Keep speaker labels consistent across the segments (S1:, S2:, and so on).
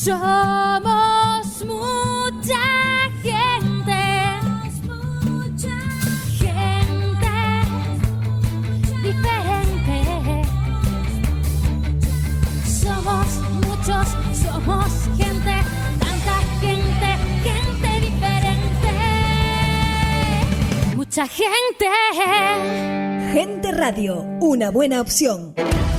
S1: Somos mucha gente, gente diferente. Somos muchos, somos gente, tanta gente, gente diferente. Mucha gente.
S2: Gente Radio, una buena opción.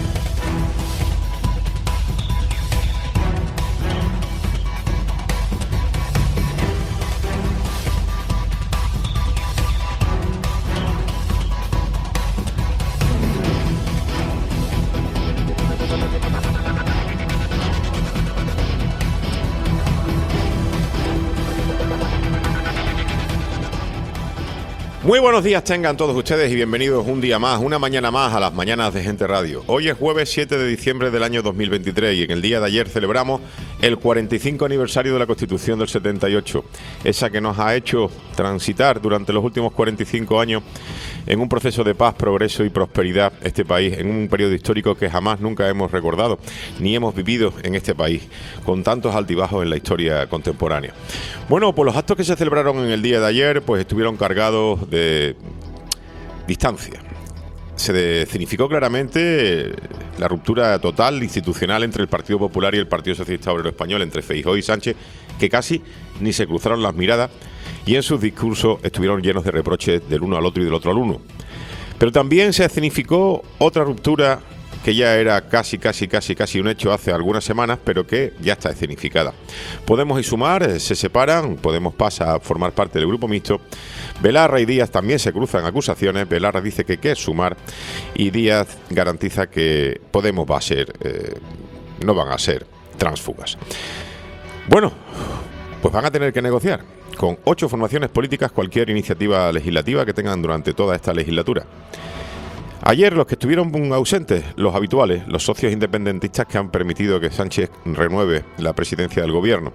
S3: Muy buenos días tengan todos ustedes y bienvenidos un día más, una mañana más a las mañanas de Gente Radio. Hoy es jueves 7 de diciembre del año 2023 y en el día de ayer celebramos el 45 aniversario de la Constitución del 78, esa que nos ha hecho transitar durante los últimos 45 años en un proceso de paz, progreso y prosperidad este país, en un periodo histórico que jamás nunca hemos recordado ni hemos vivido en este país, con tantos altibajos en la historia contemporánea. Bueno, pues los actos que se celebraron en el día de ayer pues estuvieron cargados de distancia. Se significó claramente la ruptura total institucional entre el Partido Popular y el Partido Socialista Obrero Español, entre Feijóo y Sánchez, que casi ni se cruzaron las miradas y en sus discursos estuvieron llenos de reproches del uno al otro y del otro al uno. Pero también se significó otra ruptura que ya era casi un hecho hace algunas semanas, pero que ya está escenificada. Podemos y Sumar se separan, Podemos pasa a formar parte del grupo mixto. Belarra y Díaz también se cruzan acusaciones. Belarra dice que es Sumar y Díaz garantiza que Podemos va a ser, no van a ser tránsfugas. Bueno, pues van a tener que negociar con 8 formaciones políticas cualquier iniciativa legislativa que tengan durante toda esta legislatura. Ayer los que estuvieron ausentes, los habituales, los socios independentistas que han permitido que Sánchez renueve la presidencia del gobierno.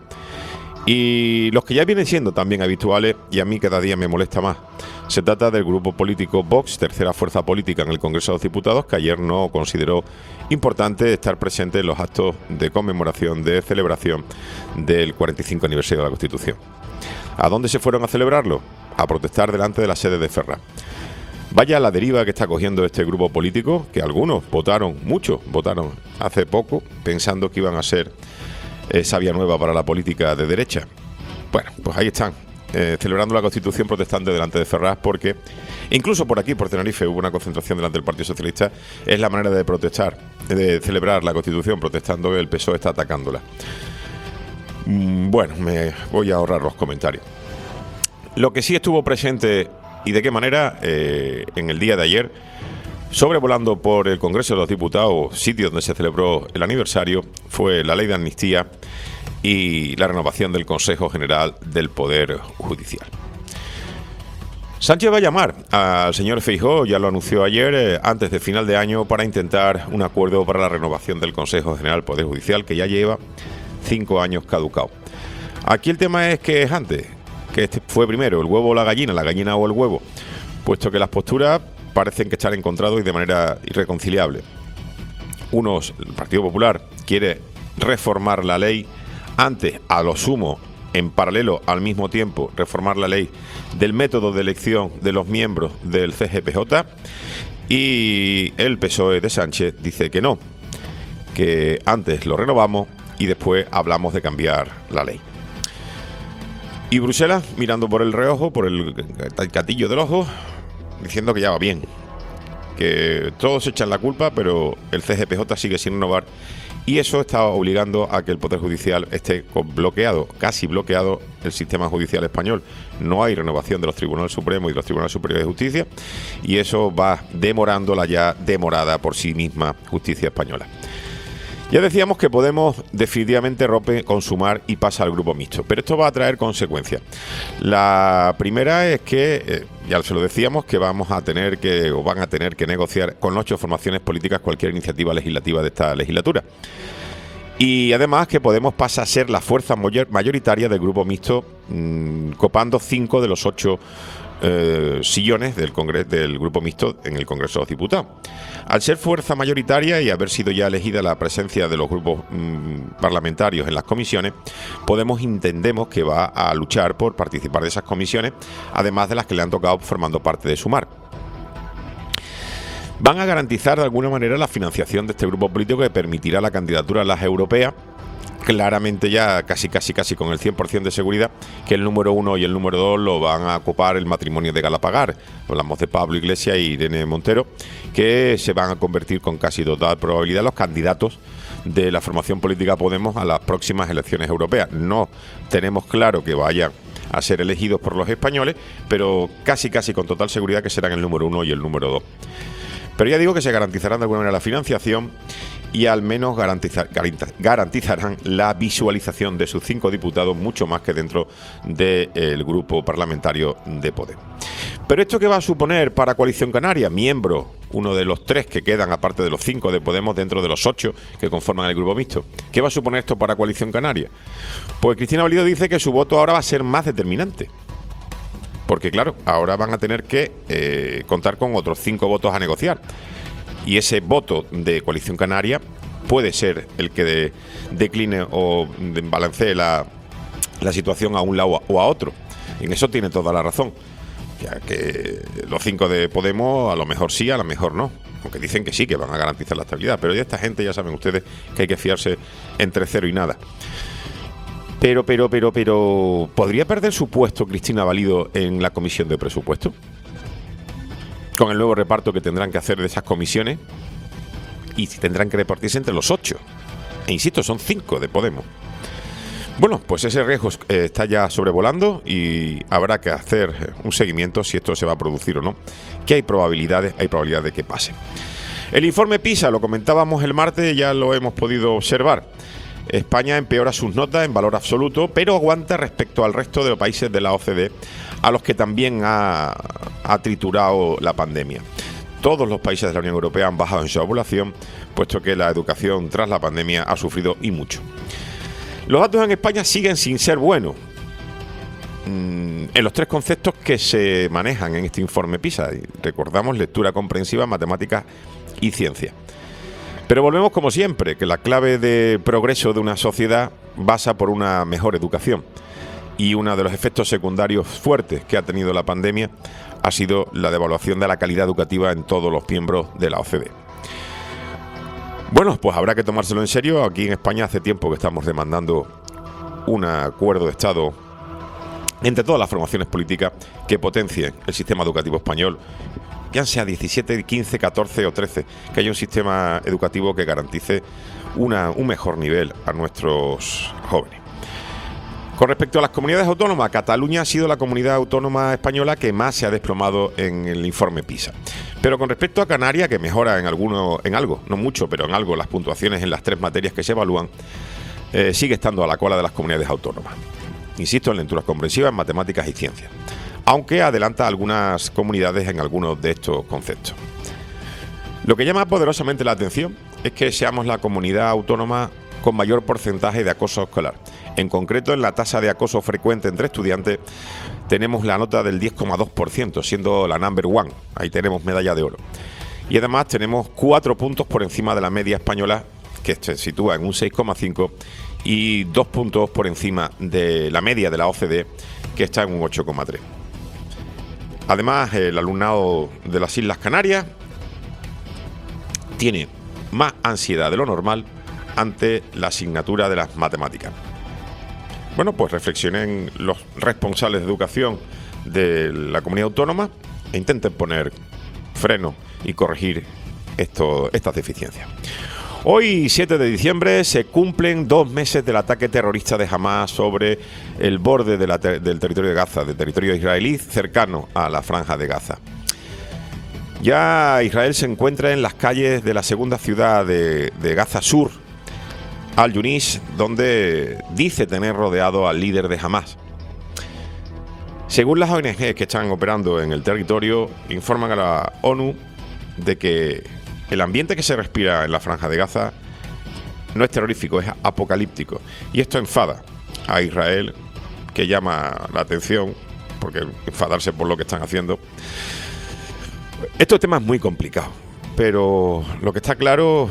S3: Y los que ya vienen siendo también habituales, y a mí cada día me molesta más. Se trata del grupo político Vox, tercera fuerza política en el Congreso de los Diputados, que ayer no consideró importante estar presente en los actos de conmemoración, de celebración del 45 aniversario de la Constitución. ¿A dónde se fueron a celebrarlo? A protestar delante de la sede de Ferraz. Vaya la deriva que está cogiendo este grupo político, que algunos muchos votaron hace poco, pensando que iban a ser savia nueva para la política de derecha. Bueno, pues ahí están, celebrando la Constitución, protestando delante de Ferraz, porque incluso por aquí, por Tenerife, hubo una concentración delante del Partido Socialista. Es la manera de protestar, de celebrar la Constitución, protestando que el PSOE está atacándola. Bueno, me voy a ahorrar los comentarios. Lo que sí estuvo presente, y de qué manera, en el día de ayer, sobrevolando por el Congreso de los Diputados, sitio donde se celebró el aniversario, fue la ley de amnistía y la renovación del Consejo General del Poder Judicial. Sánchez va a llamar al señor Feijóo, ya lo anunció ayer, antes de final de año, para intentar un acuerdo para la renovación del Consejo General del Poder Judicial, que ya lleva 5 años caducado. Aquí el tema es que es antes, que fue primero el huevo o la gallina o el huevo, puesto que las posturas parecen que están encontrados y de manera irreconciliable. El Partido Popular quiere reformar la ley, antes, a lo sumo, en paralelo, al mismo tiempo, reformar la ley del método de elección de los miembros del CGPJ, y el PSOE de Sánchez dice que no, que antes lo renovamos y después hablamos de cambiar la ley. Y Bruselas, mirando por el reojo, por el gatillo del ojo, diciendo que ya va bien, que todos echan la culpa, pero el CGPJ sigue sin renovar, y eso está obligando a que el Poder Judicial esté bloqueado, casi bloqueado, el sistema judicial español. No hay renovación de los Tribunales Supremos y de los Tribunales Superiores de Justicia, y eso va demorando la ya demorada por sí misma justicia española. Ya decíamos que Podemos definitivamente rompe con Sumar y pasa al grupo mixto, pero esto va a traer consecuencias. La primera es que, ya se lo decíamos, que van a tener que negociar con 8 formaciones políticas cualquier iniciativa legislativa de esta legislatura. Y además que Podemos pasa a ser la fuerza mayoritaria del grupo mixto, copando 5 de los 8 sillones del Grupo Mixto en el Congreso de los Diputados. Al ser fuerza mayoritaria y haber sido ya elegida la presencia de los grupos parlamentarios en las comisiones, Podemos entendemos que va a luchar por participar de esas comisiones, además de las que le han tocado formando parte de Sumar. Van a garantizar de alguna manera la financiación de este grupo político que permitirá la candidatura a las europeas, claramente ya casi con el 100% de seguridad, que el número 1 y el número 2 lo van a ocupar el matrimonio de Galapagar. Hablamos de Pablo Iglesias y Irene Montero, que se van a convertir con casi total probabilidad los candidatos de la formación política Podemos a las próximas elecciones europeas. No tenemos claro que vayan a ser elegidos por los españoles, pero casi con total seguridad que serán el número 1 y el número 2. Pero ya digo que se garantizarán de alguna manera la financiación y al menos garantizarán la visualización de sus 5 diputados, mucho más que dentro del grupo parlamentario de Podemos. Pero ¿esto qué va a suponer para Coalición Canaria? Miembro, uno de los 3 que quedan, aparte de los 5 de Podemos, dentro de los 8 que conforman el grupo mixto. ¿Qué va a suponer esto para Coalición Canaria? Pues Cristina Valido dice que su voto ahora va a ser más determinante. Porque claro, ahora van a tener que contar con otros 5 votos a negociar. Y ese voto de Coalición Canaria puede ser el que decline o balancee la situación a un lado o a otro. Y en eso tiene toda la razón. Ya que los 5 de Podemos a lo mejor sí, a lo mejor no. Aunque dicen que sí, que van a garantizar la estabilidad. Pero ya esta gente, ya saben ustedes que hay que fiarse entre 0 y nada. Pero, ¿podría perder su puesto Cristina Valido en la comisión de presupuesto? Con el nuevo reparto que tendrán que hacer de esas comisiones y tendrán que repartirse entre los 8. E insisto, son 5 de Podemos. Bueno, pues ese riesgo está ya sobrevolando y habrá que hacer un seguimiento si esto se va a producir o no. Que hay probabilidades de que pase. El informe PISA, lo comentábamos el martes, ya lo hemos podido observar. España empeora sus notas en valor absoluto, pero aguanta respecto al resto de los países de la OCDE, a los que también ha triturado la pandemia. Todos los países de la Unión Europea han bajado en su población, puesto que la educación tras la pandemia ha sufrido y mucho. Los datos en España siguen sin ser buenos en los 3 conceptos que se manejan en este informe PISA. Recordamos: lectura comprensiva, matemáticas y ciencia. Pero volvemos como siempre, que la clave de progreso de una sociedad pasa por una mejor educación. Y uno de los efectos secundarios fuertes que ha tenido la pandemia ha sido la devaluación de la calidad educativa en todos los miembros de la OCDE. Bueno, pues habrá que tomárselo en serio. Aquí en España hace tiempo que estamos demandando un acuerdo de Estado entre todas las formaciones políticas que potencien el sistema educativo español, ya sea 17, 15, 14 o 13, que haya un sistema educativo que garantice un mejor nivel a nuestros jóvenes. Con respecto a las comunidades autónomas, Cataluña ha sido la comunidad autónoma española que más se ha desplomado en el informe PISA. Pero con respecto a Canarias, que mejora en algo, no mucho, pero en algo, las puntuaciones en las 3 materias que se evalúan, sigue estando a la cola de las comunidades autónomas. Insisto, en lecturas comprensivas, matemáticas y ciencias, aunque adelanta a algunas comunidades en algunos de estos conceptos. Lo que llama poderosamente la atención es que seamos la comunidad autónoma con mayor porcentaje de acoso escolar. En concreto, en la tasa de acoso frecuente entre estudiantes tenemos la nota del 10,2%, siendo la number 1. Ahí tenemos medalla de oro. Y además tenemos 4 puntos por encima de la media española, que se sitúa en un 6,5, y 2 puntos por encima de la media de la OCDE, que está en un 8,3. Además, el alumnado de las Islas Canarias tiene más ansiedad de lo normal ante la asignatura de las matemáticas. Bueno, pues reflexionen los responsables de educación de la comunidad autónoma e intenten poner freno y corregir estas deficiencias. Hoy, 7 de diciembre, se cumplen 2 meses del ataque terrorista de Hamás sobre el borde del territorio de Gaza, del territorio israelí cercano a la Franja de Gaza. Ya Israel se encuentra en las calles de la segunda ciudad de Gaza Sur, Al-Yunis, donde dice tener rodeado al líder de Hamás. Según las ONG que están operando en el territorio, informan a la ONU de que el ambiente que se respira en la Franja de Gaza no es terrorífico, es apocalíptico. Y esto enfada a Israel, que llama la atención porque enfadarse por lo que están haciendo. Estos temas muy complicados, pero lo que está claro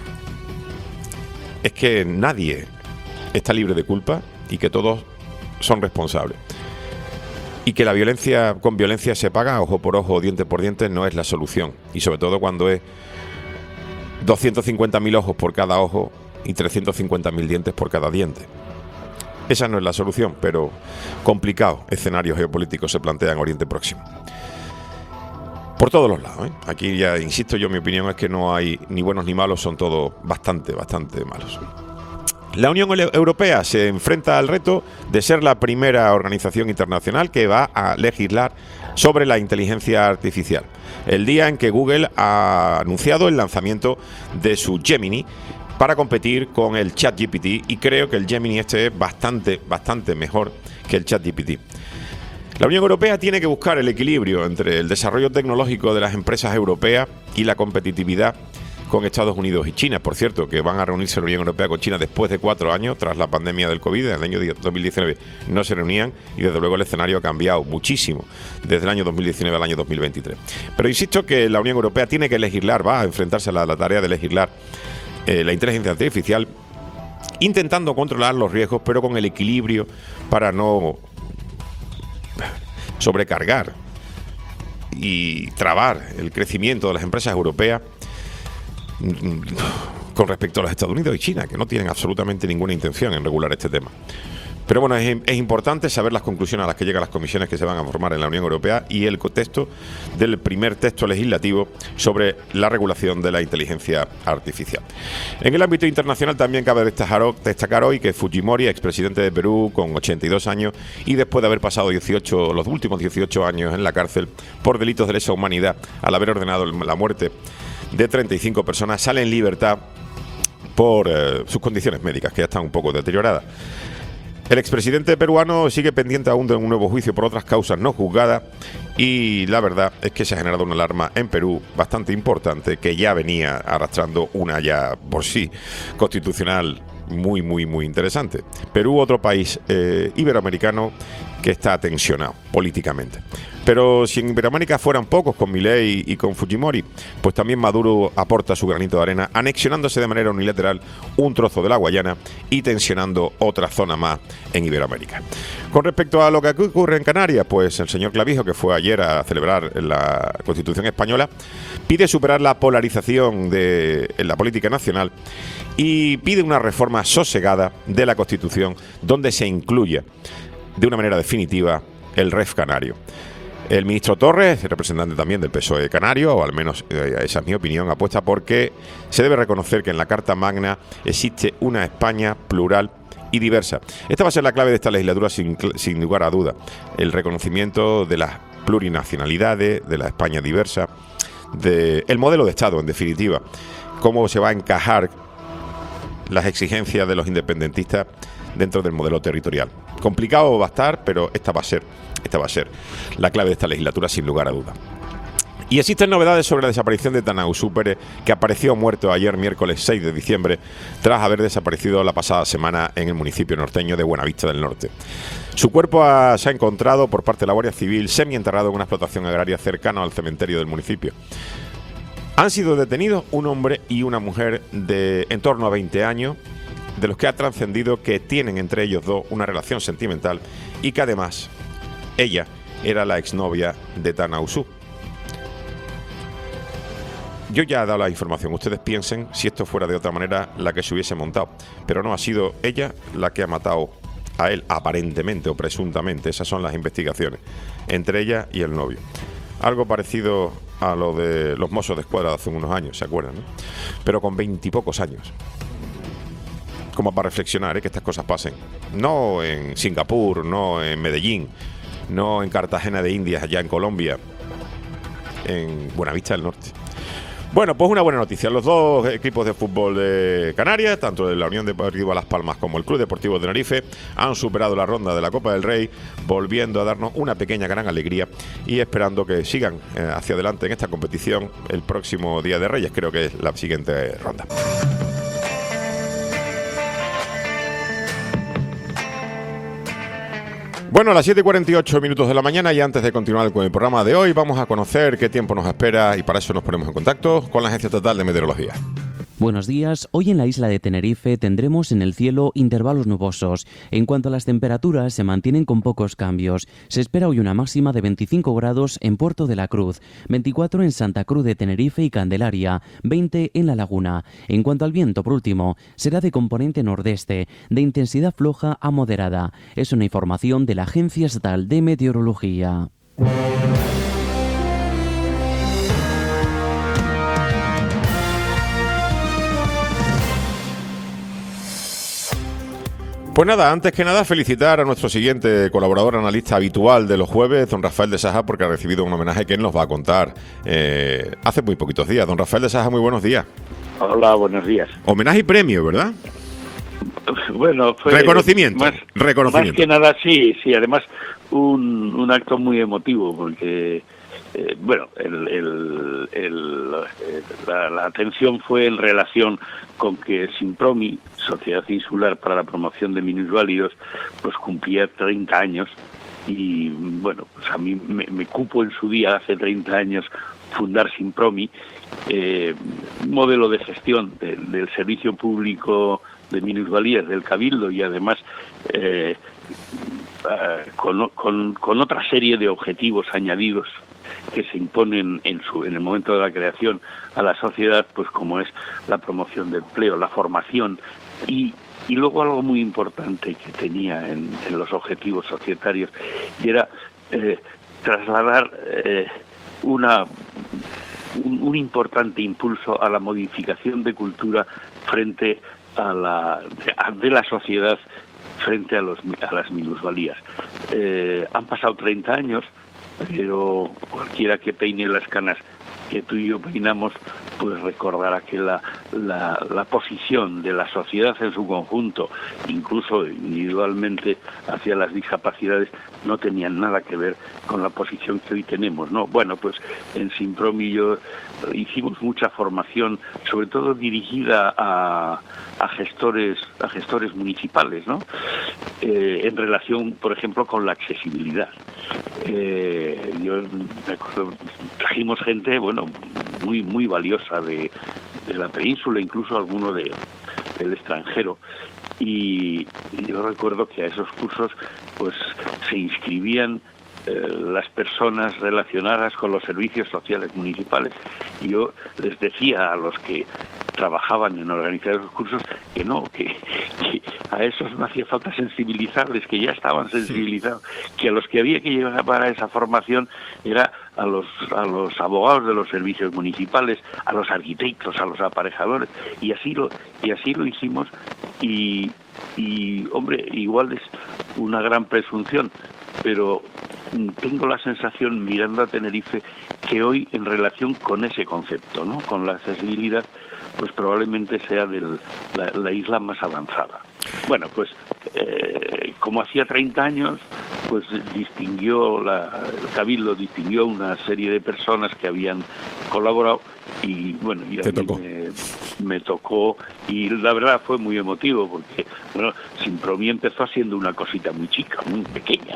S3: es que nadie está libre de culpa y que todos son responsables. Y que la violencia con violencia se paga, ojo por ojo, diente por diente, no es la solución. Y sobre todo cuando es 250.000 ojos por cada ojo y 350.000 dientes por cada diente. Esa no es la solución, pero complicados escenarios geopolíticos se plantean en Oriente Próximo. Por todos los lados, ¿eh? Aquí ya insisto yo, mi opinión es que no hay ni buenos ni malos, son todos bastante malos. La Unión Europea se enfrenta al reto de ser la primera organización internacional que va a legislar sobre la inteligencia artificial. El día en que Google ha anunciado el lanzamiento de su Gemini para competir con el ChatGPT, y creo que el Gemini es bastante mejor que el ChatGPT. La Unión Europea tiene que buscar el equilibrio entre el desarrollo tecnológico de las empresas europeas y la competitividad con Estados Unidos y China. Por cierto, que van a reunirse la Unión Europea con China después de 4 años, tras la pandemia del COVID. En el año 2019 no se reunían y desde luego el escenario ha cambiado muchísimo desde el año 2019 al año 2023. Pero insisto que la Unión Europea tiene que legislar, va a enfrentarse a la tarea de legislar la inteligencia artificial, intentando controlar los riesgos, pero con el equilibrio para no sobrecargar y trabar el crecimiento de las empresas europeas con respecto a los Estados Unidos y China, que no tienen absolutamente ninguna intención en regular este tema. Pero bueno, es importante saber las conclusiones a las que llegan las comisiones que se van a formar en la Unión Europea y el contexto del primer texto legislativo sobre la regulación de la inteligencia artificial. En el ámbito internacional también cabe destacar hoy que Fujimori, expresidente de Perú con 82 años y después de haber pasado los últimos 18 años en la cárcel por delitos de lesa humanidad al haber ordenado la muerte de 35 personas, sale en libertad por sus condiciones médicas, que ya están un poco deterioradas. El expresidente peruano sigue pendiente aún de un nuevo juicio por otras causas no juzgadas y la verdad es que se ha generado una alarma en Perú bastante importante que ya venía arrastrando una ya por sí constitucional muy interesante. Perú, otro país iberoamericano que está tensionado políticamente. Pero si en Iberoamérica fueran pocos con Milei y con Fujimori, pues también Maduro aporta su granito de arena, anexionándose de manera unilateral un trozo de la Guayana y tensionando otra zona más en Iberoamérica. Con respecto a lo que ocurre en Canarias, pues el señor Clavijo, que fue ayer a celebrar la Constitución española, pide superar la polarización en la política nacional y pide una reforma sosegada de la Constitución donde se incluya de una manera definitiva el REF canario. El ministro Torres, representante también del PSOE canario, o al menos esa es mi opinión, apuesta porque se debe reconocer que en la Carta Magna existe una España plural y diversa. Esta va a ser la clave de esta legislatura sin lugar a duda. El reconocimiento de las plurinacionalidades, de la España diversa, del modelo de Estado, en definitiva. Cómo se va a encajar las exigencias de los independentistas dentro del modelo territorial. Complicado va a estar, pero esta va a ser la clave de esta legislatura sin lugar a duda. Y existen novedades sobre la desaparición de Tanausú Pérez, que apareció muerto ayer miércoles 6 de diciembre tras haber desaparecido la pasada semana en el municipio norteño de Buenavista del Norte. Su cuerpo se ha encontrado por parte de la Guardia Civil semienterrado en una explotación agraria cercana al cementerio del municipio. Han sido detenidos un hombre y una mujer de en torno a 20 años, de los que ha trascendido que tienen entre ellos dos una relación sentimental y que además ella era la exnovia de Tanausú. Yo ya he dado la información, ustedes piensen si esto fuera de otra manera la que se hubiese montado, pero no, ha sido ella la que ha matado a él, aparentemente o presuntamente. Esas son las investigaciones, entre ella y el novio. Algo parecido a lo de los Mossos de Escuadra de hace unos años, ¿se acuerdan, no? Pero con 20 y pocos años. Como para reflexionar, que estas cosas pasen. No en Singapur, no en Medellín, no en Cartagena de Indias, allá en Colombia, en Buenavista del Norte. Bueno, pues una buena noticia. Los dos equipos de fútbol de Canarias, tanto de la Unión Deportiva Las Palmas como el Club Deportivo Tenerife, han superado la ronda de la Copa del Rey, volviendo a darnos una pequeña gran alegría y esperando que sigan hacia adelante en esta competición el próximo Día de Reyes, creo que es la siguiente ronda. Bueno, a las 7:48 de la mañana y antes de continuar con el programa de hoy vamos a conocer qué tiempo nos espera y para eso nos ponemos en contacto con la Agencia Estatal de Meteorología.
S4: Buenos días. Hoy en la isla de Tenerife tendremos en el cielo intervalos nubosos. En cuanto a las temperaturas, se mantienen con pocos cambios. Se espera hoy una máxima de 25 grados en Puerto de la Cruz, 24 en Santa Cruz de Tenerife y Candelaria, 20 en La Laguna. En cuanto al viento, por último, será de componente nordeste, de intensidad floja a moderada. Es una información de la Agencia Estatal de Meteorología.
S3: Pues nada, antes que nada felicitar a nuestro siguiente colaborador analista habitual de los jueves, don Rafael de Saja, porque ha recibido un homenaje que él nos va a contar hace muy poquitos días. Don Rafael de Saja, muy buenos días.
S5: Hola, buenos días.
S3: Homenaje y premio, ¿verdad?
S5: Bueno, fue
S3: reconocimiento.
S5: Más que nada, sí, además un acto muy emotivo, porque la atención fue en relación con que Simpromi, Sociedad Insular para la Promoción de Minusválidos, pues cumplía 30 años y bueno, pues a mí me cupo en su día, hace 30 años, fundar Simpromi, modelo de gestión del servicio público de minusvalías del Cabildo y además con otra serie de objetivos añadidos que se imponen en el momento de la creación a la sociedad, pues como es la promoción del empleo, la formación y luego algo muy importante que tenía en los objetivos societarios, y era trasladar un importante impulso a la modificación de cultura frente de la sociedad frente a las minusvalías. Han pasado 30 años, pero cualquiera que peine las canas que tú y yo peinamos, pues recordará que la posición de la sociedad en su conjunto, incluso individualmente hacia las discapacidades, no tenían nada que ver con la posición que hoy tenemos, ¿no? Bueno, pues en Simpromi yo hicimos mucha formación, sobre todo dirigida a gestores municipales, ¿no? En relación, por ejemplo, con la accesibilidad. Yo me acuerdo, trajimos gente, bueno, muy valiosa de la península, incluso alguno del extranjero, y yo recuerdo que a esos cursos pues se inscribían las personas relacionadas con los servicios sociales municipales, y yo les decía a los que trabajaban en organizar esos cursos que no, que a esos no hacía falta sensibilizarles, que ya estaban sensibilizados, que a los que había que llevar para esa formación era a los abogados de los servicios municipales, a los arquitectos, a los aparejadores, y así lo hicimos, y hombre, igual es una gran presunción, pero tengo la sensación, mirando a Tenerife, que hoy, en relación con ese concepto, ¿no?, con la accesibilidad, pues probablemente sea la isla más avanzada. Bueno, pues como hacía 30 años, pues el Cabildo distinguió una serie de personas que habían colaborado, y bueno, y a mí me tocó, y la verdad fue muy emotivo, porque bueno, Simpromi empezó siendo una cosita muy chica, muy pequeña,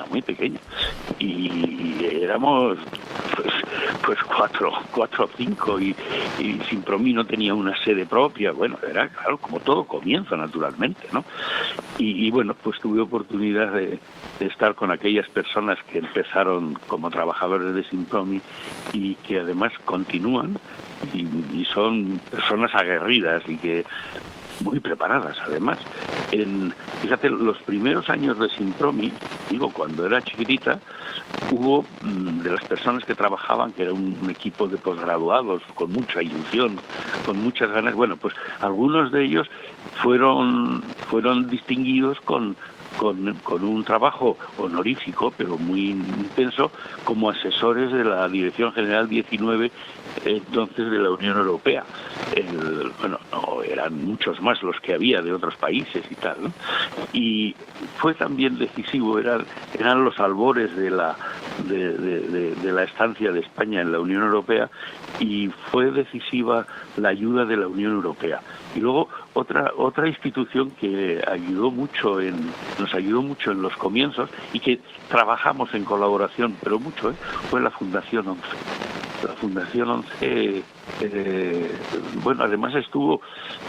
S5: y éramos pues cuatro o cinco, y Simpromi no tenía una sede propia. Bueno, era claro, como todo comienza naturalmente, ¿no? Y bueno, pues tuve oportunidad de estar con aquellas personas que empezaron como trabajadores de Simpromi y que además continúan y son personas aguerridas y que muy preparadas además. Fíjate, los primeros años de Simpromi, digo, cuando era chiquitita, hubo de las personas que trabajaban, que era un equipo de posgraduados con mucha ilusión, con muchas ganas. Bueno, pues algunos de ellos fueron distinguidos con un trabajo honorífico, pero muy intenso, como asesores de la Dirección General 19, entonces de la Unión Europea. No eran muchos más los que había de otros países y tal, ¿no? Y fue también decisivo, eran los albores de de la estancia de España en la Unión Europea, y fue decisiva la ayuda de la Unión Europea. Y luego otra institución que nos ayudó mucho en los comienzos y que trabajamos en colaboración, pero mucho, fue la Fundación 11. La Fundación 11, bueno, además estuvo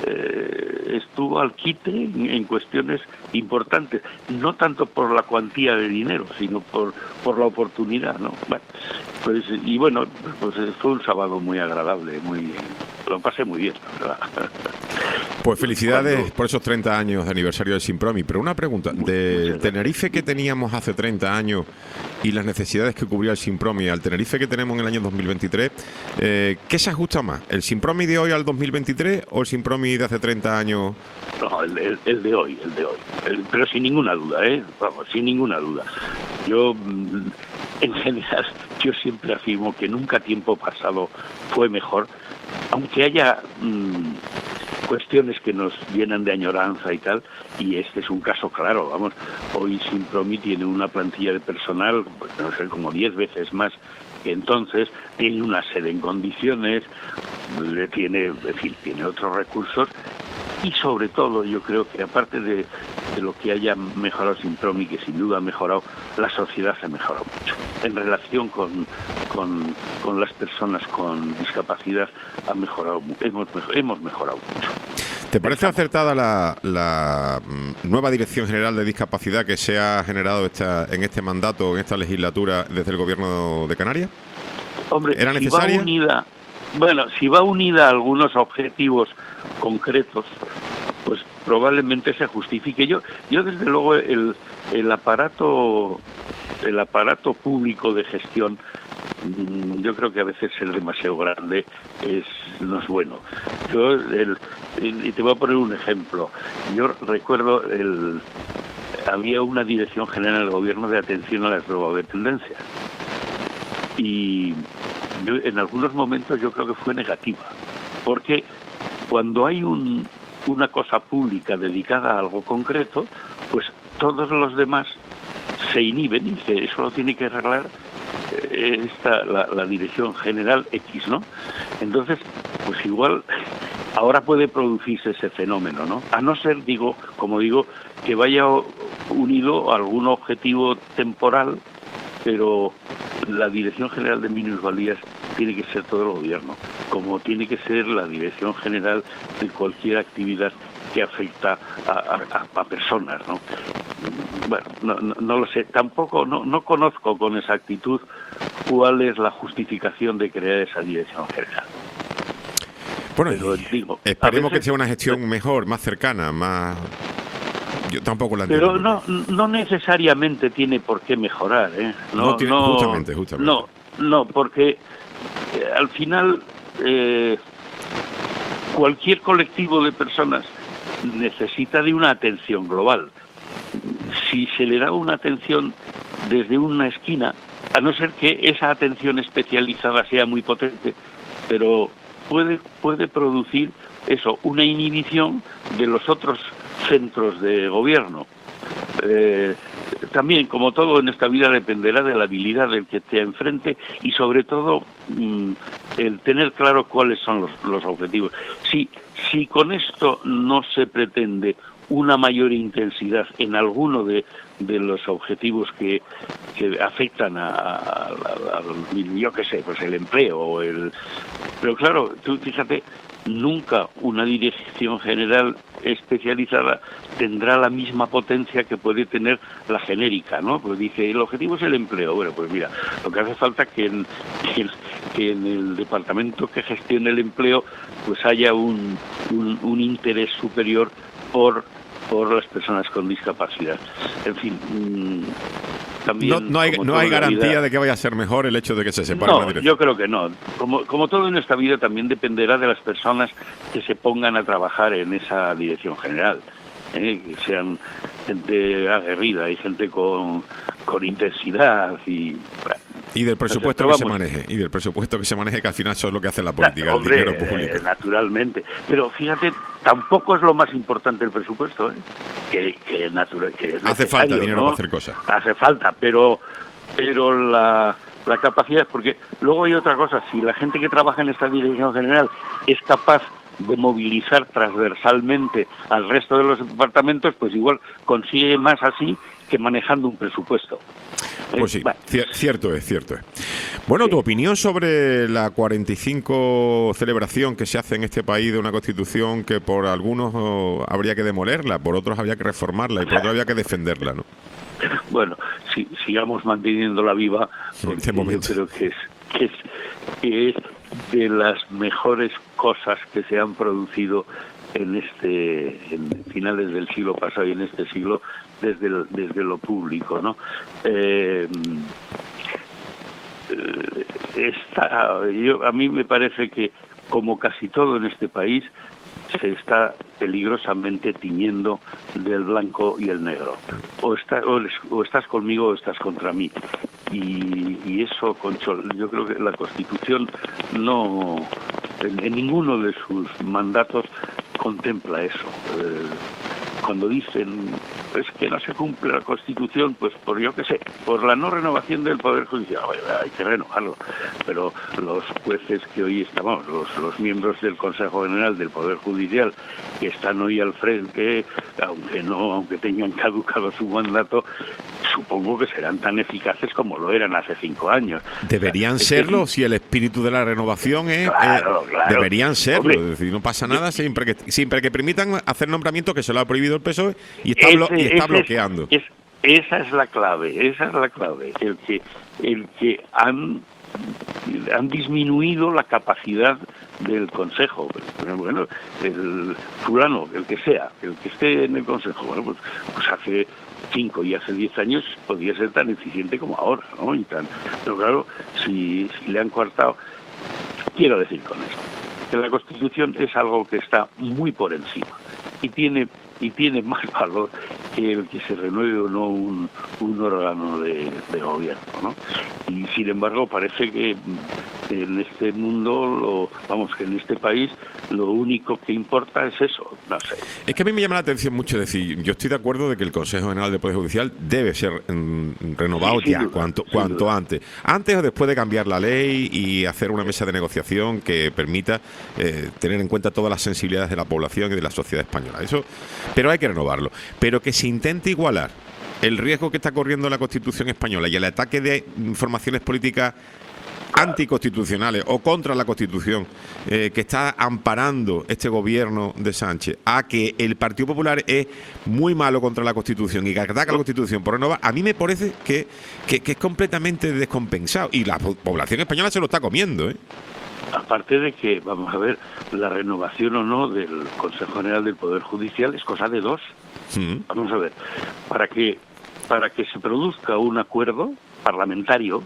S5: al quite en cuestiones importantes, no tanto por la cuantía de dinero, sino por la oportunidad, ¿no? Bueno, pues fue un sábado muy agradable, lo pasé muy bien, la verdad.
S3: Pues felicidades por esos 30 años de aniversario del Simpromi. Pero una pregunta, de Tenerife que teníamos hace 30 años y las necesidades que cubría el Simpromi al Tenerife que tenemos en el año 2023, ¿qué se ajusta más? ¿El Simpromi de hoy al 2023 o el Simpromi de hace 30 años?
S5: No, el de hoy. Pero sin ninguna duda, vamos, sin ninguna duda. Yo, en general, yo siempre afirmo que nunca tiempo pasado fue mejor, aunque haya cuestiones que nos llenan de añoranza y tal, y este es un caso claro, vamos, hoy Simpromi tiene una plantilla de personal, pues, no sé, como 10 veces más que entonces, tiene una sede en condiciones, tiene otros recursos, y sobre todo yo creo que aparte de lo que haya mejorado Simpromi, que sin duda ha mejorado, la sociedad ha mejorado mucho. En relación con las personas con discapacidad hemos mejorado mucho.
S3: ¿Te parece acertada la nueva Dirección General de Discapacidad que se ha generado en este mandato, en esta legislatura, desde el Gobierno de Canarias?
S5: Hombre,
S3: ¿era necesaria?
S5: Si va unida a algunos objetivos concretos, pues probablemente se justifique. Yo desde luego el aparato público de gestión, yo creo que a veces ser demasiado grande no es bueno. Y te voy a poner un ejemplo. Yo recuerdo había una Dirección General del Gobierno de atención a las drogodependencias, y en algunos momentos yo creo que fue negativa, porque cuando hay una cosa pública dedicada a algo concreto, pues todos los demás se inhiben y que eso lo tiene que arreglar la Dirección General X, ¿no? Entonces, pues igual ahora puede producirse ese fenómeno, ¿no? A no ser, que vaya unido a algún objetivo temporal, pero la Dirección General de Minusvalías tiene que ser todo el gobierno, como tiene que ser la Dirección General de cualquier actividad que afecta a personas, ¿no? Bueno, no lo sé, tampoco no conozco con exactitud cuál es la justificación de crear esa Dirección General.
S3: Bueno,
S5: pero,
S3: esperemos que sea una gestión mejor, más cercana, más... Yo tampoco la entiendo.
S5: Pero no necesariamente tiene por qué mejorar, ¿eh?
S3: Justamente.
S5: No, porque al final cualquier colectivo de personas necesita de una atención global. Si se le da una atención desde una esquina, a no ser que esa atención especializada sea muy potente, pero puede producir una inhibición de los otros centros de gobierno. También, como todo en esta vida, dependerá de la habilidad del que esté enfrente y sobre todo el tener claro cuáles son los objetivos. Si con esto no se pretende una mayor intensidad en alguno de los objetivos que afectan yo qué sé, pues el empleo pero claro, tú fíjate, nunca una dirección general especializada tendrá la misma potencia que puede tener la genérica, ¿no? Pues dice, el objetivo es el empleo. Bueno, pues mira, lo que hace falta es que en el departamento que gestione el empleo pues haya un interés superior por las personas con discapacidad. En fin, también
S3: no hay garantía de que vaya a ser mejor el hecho de que se separe una dirección.
S5: Yo creo que no. Como todo en esta vida, también dependerá de las personas que se pongan a trabajar en esa dirección general, que sean gente aguerrida y gente con intensidad
S3: y del presupuesto que se maneje, que al final eso es lo que hace la política, el dinero público.
S5: Naturalmente. Pero fíjate, tampoco es lo más importante el presupuesto, que es
S3: hace falta dinero, ¿no? Para hacer cosas.
S5: Hace falta, pero pero la capacidad, porque luego hay otra cosa, si la gente que trabaja en esta dirección general es capaz de movilizar transversalmente al resto de los departamentos, pues igual consigue más así que manejando un presupuesto.
S3: Pues sí,
S5: Bueno.
S3: cierto es. Bueno,
S5: Sí.
S3: tu opinión sobre la 45 celebración que se hace en este país de una Constitución que por algunos habría que demolerla, por otros habría que reformarla y por otros habría que defenderla, ¿no?
S5: Bueno, sigamos manteniéndola viva,
S3: En
S5: porque
S3: este momento.
S5: yo creo que es de las mejores cosas que se han producido en finales del siglo pasado y en este siglo desde lo público, ¿no? A mí me parece que, como casi todo en este país, se está peligrosamente tiñendo del blanco y el negro. O estás conmigo o estás contra mí. Y eso, Concho, yo creo que la Constitución no, en ninguno de sus mandatos contempla eso. Cuando dicen pues que no se cumple la Constitución, pues por yo qué sé, por la no renovación del Poder Judicial, hay que renovarlo, pero los jueces que hoy estamos, los miembros del Consejo General del Poder Judicial que están hoy al frente, aunque tengan caducado su mandato, supongo que serán tan eficaces como lo eran hace 5 años.
S3: Deberían
S5: O sea,
S3: serlo si el espíritu de la renovación es...
S5: Claro.
S3: Deberían serlo,
S5: Hombre,
S3: es decir, no pasa nada siempre que permitan hacer nombramientos que se lo ha prohibido el PSOE y está bloqueando.
S5: Esa es la clave, el que han disminuido la capacidad del Consejo. Bueno, el fulano, el que sea, el que esté en el Consejo, bueno, pues hace 5 y hace 10 años podía ser tan eficiente como ahora, ¿no? Pero claro, si le han coartado, quiero decir con esto, que la Constitución es algo que está muy por encima y tiene más valor que el que se renueve o no un órgano de gobierno, ¿no? Y sin embargo parece que en este mundo, que en este país, lo único que importa es eso, no sé.
S3: Es que a mí me llama la atención mucho decir, yo estoy de acuerdo de que el Consejo General del Poder Judicial debe ser renovado
S5: Sí,
S3: ya,
S5: sin duda,
S3: cuanto antes o después de cambiar la ley y hacer una mesa de negociación que permita tener en cuenta todas las sensibilidades de la población y de la sociedad española. Eso, pero hay que renovarlo. Pero que se intente igualar el riesgo que está corriendo la Constitución española y el ataque de formaciones políticas anticonstitucionales o contra la Constitución que está amparando este gobierno de Sánchez, a que el Partido Popular es muy malo contra la Constitución y que ataca la Constitución por renovar, a mí me parece que es completamente descompensado y la población española se lo está comiendo, ¿eh?
S5: Aparte de que, vamos a ver, la renovación o no del Consejo General del Poder Judicial es cosa de dos. Vamos a ver, para que se produzca un acuerdo parlamentario,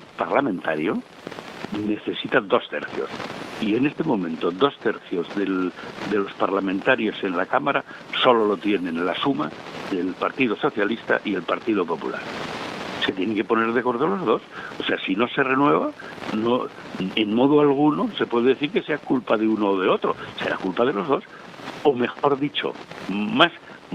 S5: necesitan 2 tercios. Y en este momento 2 tercios de los parlamentarios en la Cámara solo lo tienen la suma del Partido Socialista y el Partido Popular. Se tienen que poner de acuerdo los dos. O sea, si no se renueva, no, en modo alguno se puede decir que sea culpa de uno o de otro. Será culpa de los dos. O mejor dicho, más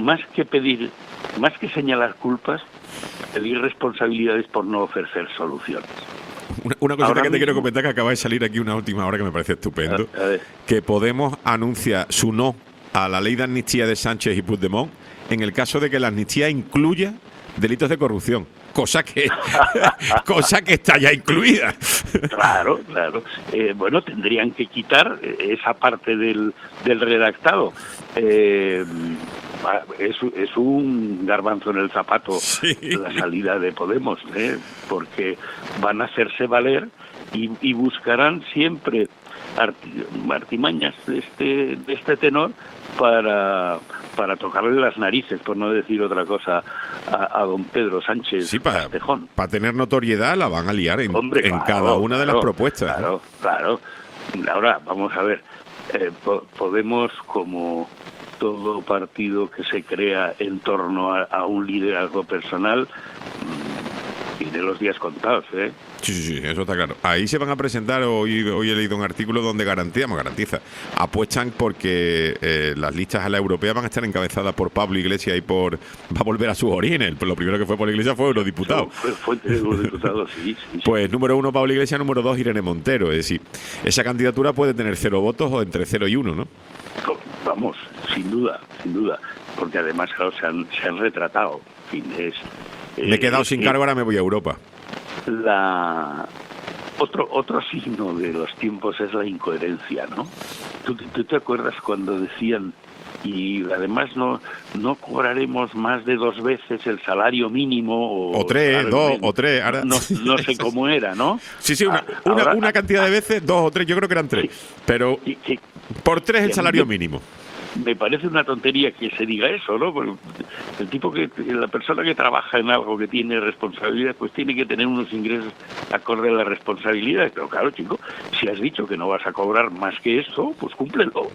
S5: que señalar culpas, pedir responsabilidades por no ofrecer soluciones.
S3: Una cosita
S5: Ahora
S3: que te
S5: mismo,
S3: quiero comentar, que acaba de salir aquí una última hora que me parece estupendo,
S5: A ver.
S3: que Podemos anuncia su no a la ley de amnistía de Sánchez y Puigdemont en el caso de que la amnistía incluya delitos de corrupción, cosa que está ya incluida.
S5: Claro. Bueno, tendrían que quitar esa parte del redactado. Es un garbanzo en el zapato, sí, la salida de Podemos, porque van a hacerse valer y buscarán siempre artimañas de este tenor para tocarle las narices, por no decir otra cosa, a don Pedro Sánchez,
S3: sí,
S5: Castejón.
S3: Para tener notoriedad la van a liar en
S5: Claro,
S3: cada una de las propuestas.
S5: Claro. Ahora, vamos a ver, Podemos, como todo partido que se crea en torno a un liderazgo personal, tiene los días contados, ¿eh?
S3: Sí, eso está claro. Ahí se van a presentar, hoy he leído un artículo donde apuestan porque las listas a la europea van a estar encabezadas por Pablo Iglesias y va a volver a sus orígenes. Lo primero que fue por Iglesias fue eurodiputado.
S5: Fue eurodiputado, sí.
S3: Pues número 1 Pablo Iglesias, número 2 Irene Montero. Es decir, esa candidatura puede tener 0 votos o entre 0 y 1, ¿no?
S5: Vamos, sin duda, porque además, claro, se han retratado. En fin,
S3: me he quedado sin cargo, ahora me voy a Europa.
S5: Otro signo de los tiempos es la incoherencia, ¿no? ¿Tú te acuerdas cuando decían, y además no cobraremos más de 2 veces el salario mínimo
S3: o 3, 2 o 3, ahora
S5: no sé cómo era, ¿no?
S3: Sí, una cantidad de veces, 2 o 3, yo creo que eran 3, sí, pero por 3 el salario mínimo.
S5: Me parece una tontería que se diga eso, ¿no? Porque la persona que trabaja en algo que tiene responsabilidad, pues tiene que tener unos ingresos acorde a la responsabilidad. Pero claro, chico, si has dicho que no vas a cobrar más que eso, pues cúmplelo.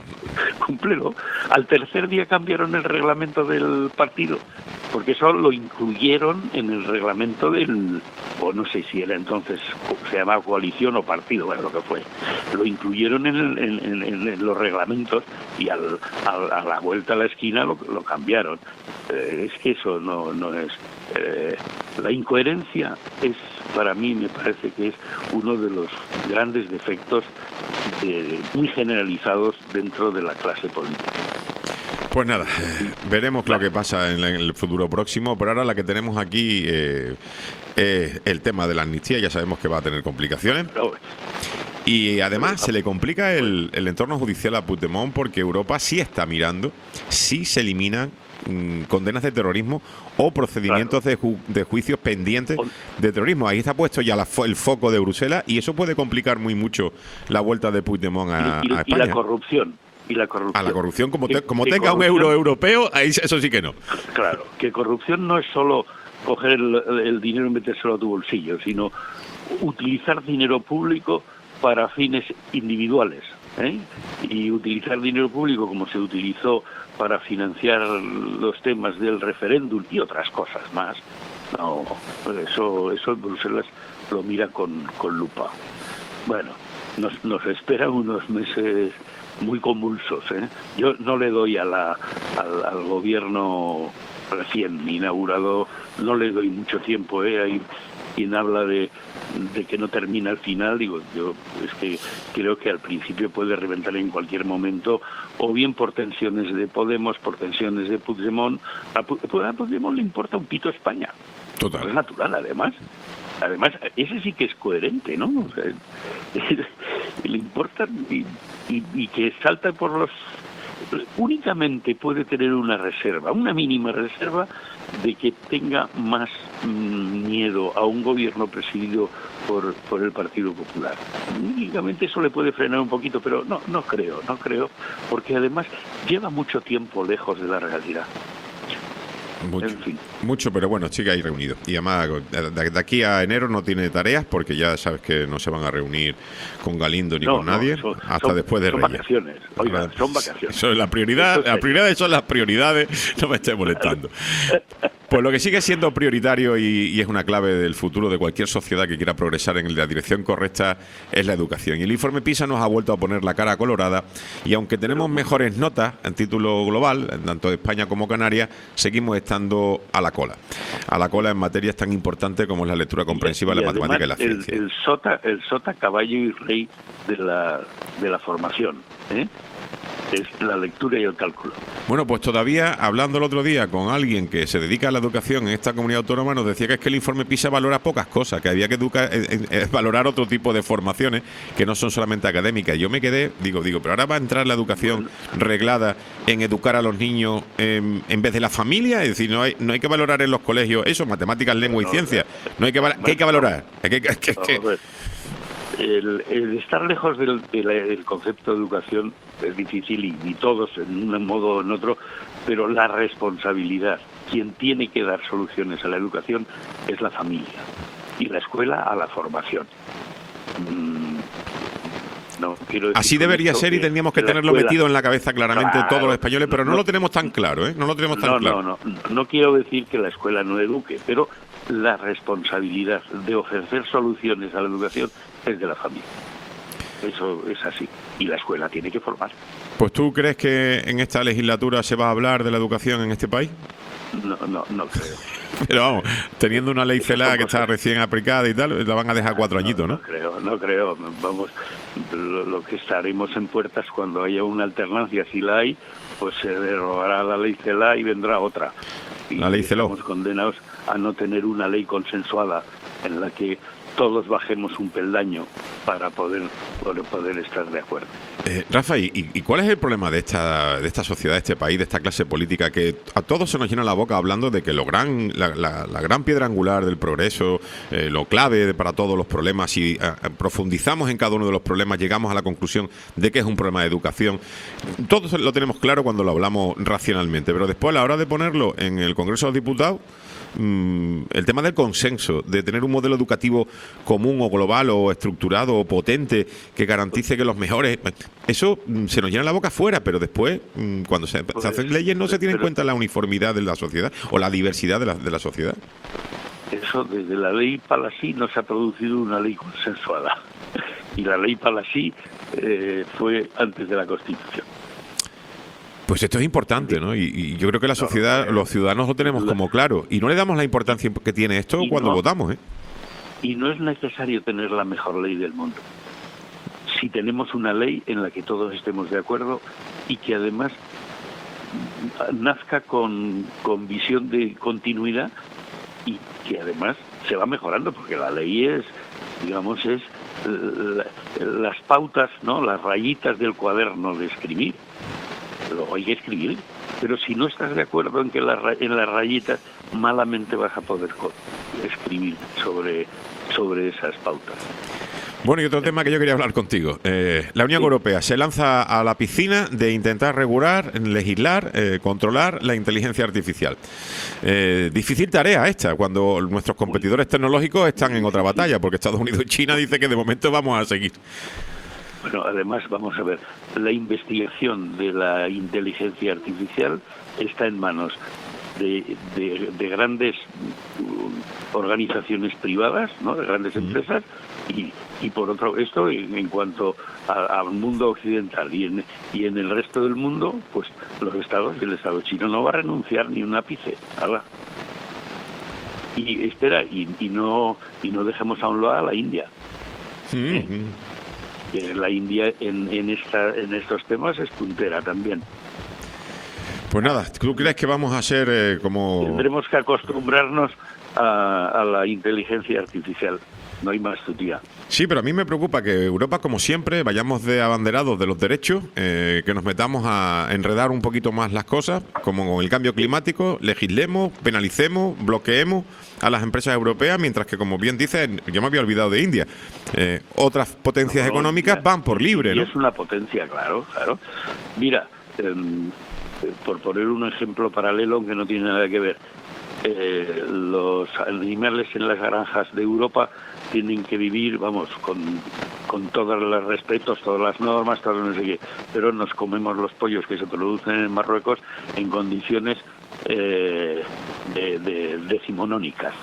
S5: Al tercer día cambiaron el reglamento del partido, porque eso lo incluyeron en el reglamento o no sé si era entonces, se llamaba coalición o partido, bueno, lo que fue. Lo incluyeron en los reglamentos y a la vuelta a la esquina lo cambiaron. Es que eso no es... la incoherencia es, para mí, me parece que es uno de los grandes defectos muy generalizados dentro de la clase política.
S3: Pues nada, veremos lo que pasa en el futuro próximo, pero ahora la que tenemos aquí es el tema de la amnistía. Ya sabemos que va a tener complicaciones. Y además se le complica el entorno judicial a Puigdemont, porque Europa sí está mirando si se eliminan condenas de terrorismo o procedimientos de juicios pendientes de terrorismo. Ahí está puesto ya el foco de Bruselas, y eso puede complicar muy mucho la vuelta de Puigdemont a España.
S5: Y la corrupción.
S3: A la corrupción, como tenga un euro europeo, ahí eso sí que no.
S5: Claro, que corrupción no es solo coger el dinero y metérselo a tu bolsillo, sino utilizar dinero público para fines individuales, ¿eh? Y utilizar dinero público como se utilizó para financiar los temas del referéndum y otras cosas más. No, eso Bruselas lo mira con lupa. Bueno, nos esperan unos meses muy convulsos, ¿eh? Yo no le doy al gobierno recién inaugurado, no le doy mucho tiempo, Hay quien habla de que no termina al final. Digo, yo es que creo que al principio puede reventar en cualquier momento, o bien por tensiones de Podemos, por tensiones de Puigdemont. A Puigdemont le importa un pito España.
S3: Total.
S5: Es natural, además, ese sí que es coherente, ¿no? O sea, le importa y que salta por los... Únicamente puede tener una mínima reserva de que tenga más miedo a un gobierno presidido por el Partido Popular. Únicamente eso le puede frenar un poquito, pero no creo, porque además lleva mucho tiempo lejos de la realidad.
S3: Mucho, pero bueno, sigue ahí reunido. Y además, de aquí a enero no tiene tareas, porque ya sabes que no se van a reunir con Galindo ni con nadie hasta después de Reyes.
S5: Vacaciones. Oiga, son vacaciones.
S3: Eso es las prioridades son las prioridades, no me estés molestando. Pues lo que sigue siendo prioritario y es una clave del futuro de cualquier sociedad que quiera progresar en la dirección correcta es la educación. Y el informe PISA nos ha vuelto a poner la cara colorada, y aunque tenemos mejores notas en título global, tanto de España como Canarias, seguimos estando a la cola en materias tan importantes como la lectura comprensiva, la matemática y la ciencia.
S5: El sota caballo y rey de la formación, es la lectura y el cálculo.
S3: Bueno, pues todavía, hablando el otro día con alguien que se dedica a la educación en esta comunidad autónoma, nos decía que es que el informe PISA valora pocas cosas, que había que valorar otro tipo de formaciones que no son solamente académicas. Yo me quedé, digo, pero ahora va a entrar la educación reglada en educar a los niños en vez de la familia. Es decir, no hay que valorar en los colegios eso, matemáticas, lengua y ciencia. No hay que ¿qué hay que valorar?
S5: El estar lejos del concepto de educación es difícil, y todos en un modo o en otro, pero la responsabilidad, quien tiene que dar soluciones a la educación es la familia, y la escuela a la formación. No quiero decir
S3: Así
S5: con
S3: debería
S5: esto
S3: ser y tendríamos que
S5: la
S3: tenerlo
S5: escuela-
S3: metido en la cabeza claramente
S5: Claro,
S3: todos los españoles, pero no
S5: no-
S3: lo tenemos tan claro, ¿eh? No lo tenemos tan claro.
S5: No quiero decir que la escuela no eduque, pero la responsabilidad de ofrecer soluciones a la educación es de la familia. Eso es así. Y la escuela tiene que formar.
S3: Pues ¿tú crees que en esta legislatura se va a hablar de la educación en este país?
S5: No creo.
S3: Pero vamos, teniendo una ley CELA que está
S5: cosas.
S3: recién aplicada y tal, la van a dejar 4 añitos, ¿no?
S5: No creo. Vamos, lo que estaremos en puertas cuando haya una alternancia, si la hay, pues se derogará la ley CELA y vendrá otra. Y
S3: La ley CELO.
S5: estamos condenados a no tener una ley consensuada en la que todos bajemos un peldaño para poder estar de acuerdo.
S3: Rafa, ¿y cuál es el problema de esta sociedad, de este país, de esta clase política, que a todos se nos llena la boca hablando de que la gran piedra angular del progreso, lo clave para todos los problemas, si profundizamos en cada uno de los problemas, llegamos a la conclusión de que es un problema de educación? Todos lo tenemos claro cuando lo hablamos racionalmente, pero después a la hora de ponerlo en el Congreso de los Diputados, el tema del consenso, de tener un modelo educativo común o global o estructurado o potente que garantice que los mejores, eso se nos llena la boca afuera, pero después cuando se hacen leyes no se tiene en cuenta la uniformidad de la sociedad o la diversidad de la sociedad.
S5: Eso, desde la ley Palasí no se ha producido una ley consensuada. Y la ley Palasí fue antes de la Constitución.
S3: Pues esto es importante, ¿no? Y yo creo que la sociedad, los ciudadanos lo tenemos como claro. Y no le damos la importancia que tiene esto cuando votamos, ¿eh?
S5: Y no es necesario tener la mejor ley del mundo. Si tenemos una ley en la que todos estemos de acuerdo y que además nazca con visión de continuidad y que además se va mejorando, porque la ley es las pautas, ¿no? Las rayitas del cuaderno de escribir. Luego hay que escribir, pero si no estás de acuerdo en que en las rayitas, malamente vas a poder escribir sobre esas pautas.
S3: Bueno, y otro tema que yo quería hablar contigo. La Unión Europea se lanza a la piscina de intentar regular, legislar, controlar la inteligencia artificial. Difícil tarea esta, cuando nuestros competidores tecnológicos están en otra batalla, porque Estados Unidos y China dicen que de momento vamos a seguir.
S5: Bueno, además, vamos a ver, la investigación de la inteligencia artificial está en manos de grandes organizaciones privadas, ¿no? De grandes empresas, y por otro, esto en cuanto al mundo occidental y en el resto del mundo, pues los estados, el Estado chino no va a renunciar ni un ápice, nada. Y espera, y no dejemos a un lado a la India. La India en estos temas es puntera también.
S3: Pues nada, ¿tú crees que vamos a ser como...?
S5: Tendremos que acostumbrarnos a la inteligencia artificial. No hay más, tu tía.
S3: Sí, pero a mí me preocupa que Europa, como siempre, vayamos de abanderados de los derechos, que nos metamos a enredar un poquito más las cosas, como con el cambio climático, legislemos, penalicemos, bloqueemos a las empresas europeas, mientras que, como bien dices, yo me había olvidado de India, otras potencias económicas van por libre, ¿no?
S5: Y es una potencia, claro. Mira, por poner un ejemplo paralelo que no tiene nada que ver, los animales en las granjas de Europa tienen que vivir, vamos, con todos los respetos, todas las normas, todo no sé qué, pero nos comemos los pollos que se producen en Marruecos en condiciones decimonónicas.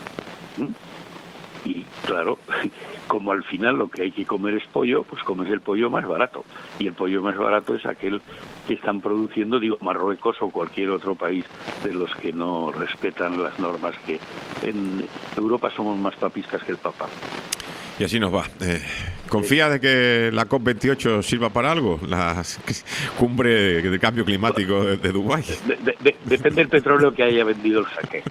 S5: Y claro, como al final lo que hay que comer es pollo, pues comes el pollo más barato. Y el pollo más barato es aquel que están produciendo, digo, Marruecos o cualquier otro país de los que no respetan las normas, que en Europa somos más papistas que el Papa.
S3: Y así nos va. ¿Confía de que la COP28 sirva para algo? La cumbre de cambio climático de Dubái.
S5: Depende del petróleo que haya vendido el saque.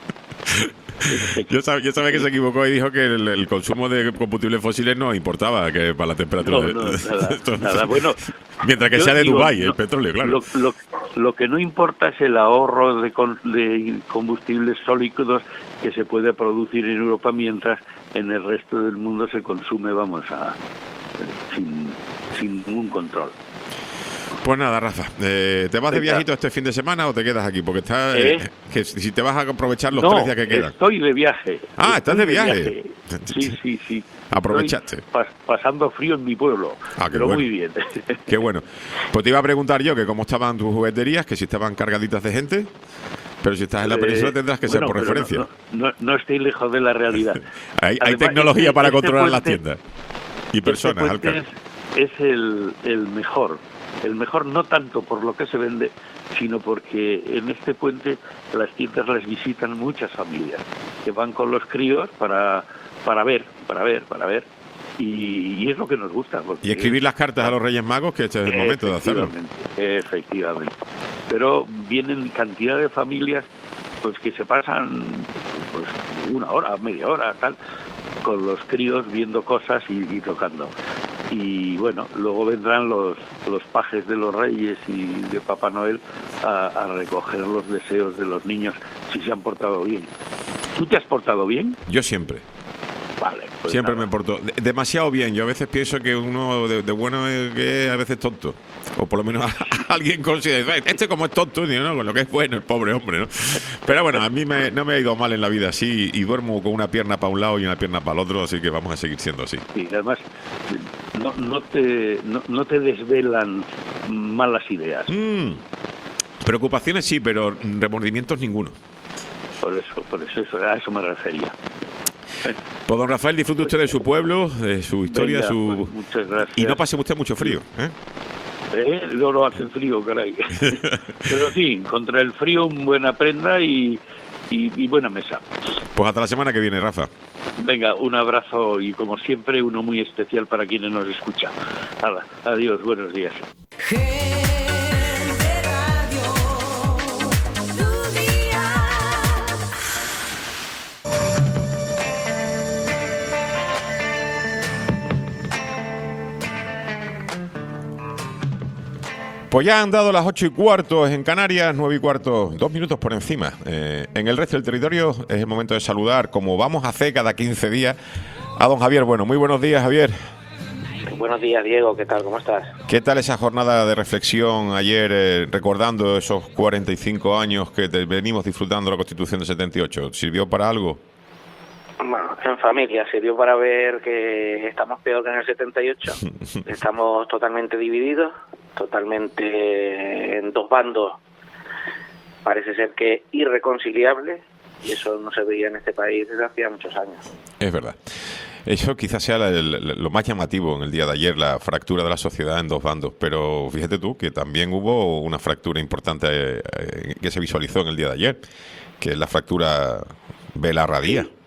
S3: Yo sabía que se equivocó y dijo que el consumo de combustibles fósiles no importaba, que para la temperatura.
S5: Nada. Bueno,
S3: mientras que sea de Dubái, el petróleo, claro.
S5: Lo que no importa es el ahorro de combustibles sólidos que se puede producir en Europa, mientras en el resto del mundo se consume, sin ningún control.
S3: Pues nada, Rafa, ¿te vas de viajito este fin de semana o te quedas aquí? Porque está, que si te vas a aprovechar los 3 días que quedan.
S5: Estoy de viaje.
S3: ¿Estás de viaje?
S5: Sí.
S3: Aprovechaste.
S5: Pasando frío en mi pueblo, pero
S3: bueno.
S5: muy bien.
S3: Qué bueno. Pues te iba a preguntar yo que cómo estaban tus jugueterías, que si estaban cargaditas de gente, pero si estás en la península tendrás que ser por referencia.
S5: No estoy lejos de la realidad.
S3: Hay
S5: Además,
S3: tecnología para controlar las
S5: puente,
S3: tiendas. Y personas, Alcar.
S5: Es el mejor. El mejor no tanto por lo que se vende, sino porque en este puente las tiendas las visitan muchas familias que van con los críos para ver. Y es lo que nos gusta.
S3: Y escribir las cartas a los Reyes Magos, que este es el momento de hacerlo.
S5: Efectivamente. Pero vienen cantidad de familias pues que se pasan pues 1 hora, media hora, tal, con los críos viendo cosas y tocando. Y bueno, luego vendrán los pajes de los Reyes y de Papá Noel a recoger los deseos de los niños si se han portado bien. ¿Tú te has portado bien?
S3: Yo siempre.
S5: Vale. Pues
S3: siempre
S5: nada.
S3: me porto demasiado bien. Yo a veces pienso que uno de bueno es que a veces tonto. O por lo menos alguien considera, este como es tonto, digo, no, con lo que es bueno, el pobre hombre, ¿no? Pero bueno, a mí no me ha ido mal en la vida así y duermo con una pierna para un lado y una pierna para el otro, así que vamos a seguir siendo así.
S5: Sí, además no te desvelan malas ideas.
S3: Preocupaciones sí, pero remordimientos ninguno.
S5: Por eso a eso me refería.
S3: Pues don Rafael, disfrute usted de su pueblo, de su historia,
S5: Venga, pues, muchas gracias.
S3: Y no pase usted mucho frío, ¿eh?
S5: No lo hace frío, caray. Pero sí, contra el frío, buena prenda y buena mesa.
S3: Pues hasta la semana que viene, Rafa.
S5: Venga, un abrazo y como siempre, uno muy especial para quienes nos escuchan. Adiós, buenos días.
S3: Pues ya han dado las 8:15 en Canarias, 9:15, 2 minutos por encima. En el resto del territorio es el momento de saludar, como vamos a hacer cada 15 días, a don Javier Bueno. Muy buenos días, Javier.
S6: Buenos días, Diego. ¿Qué tal? ¿Cómo estás?
S3: ¿Qué tal esa jornada de reflexión ayer, recordando esos 45 años que venimos disfrutando de la Constitución de 78? ¿Sirvió para algo?
S6: Bueno, en familia sirvió para ver que estamos peor que en el 78. Estamos totalmente divididos, totalmente en 2 bandos. Parece ser que irreconciliables, y eso no se veía en este país desde hacía muchos años.
S3: Es verdad. Eso quizás sea lo más llamativo en el día de ayer, la fractura de la sociedad en 2 bandos. Pero fíjate tú que también hubo una fractura importante que se visualizó en el día de ayer, que es la fractura Vela-Radía.
S6: Sí.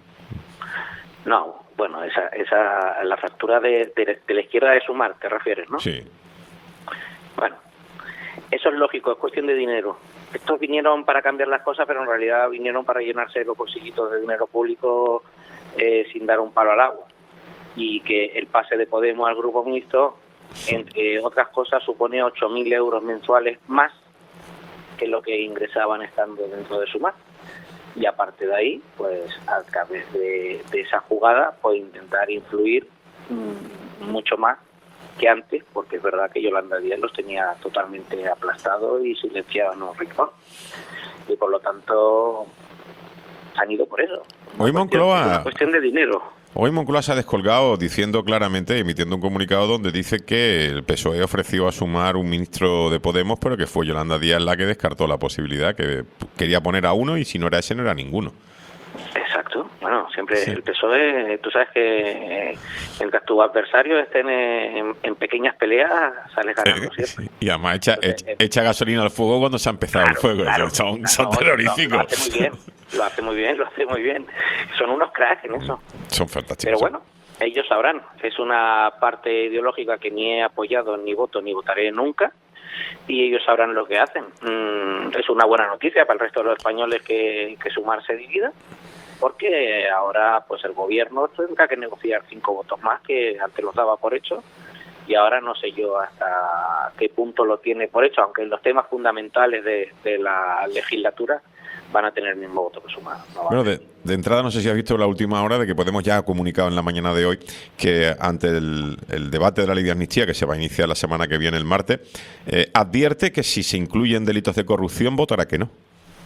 S6: No, bueno, la fractura de la izquierda de Sumar, te refieres, ¿no?
S3: Sí.
S6: Bueno, eso es lógico, es cuestión de dinero. Estos vinieron para cambiar las cosas, pero en realidad vinieron para llenarse los bolsillitos de dinero público sin dar un palo al agua. Y que el pase de Podemos al Grupo Mixto, entre otras cosas, supone 8.000 euros mensuales más que lo que ingresaban estando dentro de Sumar. Y aparte de ahí, pues a través de esa jugada, pues intentar influir mucho más que antes, porque es verdad que Yolanda Díaz los tenía totalmente aplastados y silenciados en un rincón. Y por lo tanto, han ido por eso.
S3: Hoy Moncloa...
S6: Es una cuestión de dinero.
S3: Hoy Moncloa se ha descolgado diciendo claramente, emitiendo un comunicado donde dice que el PSOE ofreció a Sumar un ministro de Podemos, pero que fue Yolanda Díaz la que descartó la posibilidad, que quería poner a uno y si no era ese no era ninguno.
S6: Exacto. Bueno, siempre
S3: Sí.
S6: el PSOE, tú sabes que mientras tus adversarios estén en pequeñas peleas, sales ganando siempre.
S3: Sí. Y además echa gasolina al fuego cuando se ha empezado el fuego.
S6: Claro.
S3: Son
S6: No,
S3: terroríficos.
S6: lo hace muy bien. Son unos cracks en eso.
S3: Son fantásticos.
S6: Pero bueno, ellos sabrán. Es una parte ideológica que ni he apoyado, ni voto, ni votaré nunca. Y ellos sabrán lo que hacen. Es una buena noticia para el resto de los españoles que Sumar se divida, porque ahora pues el gobierno tendrá que negociar 5 votos más, que antes los daba por hecho, y ahora no sé yo hasta qué punto lo tiene por hecho, aunque en los temas fundamentales de la legislatura van a tener el mismo voto que Sumar.
S3: Bueno, de entrada, no sé si has visto la última hora de que Podemos ya ha comunicado en la mañana de hoy que ante el debate de la ley de amnistía, que se va a iniciar la semana que viene, el martes, advierte que si se incluyen delitos de corrupción, votará que no.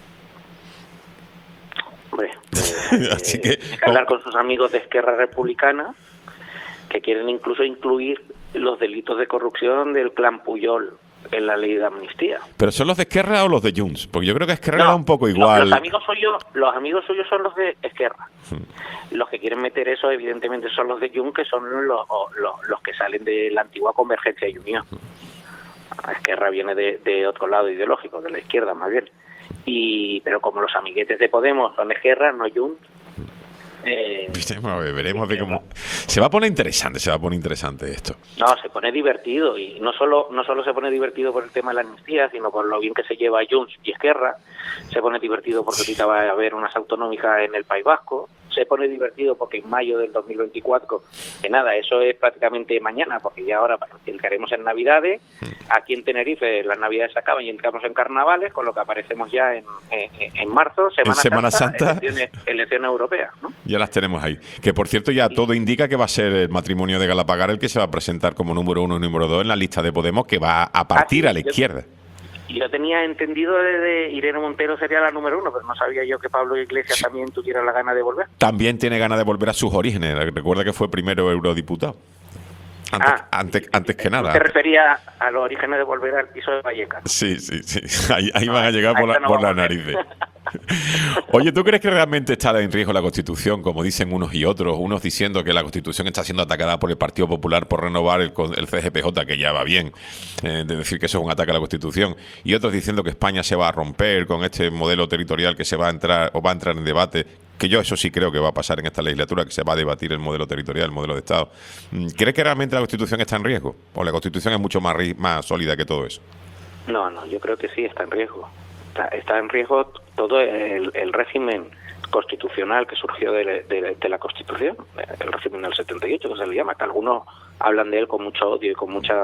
S6: Hombre,
S3: Así que
S6: hay que hablar con sus amigos de Esquerra Republicana, que quieren incluso incluir los delitos de corrupción del clan Puyol en la ley de amnistía.
S3: ¿Pero son los de Esquerra o los de Junts? Porque yo creo que Esquerra da un poco igual.
S6: Los amigos suyos son los de Esquerra. Los que quieren meter eso, evidentemente, son los de Junts, que son los que salen de la antigua Convergencia y Unión. Esquerra viene de otro lado ideológico, de la izquierda más bien. Pero como los amiguetes de Podemos son Esquerra, no Junts,
S3: veremos de cómo se va a poner interesante esto.
S6: No, se pone divertido, y no solo se pone divertido por el tema de la amnistía, sino por lo bien que se lleva Junts y Esquerra. Se pone divertido porque ahorita va a haber unas autonómicas en el País Vasco. Se pone divertido porque en mayo del 2024, que nada, eso es prácticamente mañana, porque ya ahora entraremos en Navidades. Aquí en Tenerife las Navidades se acaban y entramos en carnavales, con lo que aparecemos ya en marzo, Semana Santa. Elecciones europeas, ¿no?
S3: Ya las tenemos ahí. Que por cierto, ya todo indica que va a ser el matrimonio de Galapagar el que se va a presentar como número 1 y número 2 en la lista de Podemos, que va a partir a la izquierda.
S6: Yo tenía entendido de Irene Montero sería la número 1, pero no sabía yo que Pablo Iglesias también tuviera la gana de volver.
S3: También tiene ganas de volver a sus orígenes. Recuerda que fue primero eurodiputado. Antes que nada.
S6: ¿Te refería a los orígenes de volver al piso de Vallecas?
S3: Sí. Ahí van a llegar por las narices. Oye, ¿tú crees que realmente está en riesgo la Constitución, como dicen unos y otros? Unos diciendo que la Constitución está siendo atacada por el Partido Popular por renovar el CGPJ, que ya va bien, de decir que eso es un ataque a la Constitución, y otros diciendo que España se va a romper con este modelo territorial que va a entrar en debate, que yo eso sí creo que va a pasar en esta legislatura, que se va a debatir el modelo territorial, el modelo de Estado. ¿Crees que realmente la Constitución está en riesgo? ¿O la Constitución es mucho más sólida que todo eso?
S6: No, yo creo que sí está en riesgo. Está en riesgo todo el régimen constitucional que surgió de la Constitución, el régimen del 78, que se le llama, que algunos hablan de él con mucho odio y con mucha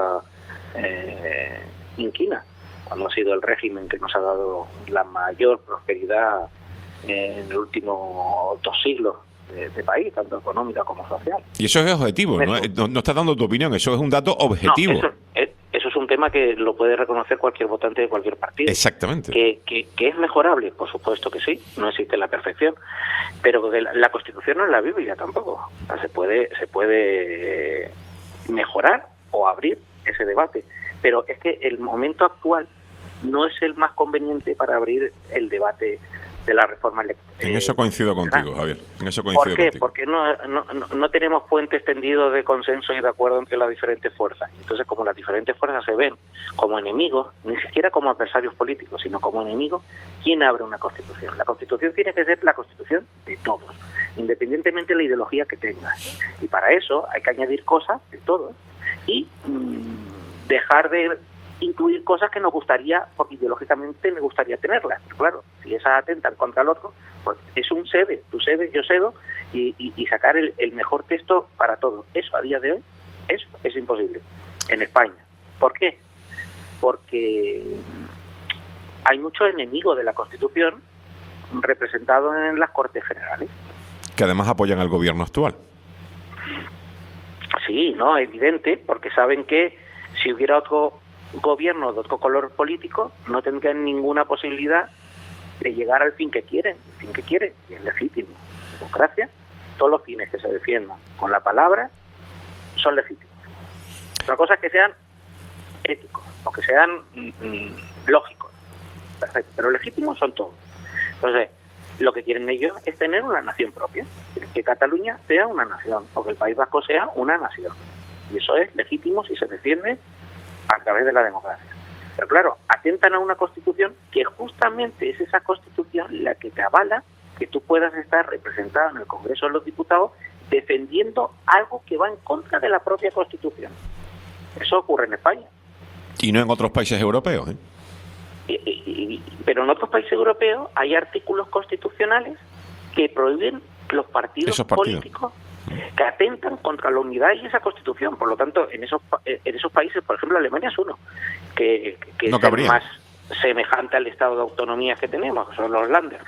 S6: inquina, cuando ha sido el régimen que nos ha dado la mayor prosperidad en el último 2 siglos de país, tanto económica como social.
S3: Y eso es objetivo, no estás dando tu opinión, eso es un dato objetivo.
S6: No, eso es un tema que lo puede reconocer cualquier votante de cualquier partido.
S3: Exactamente.
S6: Que es mejorable, por supuesto que sí, no existe la perfección, pero que la Constitución no es la Biblia tampoco. O sea, se puede mejorar o abrir ese debate, pero es que el momento actual no es el más conveniente para abrir el debate de la reforma electoral.
S3: En eso coincido contigo, Javier. En eso
S6: ¿Por
S3: coincido
S6: qué?
S3: contigo.
S6: Porque no tenemos puentes tendidos de consenso y de acuerdo entre las diferentes fuerzas. Entonces, como las diferentes fuerzas se ven como enemigos, ni siquiera como adversarios políticos, sino como enemigos, ¿quién abre una Constitución? La Constitución tiene que ser la Constitución de todos, independientemente de la ideología que tenga. Y para eso hay que añadir cosas de todos y dejar de incluir cosas que nos gustaría, porque ideológicamente me gustaría tenerlas. Pero claro, si esas atentan contra el otro, pues es un cede, tú cedes, yo cedo, y sacar el mejor texto para todos. Eso a día de hoy, eso es imposible en España. ¿Por qué? Porque hay muchos enemigos de la Constitución representados en las Cortes Generales.
S3: Que además apoyan al gobierno actual.
S6: Sí, no, evidente, porque saben que si hubiera otro gobierno de otro color político, no tendrían ninguna posibilidad de llegar al fin que quieren. El fin que quieren y es legítimo. Democracia, todos los fines que se defiendan con la palabra son legítimos. Otra cosa es que sean éticos o que sean lógicos. Perfecto, pero legítimos son todos. Entonces, lo que quieren ellos es tener una nación propia, que Cataluña sea una nación o que el País Vasco sea una nación. Y eso es legítimo si se defiende a través de la democracia. Pero claro, atentan a una Constitución que justamente es esa Constitución la que te avala que tú puedas estar representado en el Congreso de los Diputados defendiendo algo que va en contra de la propia Constitución. Eso ocurre en España.
S3: Y no en otros países europeos, ¿eh?
S6: Pero en otros países europeos hay artículos constitucionales que prohíben los partidos políticos que atentan contra la unidad y esa Constitución. Por lo tanto, en esos países, por ejemplo, Alemania es uno que
S3: no
S6: es el semejante al estado de autonomía que tenemos, que son los Länder.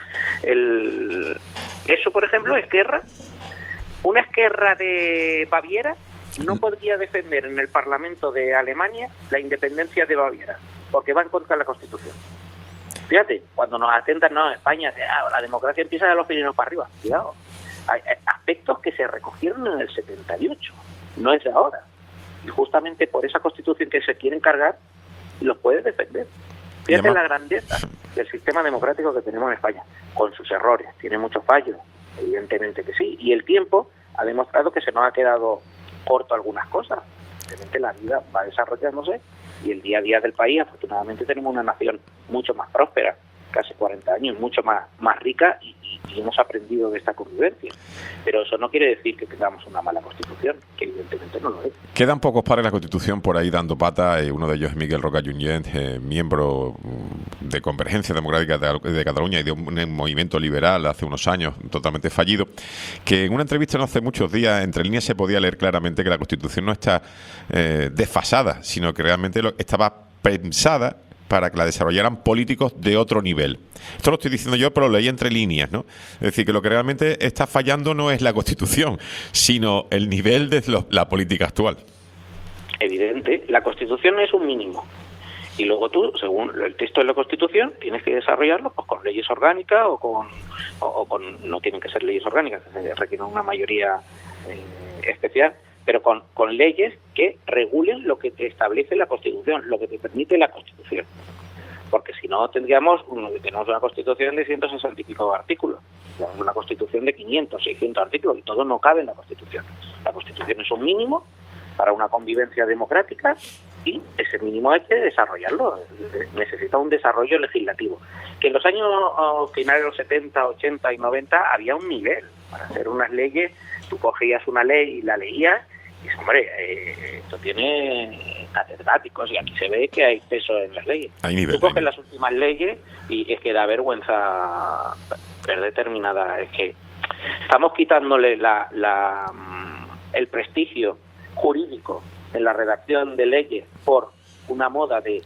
S6: Eso, por ejemplo, Esquerra, una Esquerra de Baviera no podría defender en el Parlamento de Alemania la independencia de Baviera, porque va en contra de la Constitución. Fíjate, cuando nos atentan, no, España, la democracia empieza de los Pirineos para arriba. Cuidado, hay aspectos que se recogieron en el 78, no es de ahora. Y justamente por esa Constitución que se quieren cargar, los puede defender. Fíjate la grandeza del sistema democrático que tenemos en España, con sus errores. Tiene muchos fallos, evidentemente que sí. Y el tiempo ha demostrado que se nos ha quedado corto algunas cosas. Evidentemente la vida va desarrollándose y el día a día del país, afortunadamente, tenemos una nación mucho más próspera, casi 40 años, mucho más rica y hemos aprendido de esta convivencia. Pero eso no quiere decir que tengamos una mala Constitución, que evidentemente no lo es.
S3: Quedan pocos padres de la Constitución por ahí dando pata. Uno de ellos es Miguel Roca Junyent, miembro de Convergencia Democrática de Cataluña y de un movimiento liberal hace unos años, totalmente fallido, que en una entrevista no hace muchos días, entre líneas, se podía leer claramente que la Constitución no está desfasada, sino que realmente estaba pensada para que la desarrollaran políticos de otro nivel. Esto lo estoy diciendo yo, pero lo leí entre líneas, ¿no? Es decir, que lo que realmente está fallando no es la Constitución, sino el nivel de la política actual.
S6: Evidente, la Constitución es un mínimo. Y luego tú, según el texto de la Constitución, tienes que desarrollarlo pues con leyes orgánicas o con no tienen que ser leyes orgánicas, requieren una mayoría especial, pero con leyes que regulen lo que te establece la Constitución, lo que te permite la Constitución. Porque si no tenemos una Constitución de 160 y pico artículos, una Constitución de 500, 600 artículos, y todo no cabe en la Constitución. La Constitución es un mínimo para una convivencia democrática y ese mínimo hay que desarrollarlo. Necesita un desarrollo legislativo. Que en los años finales de los 70, 80 y 90 había un nivel para hacer unas leyes. Tú cogías una ley y la leías y dices, hombre, esto tiene catedráticos y aquí se ve que hay peso en las leyes. Tú coges las últimas leyes y es que da vergüenza ver determinada. Es que estamos quitándole el prestigio jurídico en la redacción de leyes por una moda de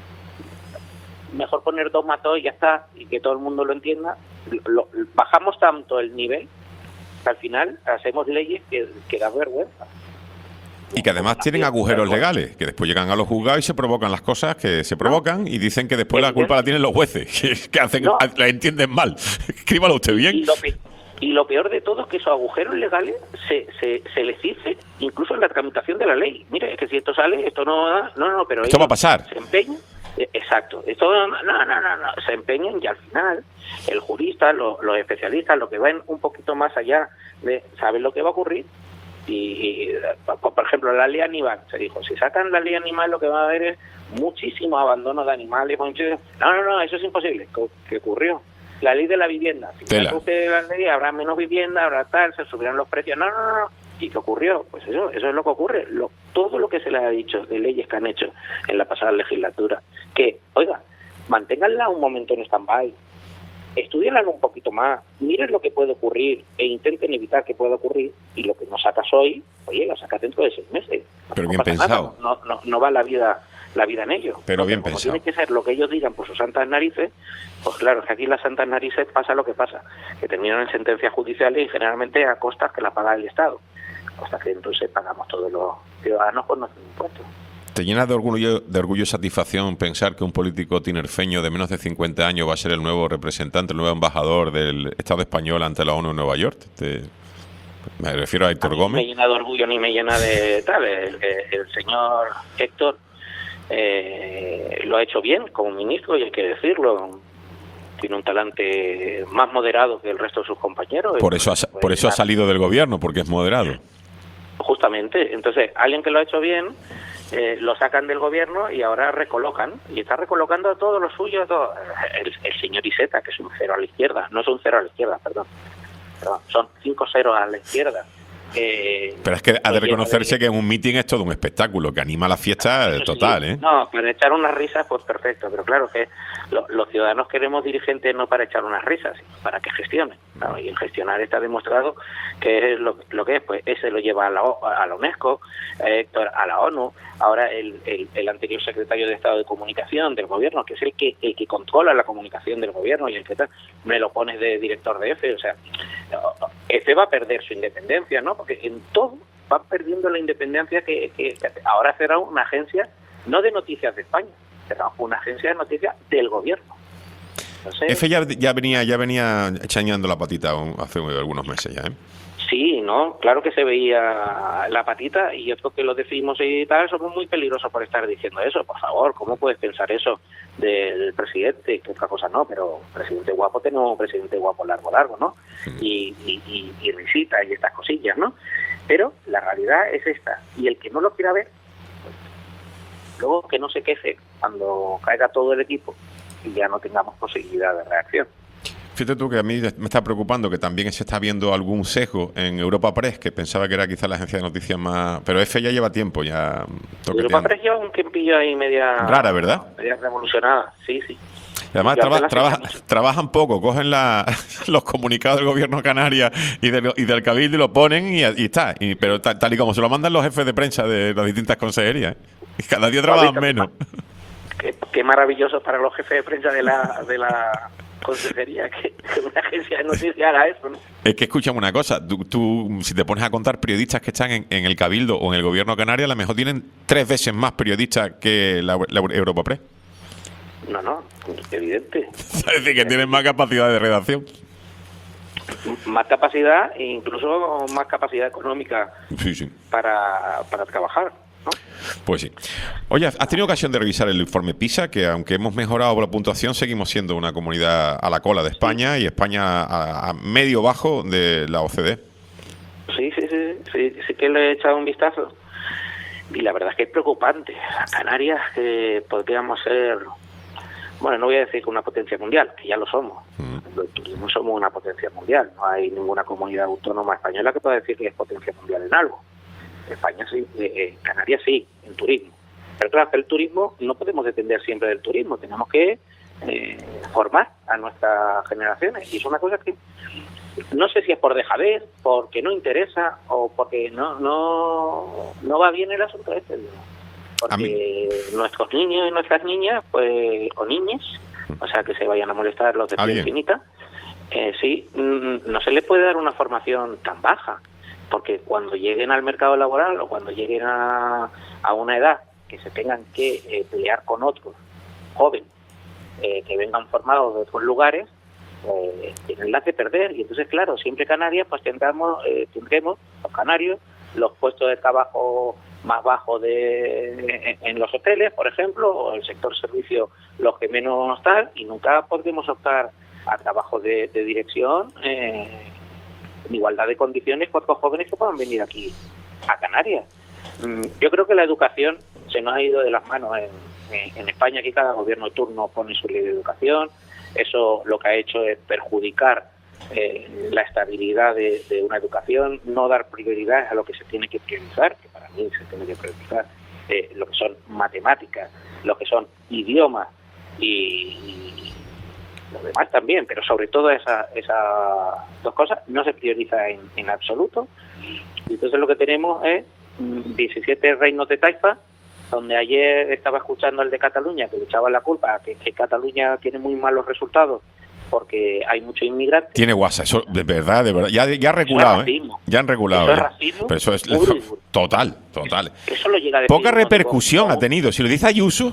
S6: mejor poner 2 más 2 y ya está, y que todo el mundo lo entienda. Bajamos tanto el nivel que al final hacemos leyes que dan vergüenza.
S3: Y que además tienen agujeros legales, que después llegan a los juzgados y se provocan las cosas que se provocan y dicen que después la culpa la tienen los jueces, que hacen, la entienden mal. Escríbalo usted bien.
S6: Y lo peor de todo es que esos agujeros legales se les dice incluso en la tramitación de la ley. Mire, es que si esto sale, esto no, pero
S3: esto va a pasar.
S6: Se empeñan. Exacto, esto no, se empeñan y al final el jurista, los especialistas, los que van un poquito más allá de saber lo que va a ocurrir. Y por ejemplo, la ley animal, se dijo, si sacan la ley animal lo que va a haber es muchísimo abandono de animales. No, eso es imposible. ¿Qué ocurrió? La ley de la vivienda, si se ajuste la ley habrá menos vivienda, habrá tal, se subirán los precios. No. ¿Y qué ocurrió? Pues eso es lo que ocurre. Todo lo que se les ha dicho de leyes que han hecho en la pasada legislatura, que, oiga, manténganla un momento en stand-by, estudienla un poquito más, miren lo que puede ocurrir e intenten evitar que pueda ocurrir, y lo que no sacas hoy, oye, lo sacas dentro de 6 meses.
S3: Pero bien pensado.
S6: No va la vida en ello.
S3: Pero bien
S6: como
S3: pensado.
S6: Tiene que ser lo que ellos digan por sus santas narices. Pues claro, que aquí las santas narices pasa lo que pasa, que terminan en sentencias judiciales y generalmente a costas que la paga el Estado, costas que entonces pagamos todos los ciudadanos con nuestros impuestos.
S3: ¿Te llena de orgullo y satisfacción pensar que un político tinerfeño de menos de 50 años va a ser el nuevo representante, el nuevo embajador del Estado español ante la ONU en Nueva York? Me refiero a Héctor Gómez.
S6: No me llena de orgullo ni me llena de tal. El señor Héctor lo ha hecho bien como ministro, y hay que decirlo. Tiene un talante más moderado que el resto de sus compañeros.
S3: Por eso ha salido del gobierno, porque es moderado.
S6: Justamente. Entonces, alguien que lo ha hecho bien, lo sacan del gobierno y ahora recolocan. Y está recolocando a todos los suyos. El señor Iceta, que es un 0 a la izquierda. No es un 0 a la izquierda, perdón. Son 5 ceros a la izquierda.
S3: Pero es que ha de
S6: nos
S3: reconocerse
S6: llena
S3: que en un mitin es todo un espectáculo, que anima la fiesta
S6: Eso
S3: total,
S6: sí.
S3: ¿eh?
S6: No, para echar unas risas, pues perfecto, pero claro que los ciudadanos queremos dirigentes no para echar unas risas, sino para que gestionen, ¿no? Y el gestionar está demostrado que es lo que es, pues ese lo lleva a la UNESCO, Héctor a la ONU, ahora el anterior secretario de Estado de Comunicación del gobierno, que es el que controla la comunicación del gobierno y el que tal, me lo pones de director de EFE, o sea, EFE va a perder su independencia, ¿no? Porque en todo va perdiendo la independencia que ahora será una agencia no de noticias de España, será una agencia de noticias del gobierno. Entonces,
S3: EFE ya venía chañando la patita hace algunos meses ya, ¿eh?
S6: sí, ¿no? Claro que se veía la patita y esto que lo decimos y tal, somos muy peligrosos por estar diciendo eso. Por favor, ¿cómo puedes pensar eso del presidente? Que otra cosa no, pero presidente guapo tenemos un presidente guapo largo, ¿no? Y risita y estas cosillas, ¿no? Pero la realidad es esta. Y el que no lo quiera ver, pues, luego que no se queje cuando caiga todo el equipo y ya no tengamos posibilidad de reacción.
S3: Fíjate tú que a mí me está preocupando que también se está viendo algún sesgo en Europa Press, que pensaba que era quizás la agencia de noticias más... Pero EFE ya lleva tiempo, ya...
S6: Europa Press lleva un tiempillo ahí media...
S3: Rara, ¿verdad?
S6: Media revolucionada, sí.
S3: Y además trabajan poco, cogen los comunicados del gobierno canaria y del Cabildo y lo ponen y está. Pero tal y como se lo mandan los jefes de prensa de las distintas consejerías, ¿eh? Y cada día trabajan menos.
S6: Qué maravilloso para los jefes de prensa de la consejería que una agencia de noticias haga eso, ¿no?
S3: Es que escúchame una cosa, tú si te pones a contar periodistas que están en el Cabildo o en el gobierno canario, a lo mejor tienen 3 veces más periodistas que la Europa Press.
S6: No, evidente.
S3: Es decir, que tienen más capacidad de redacción.
S6: Más capacidad e incluso más capacidad económica
S3: Sí.
S6: para trabajar, ¿no?
S3: Pues sí. Oye, ¿has tenido ocasión de revisar el informe PISA? Que aunque hemos mejorado por la puntuación, seguimos siendo una comunidad a la cola de España y España a medio bajo de la OCDE.
S6: Sí que le he echado un vistazo. Y la verdad es que es preocupante. Canarias, que podríamos ser... Bueno, no voy a decir que una potencia mundial, que ya lo somos. No somos una potencia mundial. No hay ninguna comunidad autónoma española que pueda decir que es potencia mundial en algo. España sí, Canarias sí, en turismo. Pero claro, que el turismo no podemos depender siempre del turismo. Tenemos que formar a nuestras generaciones. Y es una cosa que no sé si es por dejadez, porque no interesa o porque no va bien el asunto este. Porque nuestros niños y nuestras niñas, pues, o niñas, o sea, que se vayan a molestar los de piel finita, no se les puede dar una formación tan baja, porque cuando lleguen al mercado laboral o cuando lleguen a una edad que se tengan que pelear con otros jóvenes que vengan formados de otros lugares, tienen las de perder. Y entonces, claro, siempre Canarias, pues tendremos los canarios los puestos de trabajo más bajos en los hoteles, por ejemplo, o el sector servicio los que menos tal, y nunca podremos optar a trabajos de dirección en igualdad de condiciones con otros jóvenes que puedan venir aquí a Canarias. Yo creo que la educación se nos ha ido de las manos en España. Aquí cada gobierno de turno pone su ley de educación. Eso lo que ha hecho es perjudicar la estabilidad de una educación, no dar prioridad a lo que se tiene que priorizar, que para mí se tiene que priorizar lo que son matemáticas, lo que son idiomas y lo demás también, pero sobre todo esas dos cosas no se prioriza en absoluto. Y entonces lo que tenemos es 17 reinos de taifa, donde ayer estaba escuchando al de Cataluña, que le echaba la culpa a que Cataluña tiene muy malos resultados porque hay muchos inmigrantes. Tiene guasa, eso de verdad. Ya ha regulado, ya han regulado. Eso es racismo. Pero eso es total. Eso lo llega a decir. Poca repercusión ha tenido. Si lo dice Ayuso,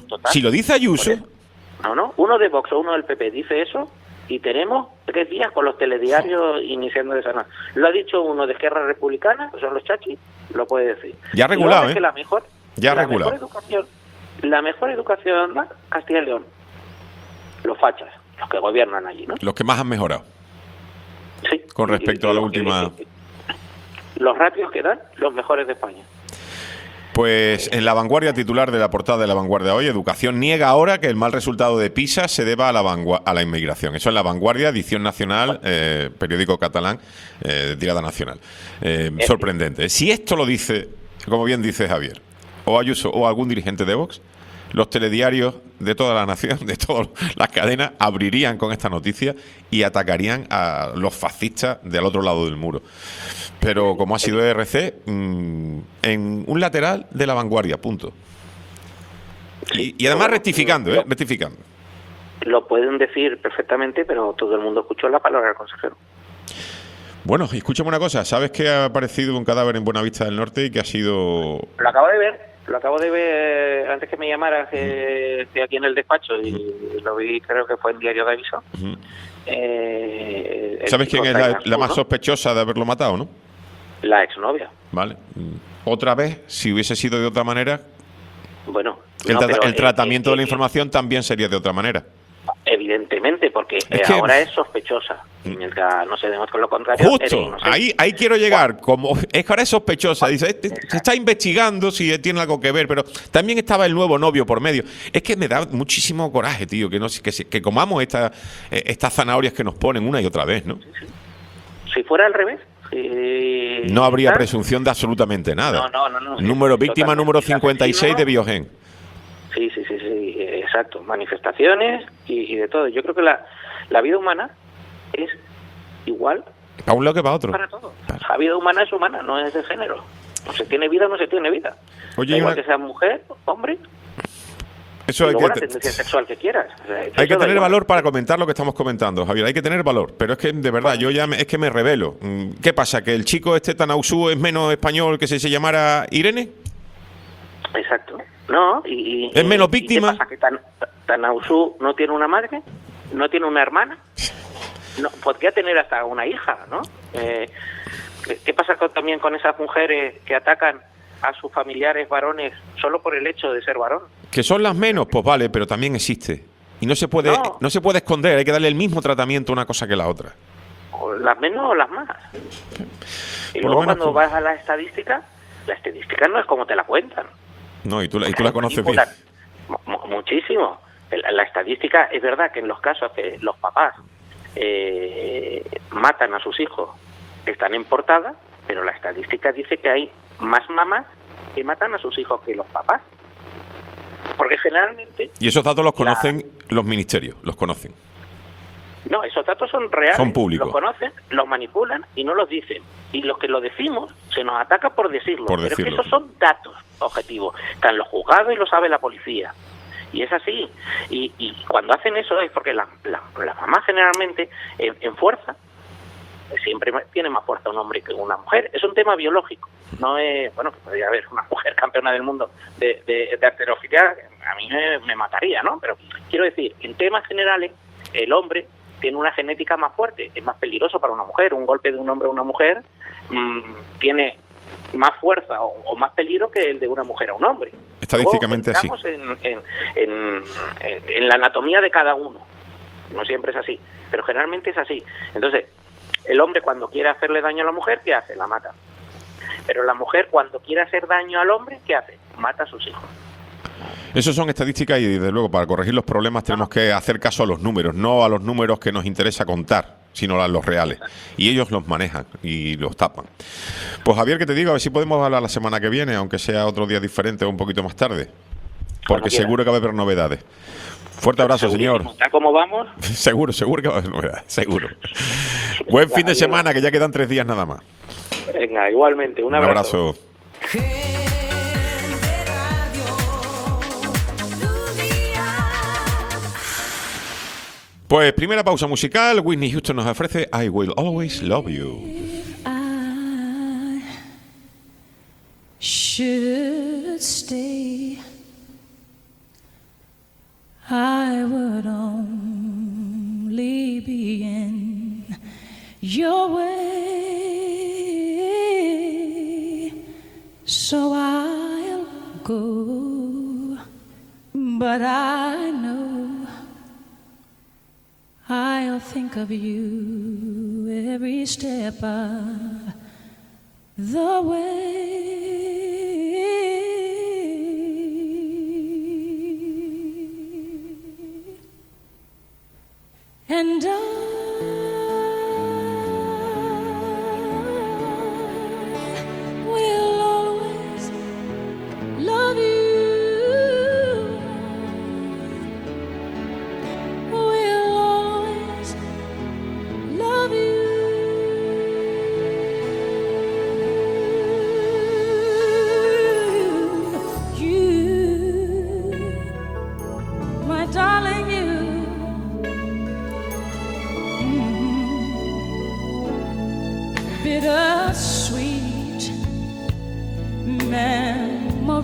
S6: No, uno de Vox o uno del PP dice eso y tenemos 3 días con los telediarios iniciando de sana. Lo ha dicho uno de Esquerra Republicana, que son los chachis, lo puede decir. Ya ha regulado, que la mejor educación da Castilla y León. Los fachas, los que gobiernan allí, ¿no? Los que más han mejorado. Sí. Con respecto a la última... Los ratios que dan, los mejores de España.
S3: Pues en La Vanguardia, titular de la portada de La Vanguardia hoy, Educación niega ahora que el mal resultado de PISA se deba a la inmigración. Eso es La Vanguardia, edición nacional, periódico catalán, tirada nacional. Sorprendente. Si esto lo dice, como bien dice Javier, o Ayuso o algún dirigente de Vox, los telediarios de toda la nación, de todas las cadenas, abrirían con esta noticia y atacarían a los fascistas del otro lado del muro. Pero como ha sido ERC, en un lateral de La Vanguardia, punto. Y además rectificando.
S6: Lo pueden decir perfectamente, pero todo el mundo escuchó la palabra del consejero.
S3: Bueno, y escúchame una cosa, ¿sabes que ha aparecido un cadáver en Buenavista del Norte y que ha sido...?
S6: Lo acabo de ver antes que me llamaras, estoy aquí en el despacho y lo vi, creo que fue en Diario de Aviso.
S3: ¿Sabes quién es la más sospechosa de haberlo matado, no?
S6: La exnovia.
S3: Vale. Otra vez, si hubiese sido de otra manera,
S6: bueno,
S3: el tratamiento de la información también sería de otra manera.
S6: Evidentemente, porque ahora es sospechosa. Mientras no se demuestre lo contrario.
S3: Justo, ahí quiero llegar. Como es que ahora es sospechosa, dice, se está investigando si tiene algo que ver, pero también estaba el nuevo novio por medio. Es que me da muchísimo coraje, tío, que comamos estas zanahorias que nos ponen una y otra vez, ¿no?
S6: Si fuera al revés.
S3: No habría presunción de absolutamente nada.
S6: No.
S3: Número víctima número 56 de Biogen.
S6: Sí, exacto. Manifestaciones y de todo. Yo creo que la vida humana es igual
S3: a un lado que para otro.
S6: Para todo. La vida humana es humana, no es de género. No se tiene vida, no se tiene vida.
S3: Oye,
S6: igual que sea mujer, hombre.
S3: Eso hay
S6: la tendencia sexual que quieras. O sea,
S3: hay que tener valor para comentar lo que estamos comentando, Javier. Hay que tener valor. Pero es que, de verdad, yo ya es que me revelo. ¿Qué pasa? ¿Que el chico Tanausú es menos español que si se llamara Irene?
S6: Exacto. No,
S3: ¿es menos víctima?
S6: ¿Qué pasa? ¿Que Tanausú no tiene una madre? ¿No tiene una hermana? No, podría tener hasta una hija, ¿no? ¿Qué pasa también con esas mujeres que atacan a sus familiares varones solo por el hecho de ser varón?
S3: Que son las menos, pues vale, pero también existe. Y no se puede esconder, hay que darle el mismo tratamiento a una cosa que la otra.
S6: O las menos o las más. Y luego cuando vas a la estadística no es como te la cuentan.
S3: No, y tú la conoces bien.
S6: Muchísimo. La estadística es verdad que en los casos que los papás matan a sus hijos están en portada, pero la estadística dice que hay más mamás que matan a sus hijos que los papás. Porque generalmente...
S3: Y esos datos los conocen los ministerios, los conocen.
S6: No, esos datos son reales.
S3: Son públicos.
S6: Los conocen, los manipulan y no los dicen. Y los que lo decimos, se nos ataca por decirlo. Pero es que esos son datos objetivos. Están los juzgados y lo sabe la policía. Y es así. Y cuando hacen eso es porque las mamás generalmente en fuerza siempre tiene más fuerza un hombre que una mujer. Es un tema biológico. No es, bueno, que podría haber una mujer campeona del mundo de halterofilia, a mí me mataría, ¿no? Pero quiero decir, en temas generales, el hombre tiene una genética más fuerte, es más peligroso para una mujer. Un golpe de un hombre a una mujer tiene más fuerza o más peligro que el de una mujer a un hombre.
S3: Estadísticamente así.
S6: En la anatomía de cada uno. No siempre es así, pero generalmente es así. Entonces, el hombre cuando quiere hacerle daño a la mujer, ¿qué hace? La mata. Pero la mujer cuando quiere hacer daño al hombre, ¿qué hace? Mata a sus hijos.
S3: Eso son estadísticas y, desde luego, para corregir los problemas tenemos que hacer caso a los números, no a los números que nos interesa contar, sino a los reales. Y ellos los manejan y los tapan. Pues, Javier, que te digo, a ver si podemos hablar la semana que viene, aunque sea otro día diferente o un poquito más tarde. Porque seguro que va a haber novedades. Fuerte abrazo, señor.
S6: ¿Cómo vamos?
S3: Seguro que va a haber novedades, seguro. Buen fin de semana, que ya quedan 3 días nada más.
S6: Venga, igualmente. Un abrazo.
S3: Pues primera pausa musical. Whitney Houston nos ofrece I Will Always Love You.
S2: I should stay. I would only be in your way, so I'll go, but I know I'll think of you every step of the way.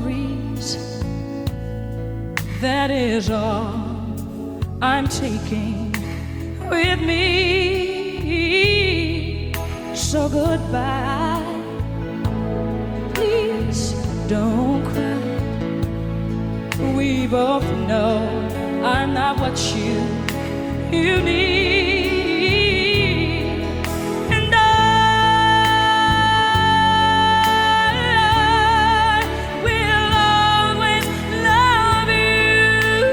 S2: memories. That is all I'm taking with me. So goodbye. Please don't cry. We both know I'm not what you need. And I will always love you.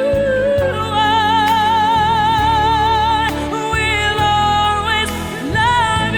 S2: I will always love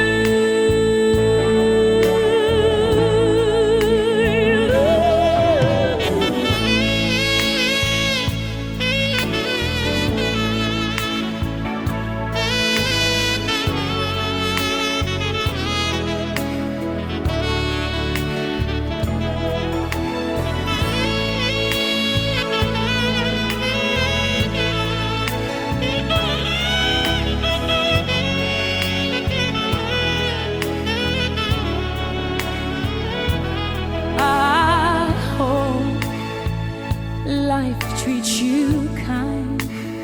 S2: I hope life treats you kind,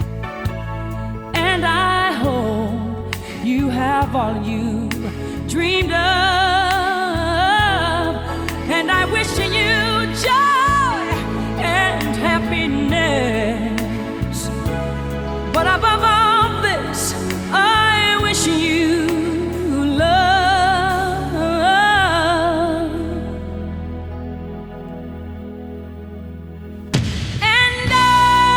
S2: and I hope you have all you dreamed of, and I wish you joy and happiness. But above all this, I wish you love. And I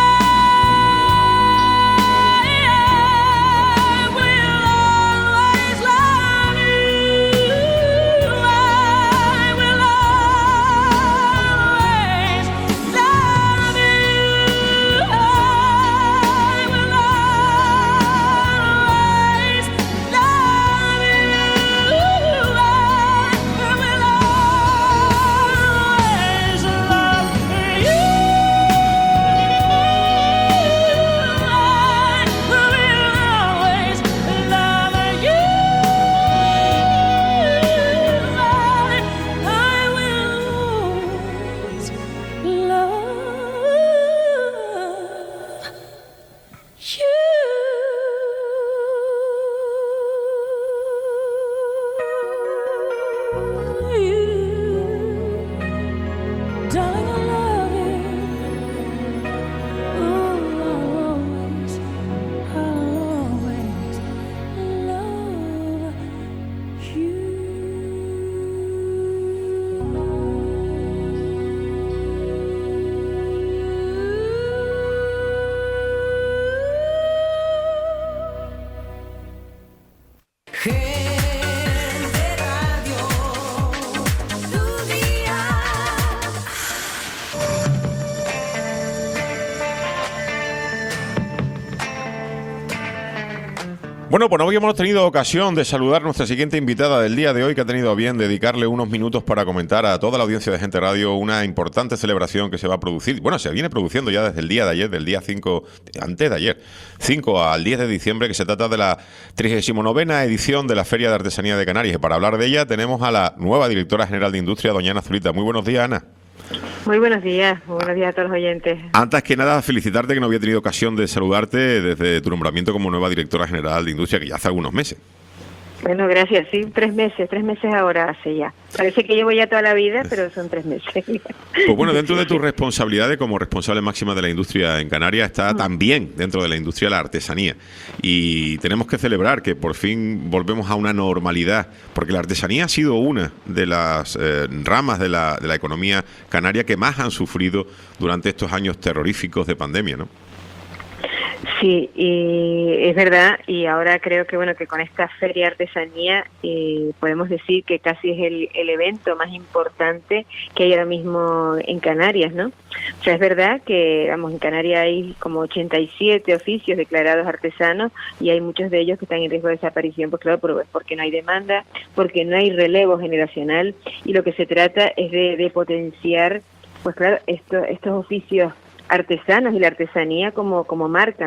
S2: will always love you. I will always love you. I will always love you. Darling, I love you. Ooh, I'll always love
S3: Bueno, pues no habíamos tenido ocasión de saludar a nuestra siguiente invitada del día de hoy, que ha tenido a bien dedicarle unos minutos para comentar a toda la audiencia de Gente Radio una importante celebración que se va a producir. Bueno, se viene produciendo ya desde el día de ayer, del día 5, antes de ayer, 5 al 10 de diciembre, que se trata de la 39ª edición de la Feria de Artesanía de Canarias. Y para hablar de ella tenemos a la nueva directora general de Industria, doña Ana Zurita. Muy buenos días, Ana.
S7: Muy buenos días a todos los oyentes.
S3: Antes que nada, felicitarte que no había tenido ocasión de saludarte desde tu nombramiento como nueva directora general de Industria, que ya hace algunos meses.
S7: Bueno, gracias, sí, 3 meses ahora hace ya. Parece que llevo ya toda la vida, pero son 3 meses.
S3: Pues bueno, dentro de tus responsabilidades como responsable máxima de la industria en Canarias está también dentro de la industria la artesanía. Y tenemos que celebrar que por fin volvemos a una normalidad, porque la artesanía ha sido una de las ramas de la economía canaria que más han sufrido durante estos años terroríficos de pandemia, ¿no?
S7: Sí, y es verdad, y ahora creo que bueno que con esta feria de artesanía podemos decir que casi es el evento más importante que hay ahora mismo en Canarias, ¿no? O sea, es verdad que vamos, en Canarias hay como 87 oficios declarados artesanos y hay muchos de ellos que están en riesgo de desaparición, pues claro, porque no hay demanda, porque no hay relevo generacional, y lo que se trata es de potenciar, pues claro, estos oficios artesanos y la artesanía como marca, ¿no?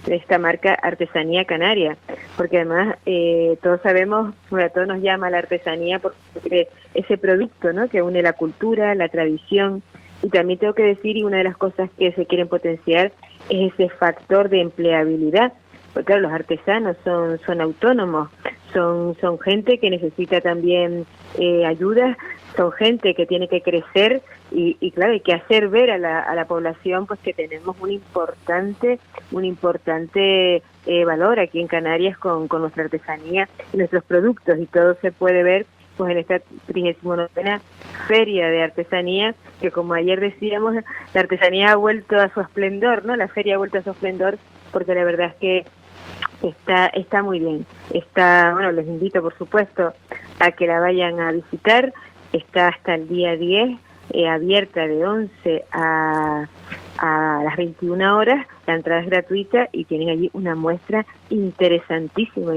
S7: de esta marca Artesanía Canaria, porque además todos sabemos, bueno, a todos nos llama la artesanía porque ese producto, ¿no?, que une la cultura, la tradición, y también tengo que decir, y una de las cosas que se quieren potenciar es ese factor de empleabilidad, porque claro, los artesanos son autónomos, son gente que necesita también ayuda, son gente que tiene que crecer y claro, hay que hacer ver a la población pues que tenemos un importante valor aquí en Canarias con nuestra artesanía y nuestros productos, y todo se puede ver pues en esta 39ª Feria de Artesanía, que como ayer decíamos, la artesanía ha vuelto a su esplendor, ¿no? La feria ha vuelto a su esplendor, porque la verdad es que está muy bien. Bueno, les invito por supuesto a que la vayan a visitar. Está hasta el día 10, abierta de 11 a las 21 horas. La entrada es gratuita y tienen allí una muestra interesantísima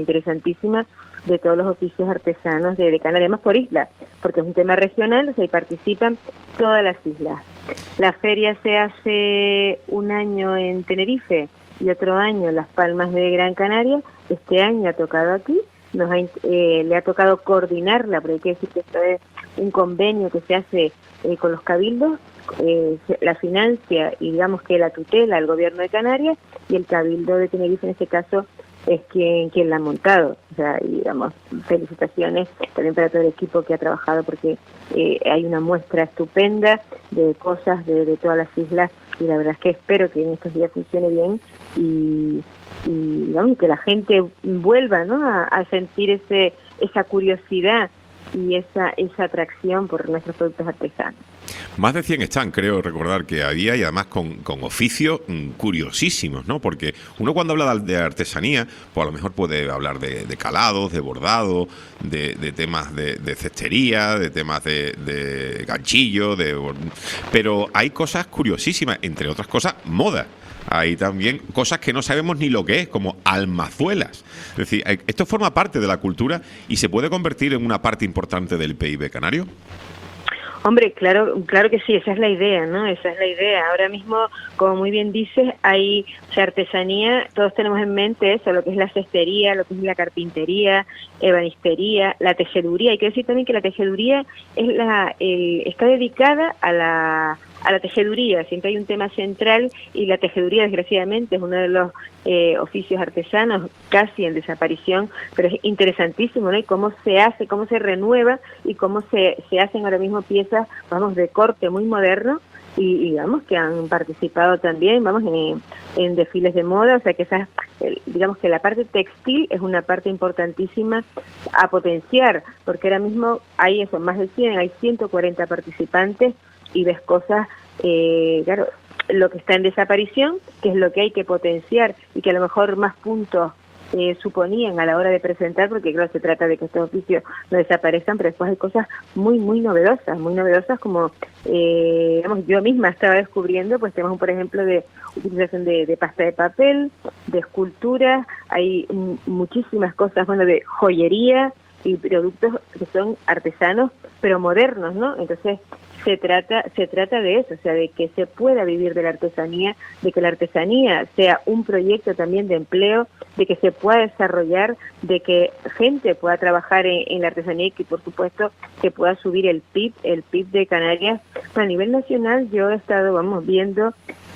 S7: de todos los oficios artesanos de Canarias, además por isla, porque es un tema regional, o sea, y participan todas las islas. La feria se hace un año en Tenerife y otro año en Las Palmas de Gran Canaria. Este año ha tocado aquí, le ha tocado coordinarla, pero hay que decir que esto es un convenio que se hace con los cabildos, la financia y digamos que la tutela el gobierno de Canarias, y el cabildo de Tenerife en este caso es quien la ha montado. O sea, y digamos, felicitaciones también para todo el equipo que ha trabajado, porque hay una muestra estupenda de cosas de todas las islas, y la verdad es que espero que en estos días funcione bien y digamos, que la gente vuelva, ¿no?, a sentir esa curiosidad y esa atracción por nuestros productos artesanos.
S3: Más de 100 están, creo recordar que había, y además con oficios curiosísimos, ¿no? Porque uno cuando habla de artesanía, pues a lo mejor puede hablar de calados, de bordado, de temas de cestería, de temas de ganchillo, pero hay cosas curiosísimas, entre otras cosas, moda. Hay también cosas que no sabemos ni lo que es, como almazuelas. Es decir, esto forma parte de la cultura y se puede convertir en una parte importante del PIB canario.
S7: Hombre, claro que sí, esa es la idea, ¿no? Esa es la idea. Ahora mismo, como muy bien dices, hay artesanía, todos tenemos en mente eso, lo que es la cestería, lo que es la carpintería, ebanistería, la tejeduría. Hay que decir también que la tejeduría está dedicada a la tejeduría, siempre hay un tema central, y la tejeduría desgraciadamente es uno de los oficios artesanos casi en desaparición, pero es interesantísimo, ¿no? Y cómo se hace, cómo se renueva y cómo se hacen ahora mismo piezas, vamos, de corte muy moderno, y digamos que han participado también, vamos, en desfiles de moda, o sea que digamos que la parte textil es una parte importantísima a potenciar, porque ahora mismo hay más de 100, hay 140 participantes, y ves cosas, claro, lo que está en desaparición, que es lo que hay que potenciar y que a lo mejor más puntos suponían a la hora de presentar, porque claro, se trata de que estos oficios no desaparezcan, pero después hay cosas muy novedosas como, digamos, yo misma estaba descubriendo, pues tenemos por ejemplo de utilización de pasta de papel, de esculturas, hay muchísimas cosas, bueno, de joyería y productos que son artesanos, pero modernos, ¿no? Entonces, se trata de eso, o sea, de que se pueda vivir de la artesanía, de que la artesanía sea un proyecto también de empleo, de que se pueda desarrollar, de que gente pueda trabajar en la artesanía y que, por supuesto, que pueda subir el PIB de Canarias. Bueno, a nivel nacional yo he estado, viendo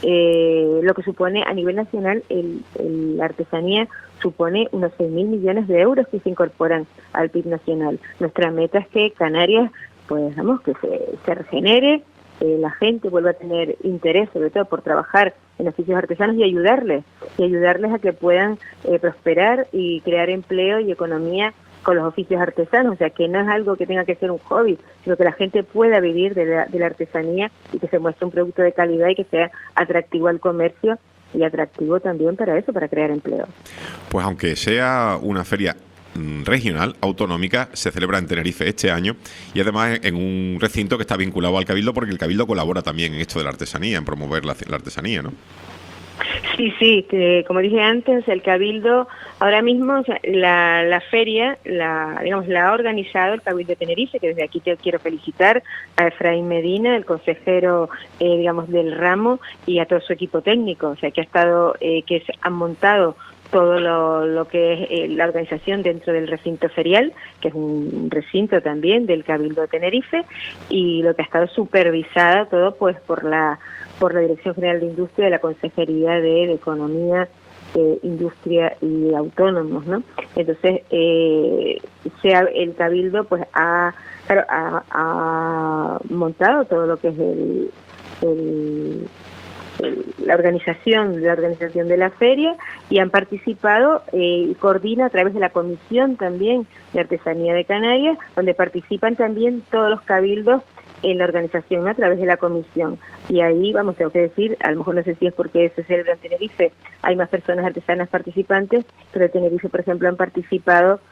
S7: lo que supone a nivel nacional la artesanía. Supone unos 6.000 millones de euros que se incorporan al PIB nacional. Nuestra meta es que Canarias, pues que se regenere, la gente vuelva a tener interés, sobre todo por trabajar en oficios artesanos, y ayudarles a que puedan prosperar y crear empleo y economía con los oficios artesanos. O sea, que no es algo que tenga que ser un hobby, sino que la gente pueda vivir de la artesanía y que se muestre un producto de calidad y que sea atractivo al comercio y atractivo también para eso, para crear empleo.
S3: Pues aunque sea una feria regional, autonómica, se celebra en Tenerife este año, y además en un recinto que está vinculado al Cabildo, porque el Cabildo colabora también en esto de la artesanía, en promover la artesanía, ¿no?
S7: Sí, que, como dije antes, el Cabildo ahora mismo, o sea, la feria, la ha organizado el Cabildo de Tenerife, que desde aquí te quiero felicitar a Efraín Medina, el consejero, del ramo, y a todo su equipo técnico, o sea, que han montado todo lo que es la organización dentro del recinto ferial, que es un recinto también del Cabildo de Tenerife, y lo que ha estado supervisada todo pues por la Dirección General de Industria de la Consejería de Economía, Industria y Autónomos, ¿no? Entonces, el Cabildo pues ha montado todo lo que es la organización de la feria, y han participado y coordina a través de la Comisión también de Artesanía de Canarias, donde participan también todos los cabildos en la organización, ¿no? A través de la comisión. Y ahí, tengo que decir, a lo mejor no sé si es porque se celebra en Tenerife, hay más personas artesanas participantes, pero en Tenerife, por ejemplo, han participado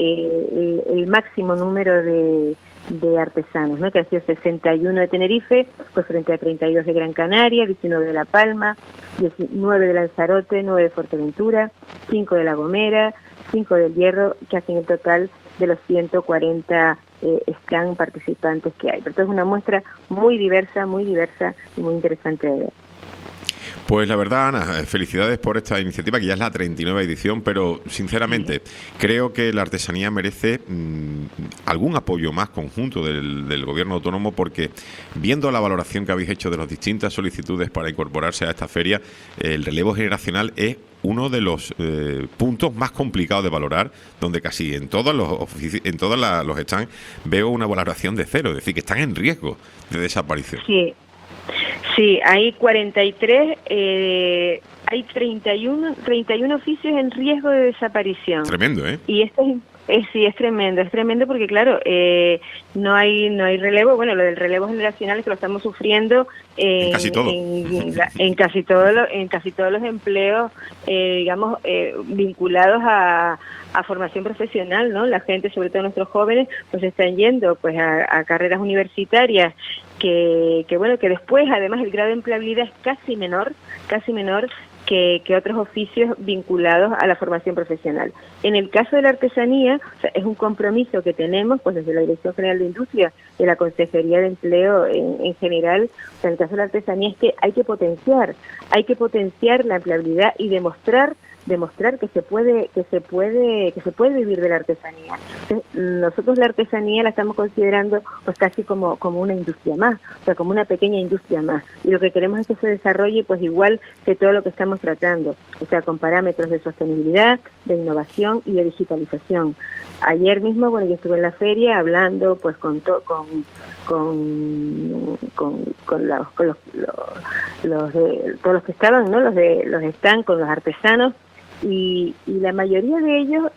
S7: el máximo número de artesanos, ¿no? Que ha sido 61 de Tenerife, pues frente a 32 de Gran Canaria, 19 de La Palma, 19 de Lanzarote, 9 de Fuerteventura, 5 de La Gomera, 5 del Hierro, que hacen el total de los 140 stand participantes que hay. Pero esto es una muestra muy diversa y muy interesante de ver.
S3: Pues la verdad, Ana, felicidades por esta iniciativa, que ya es la 39ª edición, pero sinceramente creo que la artesanía merece algún apoyo más conjunto del Gobierno autónomo, porque viendo la valoración que habéis hecho de las distintas solicitudes para incorporarse a esta feria, el relevo generacional es uno de los puntos más complicados de valorar, donde casi en todos los stands veo una valoración de 0, es decir, que están en riesgo de desaparición.
S7: Sí, hay 43, hay 31 oficios en riesgo de desaparición.
S3: Tremendo, ¿eh?
S7: Y esto es tremendo porque claro, no hay relevo. Bueno, lo del relevo generacional es que lo estamos sufriendo en casi todo. En casi todos los empleos, vinculados a formación profesional, ¿no? La gente, sobre todo nuestros jóvenes, pues están yendo pues a carreras universitarias que después, además, el grado de empleabilidad es casi menor que otros oficios vinculados a la formación profesional. En el caso de la artesanía, es un compromiso que tenemos pues desde la Dirección General de Industria y la Consejería de Empleo en general. En el caso de la artesanía es que hay que potenciar la empleabilidad y demostrar que se puede vivir de la artesanía. Entonces, nosotros la artesanía la estamos considerando pues casi como una industria más, o sea, como una pequeña industria más, y lo que queremos es que se desarrolle pues igual que todo lo que estamos tratando, o sea, con parámetros de sostenibilidad, de innovación y de digitalización. Ayer mismo, yo estuve en la feria hablando pues con todos los que estaban, ¿no? Los están con los artesanos, y la mayoría de ellos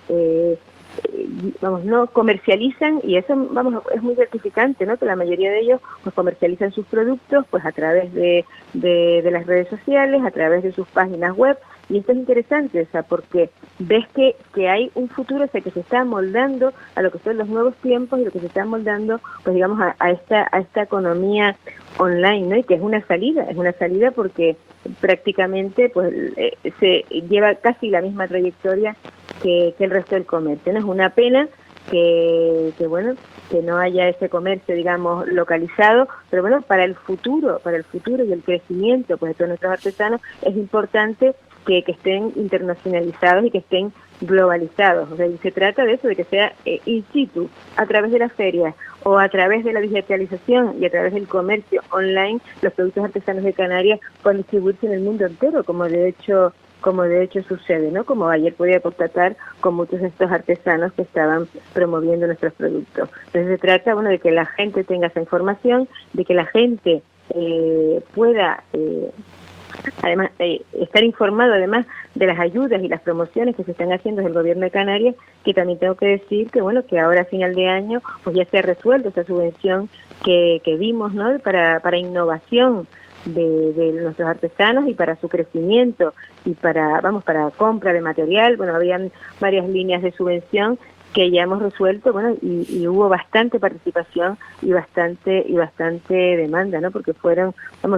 S7: no comercializan, y eso es muy gratificante, ¿no? Que la mayoría de ellos pues comercializan sus productos pues a través de las redes sociales, a través de sus páginas web. Y esto es interesante, o sea, porque ves que hay un futuro, o sea, que se está amoldando a lo que son los nuevos tiempos, y lo que se está amoldando, pues a esta economía online, ¿no? Y que es una salida porque prácticamente pues se lleva casi la misma trayectoria que el resto del comercio, ¿no? Es una pena que no haya ese comercio, localizado, pero para el futuro y el crecimiento pues de todos nuestros artesanos es importante que estén internacionalizados y que estén globalizados. O sea, y se trata de eso, de que sea in situ, a través de las ferias o a través de la digitalización y a través del comercio online, los productos artesanos de Canarias puedan distribuirse en el mundo entero, como de hecho sucede, ¿no? Como ayer podía constatar con muchos de estos artesanos que estaban promoviendo nuestros productos. Entonces se trata, de que la gente tenga esa información, de que la gente pueda además estar informado además de las ayudas y las promociones que se están haciendo desde el Gobierno de Canarias, que también tengo que decir que ahora a final de año pues ya se ha resuelto esa subvención que vimos, ¿no? para innovación de nuestros artesanos y para su crecimiento y para compra de material. Habían varias líneas de subvención que ya hemos resuelto, bueno, y hubo bastante participación y bastante demanda, ¿no? Porque fueron,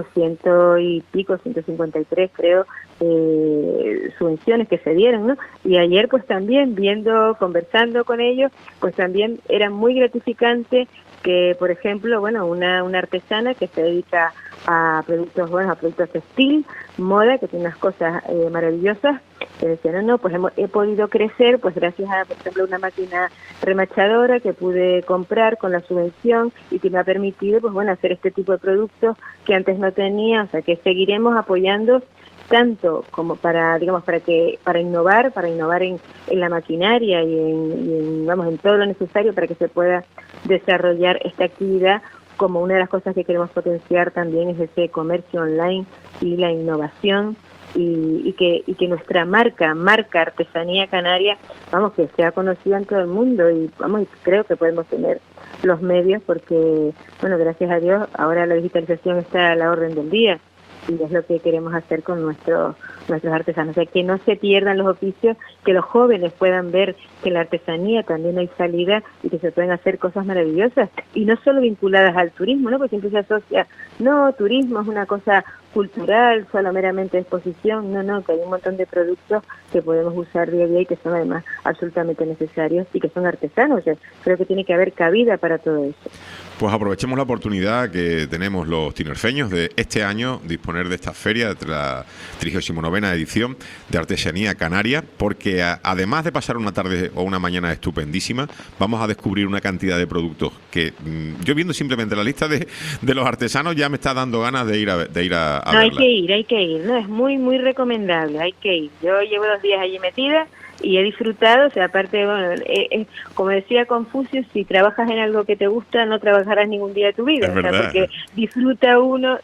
S7: 153 creo, subvenciones que se dieron, ¿no? Y ayer pues también conversando con ellos, pues también era muy gratificante que, por ejemplo, bueno, una artesana que se dedica a productos, a productos textil, moda, que tiene unas cosas maravillosas, que decían, no, pues he podido crecer, pues gracias a, por ejemplo, una máquina remachadora que pude comprar con la subvención y que me ha permitido, pues bueno, hacer este tipo de productos que antes no tenía, o sea, que seguiremos apoyando tanto como para innovar en la maquinaria y en todo lo necesario para que se pueda desarrollar esta actividad, como una de las cosas que queremos potenciar también es ese comercio online y la innovación y que nuestra marca Artesanía Canaria, que sea conocida en todo el mundo y creo que podemos tener los medios porque, bueno, gracias a Dios ahora la digitalización está a la orden del día. Y es lo que queremos hacer con nuestros artesanos, o sea, que no se pierdan los oficios, que los jóvenes puedan ver que en la artesanía también hay salida y que se pueden hacer cosas maravillosas, y no solo vinculadas al turismo, ¿no? Porque siempre se asocia, no, turismo es una cosa cultural, solo meramente exposición, no, que hay un montón de productos que podemos usar día a día y que son además absolutamente necesarios y que son artesanos, o sea, creo que tiene que haber cabida para todo eso.
S3: Pues aprovechemos la oportunidad que tenemos los tinerfeños de este año disponer de esta feria, de la 39ª edición de Artesanía Canaria, porque además de pasar una tarde o una mañana estupendísima, vamos a descubrir una cantidad de productos que yo viendo simplemente la lista de los artesanos ya me está dando ganas de ir a verla.
S7: No, hay que ir, no, es muy, muy recomendable, hay que ir. Yo llevo 2 días allí metida y he disfrutado, o sea, aparte, bueno, como decía Confucio, si trabajas en algo que te gusta, no trabajarás ningún día de tu vida,
S3: es
S7: o sea,
S3: verdad.
S7: porque disfruta uno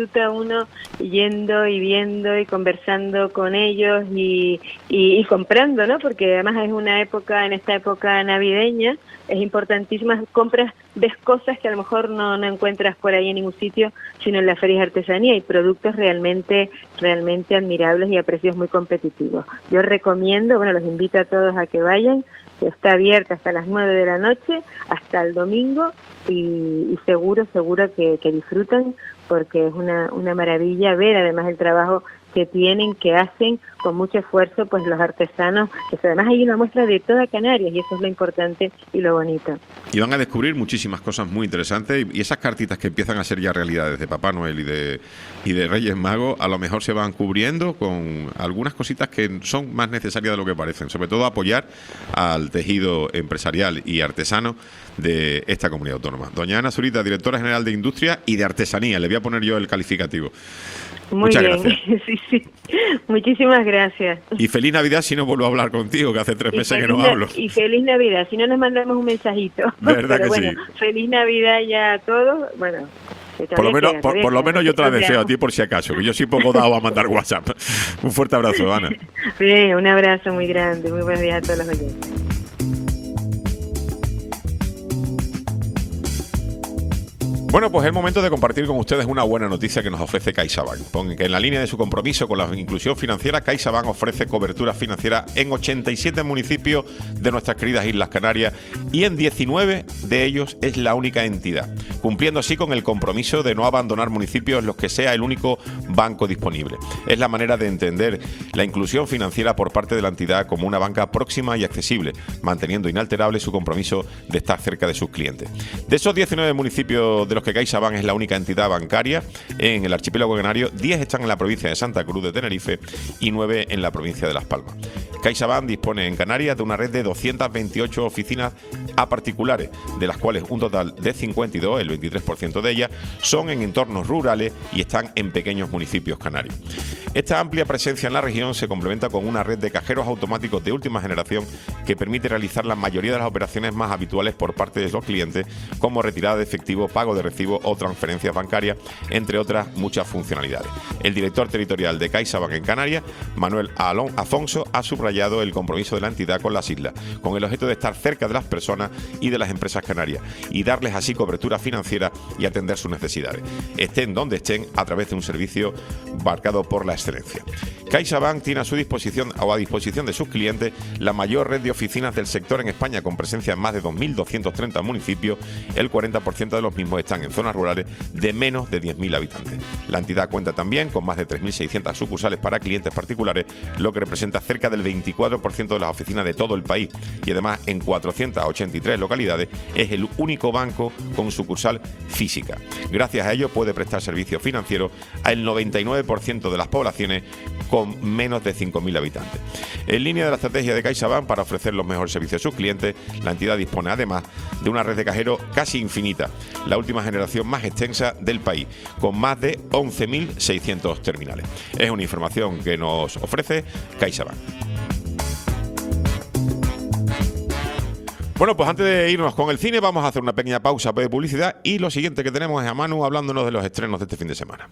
S7: yendo y viendo y conversando con ellos y comprando, ¿no? Porque además es en esta época navideña, es importantísima, ves cosas que a lo mejor no encuentras por ahí en ningún sitio, sino en las ferias de artesanía, y productos realmente admirables y a precios muy competitivos. Yo recomiendo, los invito a todos a que vayan, está abierta hasta las 9 de la noche, hasta el domingo, y seguro que disfrutan, porque es una maravilla ver además el trabajo que hacen con mucho esfuerzo pues los artesanos, que además hay una muestra de toda Canarias y eso es lo importante y lo bonito.
S3: Y van a descubrir muchísimas cosas muy interesantes y esas cartitas que empiezan a ser ya realidades de Papá Noel y de Reyes Magos, a lo mejor se van cubriendo con algunas cositas que son más necesarias de lo que parecen, sobre todo apoyar al tejido empresarial y artesano de esta comunidad autónoma. Doña Ana Zurita, directora general de Industria y de Artesanía, le voy a poner yo el calificativo.
S7: Muchas
S3: bien.
S7: Gracias. Sí. Muchísimas gracias.
S3: Y feliz Navidad si no vuelvo a hablar contigo, que hace 3 meses que no hablo.
S7: Y feliz Navidad, si no nos mandamos un mensajito.
S3: Verdad.
S7: Pero
S3: que
S7: bueno,
S3: sí.
S7: Feliz Navidad ya a todos. Bueno,
S3: por lo menos yo te la deseo a ti por si acaso, que yo soy poco dado a mandar WhatsApp. Un fuerte abrazo, Ana.
S7: Bien, un abrazo muy grande, muy buenos días a todos los oyentes.
S3: Bueno, pues es el momento de compartir con ustedes una buena noticia que nos ofrece CaixaBank. Que en la línea de su compromiso con la inclusión financiera, CaixaBank ofrece cobertura financiera en 87 municipios de nuestras queridas Islas Canarias y en 19 de ellos es la única entidad, cumpliendo así con el compromiso de no abandonar municipios en los que sea el único banco disponible. Es la manera de entender la inclusión financiera por parte de la entidad como una banca próxima y accesible, manteniendo inalterable su compromiso de estar cerca de sus clientes. De esos 19 municipios de los que CaixaBank es la única entidad bancaria en el archipiélago canario, 10 están en la provincia de Santa Cruz de Tenerife y 9 en la provincia de Las Palmas. CaixaBank dispone en Canarias de una red de 228 oficinas a particulares, de las cuales un total de 52, el 23% de ellas, son en entornos rurales y están en pequeños municipios canarios. Esta amplia presencia en la región se complementa con una red de cajeros automáticos de última generación que permite realizar la mayoría de las operaciones más habituales por parte de los clientes, como retirada de efectivo, pago de recibo o transferencias bancarias, entre otras muchas funcionalidades. El director territorial de CaixaBank en Canarias, Manuel Afonso, ha subrayado el compromiso de la entidad con las islas, con el objeto de estar cerca de las personas y de las empresas canarias y darles así cobertura financiera y atender sus necesidades, estén donde estén, a través de un servicio marcado por la excelencia. CaixaBank tiene a disposición de sus clientes la mayor red de oficinas del sector en España, con presencia en más de 2.230 municipios. El 40% de los mismos están en zonas rurales de menos de 10.000 habitantes. La entidad cuenta también con más de 3.600 sucursales para clientes particulares, lo que representa cerca del 24% de las oficinas de todo el país, y además en 483 localidades es el único banco con sucursal física. Gracias a ello puede prestar servicios financieros al 99% de las poblaciones con menos de 5.000 habitantes. En línea de la estrategia de CaixaBank para ofrecer los mejores servicios a sus clientes, la entidad dispone además de una red de cajeros casi infinita, la última generación más extensa del país, con más de 11.600 terminales. Es una información que nos ofrece CaixaBank. Bueno, pues antes de irnos con el cine, vamos a hacer una pequeña pausa de publicidad, y lo siguiente que tenemos es a Manu hablándonos de los estrenos de este fin de semana.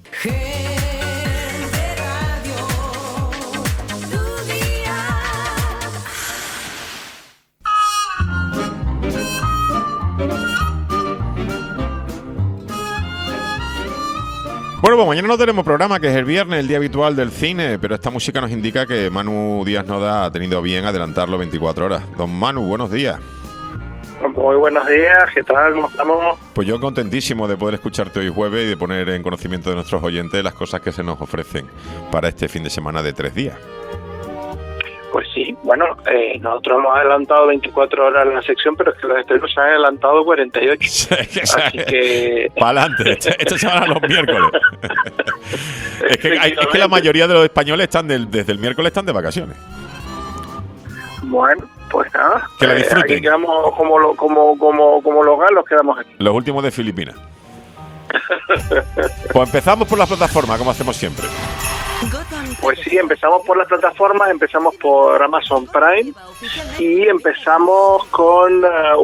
S3: Bueno, pues mañana no tenemos programa, que es el viernes, el día habitual del cine, pero esta música nos indica que Manu Díaz Noda ha tenido bien adelantarlo 24 horas. Don Manu, buenos días.
S8: Muy buenos días, ¿qué tal? ¿Cómo estamos?
S3: Pues yo contentísimo de poder escucharte hoy jueves y de poner en conocimiento de nuestros oyentes las cosas que se nos ofrecen para este fin de semana de 3 días.
S8: Pues sí, bueno, nosotros hemos adelantado 24 horas la sección, pero es que los estrenos se han adelantado 48. Así que...
S3: Para adelante, esta semana los miércoles. es que la mayoría de los españoles están desde el miércoles están de vacaciones.
S8: Bueno, pues nada.
S3: Que la disfruten.
S8: Aquí quedamos como los galos, quedamos aquí.
S3: Los últimos de Filipinas. Pues empezamos por la plataforma, como hacemos siempre.
S8: Pues sí, empezamos por las plataformas, empezamos por Amazon Prime y empezamos con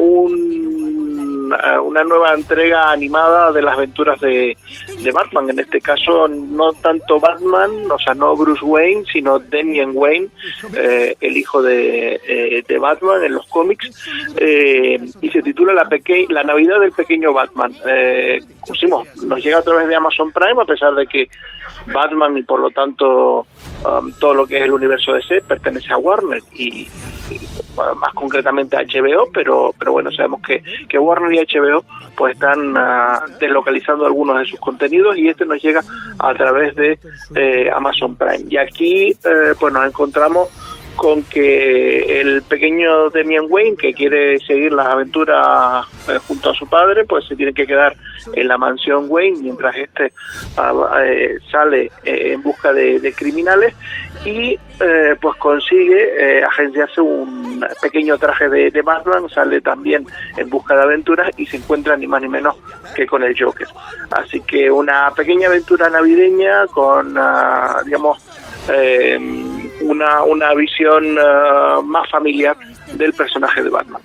S8: una nueva entrega animada de las aventuras de Batman. En este caso, no tanto Batman, o sea, no Bruce Wayne, sino Damian Wayne, el hijo de Batman en los cómics, y se titula La Navidad del Pequeño Batman. Nos llega a través de Amazon Prime, a pesar de que Batman y por lo tanto todo lo que es el universo DC pertenece a Warner y más concretamente a HBO, pero bueno, sabemos que Warner y HBO pues están deslocalizando algunos de sus contenidos, y este nos llega a través de Amazon Prime. Y aquí pues nos encontramos con que el pequeño Damian Wayne, que quiere seguir las aventuras junto a su padre, pues se tiene que quedar en la mansión Wayne mientras este sale en busca de criminales, y pues consigue agenciarse un pequeño traje de Batman, sale también en busca de aventuras y se encuentra ni más ni menos que con el Joker. Así que una pequeña aventura navideña con, digamos, una visión más familiar del personaje de Batman.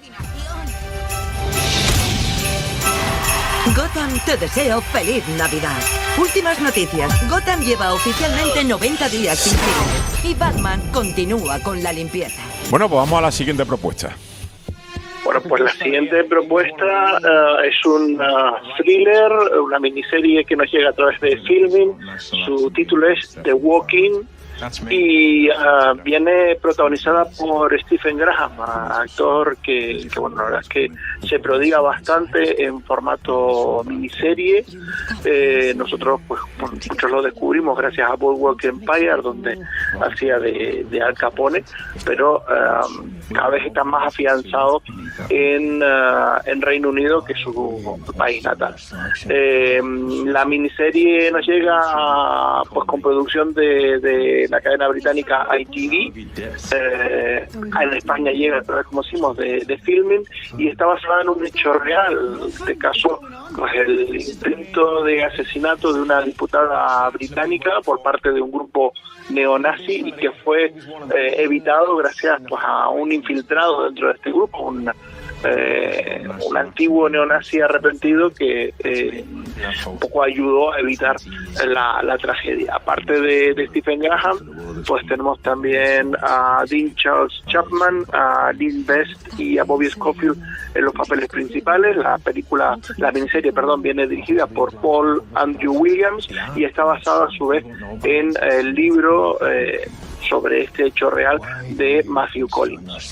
S9: Gotham te deseo feliz Navidad. Últimas noticias. Gotham lleva oficialmente 90 días sin crímenes y Batman continúa con la limpieza.
S3: Bueno, pues vamos a la siguiente propuesta.
S8: Bueno, pues la siguiente propuesta es un thriller, una miniserie que nos llega a través de Filmin. Su título es The Walking y viene protagonizada por Stephen Graham, actor que bueno, la verdad es que se prodiga bastante en formato miniserie. Nosotros pues muchos lo descubrimos gracias a Boardwalk Empire, donde hacía de Al Capone, pero cada vez está más afianzado en Reino Unido, que es su país natal. La miniserie nos llega pues con producción de la cadena británica ITV. En España llega a través, como decimos, de Filmin, y está basada en un hecho real. En este caso, pues el intento de asesinato de una diputada británica por parte de un grupo neonazi, y que fue evitado gracias pues a un infiltrado dentro de este grupo, un un antiguo neonazi arrepentido que un poco ayudó a evitar la tragedia. Aparte de Stephen Graham, pues tenemos también a Dean Charles Chapman, a Lynn Best y a Bobby Scofield en los papeles principales. La miniserie, viene dirigida por Paul Andrew Williams y está basada a su vez en el libro sobre este hecho real de Matthew Collins.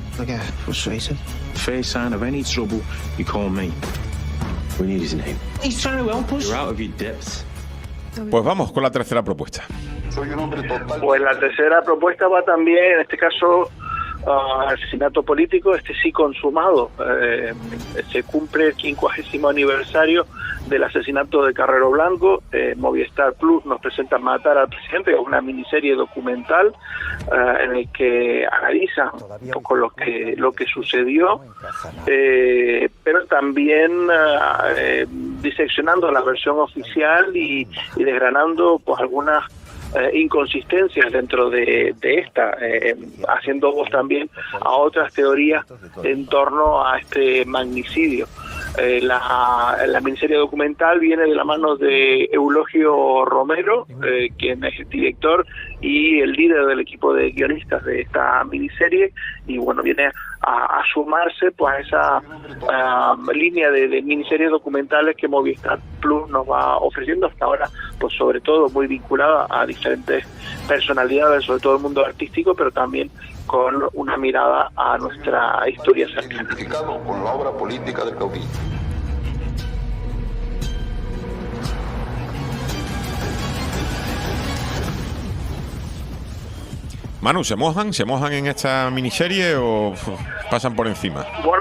S3: Pues vamos con la tercera propuesta.
S8: Pues la tercera propuesta va también, en este caso, asesinato político, sí consumado. Se cumple el 50º aniversario del asesinato de Carrero Blanco. Movistar Plus nos presenta Matar al Presidente, que es una miniserie documental en el que analiza un poco lo que sucedió, pero también diseccionando la versión oficial y desgranando pues algunas inconsistencias dentro de esta, haciendo voz también a otras teorías en torno a este magnicidio. La miniserie documental viene de la mano de Eulogio Romero, quien es el director y el líder del equipo de guionistas de esta miniserie, y bueno, viene a sumarse pues a esa línea de miniseries documentales que Movistar Plus nos va ofreciendo hasta ahora, pues sobre todo muy vinculada a diferentes personalidades, sobre todo el mundo artístico, pero también con una mirada a nuestra historia cercana.
S10: Con la obra política del caudillo.
S3: Manu, ¿se mojan en esta miniserie o pasan por encima?
S8: Bueno,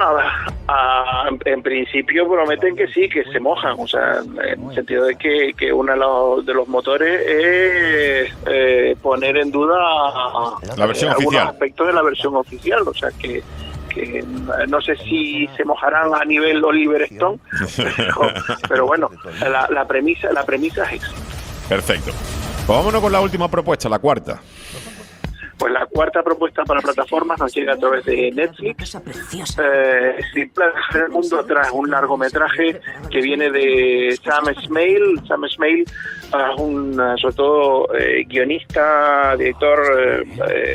S8: en principio prometen que sí, que se mojan, o sea, en el sentido de que uno de los motores es poner en duda
S3: la versión
S8: algunos
S3: oficial,
S8: aspectos de la versión oficial, o sea que no sé si se mojarán a nivel Oliver Stone, pero bueno, la premisa es esa.
S3: Perfecto. Pues vámonos con la última propuesta, la cuarta.
S8: Pues la cuarta propuesta para plataformas nos llega a través de Netflix. Sin Planear el Mundo Atrás, un largometraje que viene de Sam Esmail. Sam Esmail es un, sobre todo, guionista, director,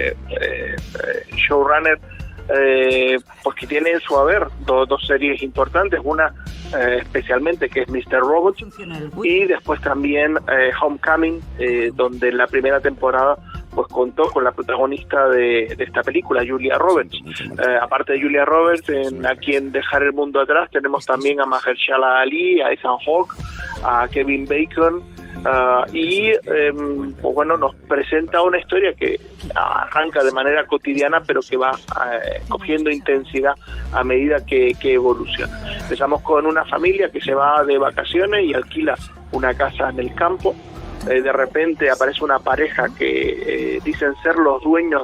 S8: showrunner, pues que tiene en su haber dos series importantes, una especialmente que es Mr. Robot, y después también Homecoming, donde en la primera temporada pues contó con la protagonista de esta película, Julia Roberts. Aparte de Julia Roberts, a quien dejar el mundo atrás, tenemos también a Mahershala Ali, a Ethan Hawke, a Kevin Bacon, y pues bueno, nos presenta una historia que arranca de manera cotidiana, pero que va cogiendo intensidad a medida que evoluciona. Empezamos con una familia que se va de vacaciones y alquila una casa en el campo. De repente aparece una pareja que dicen ser los dueños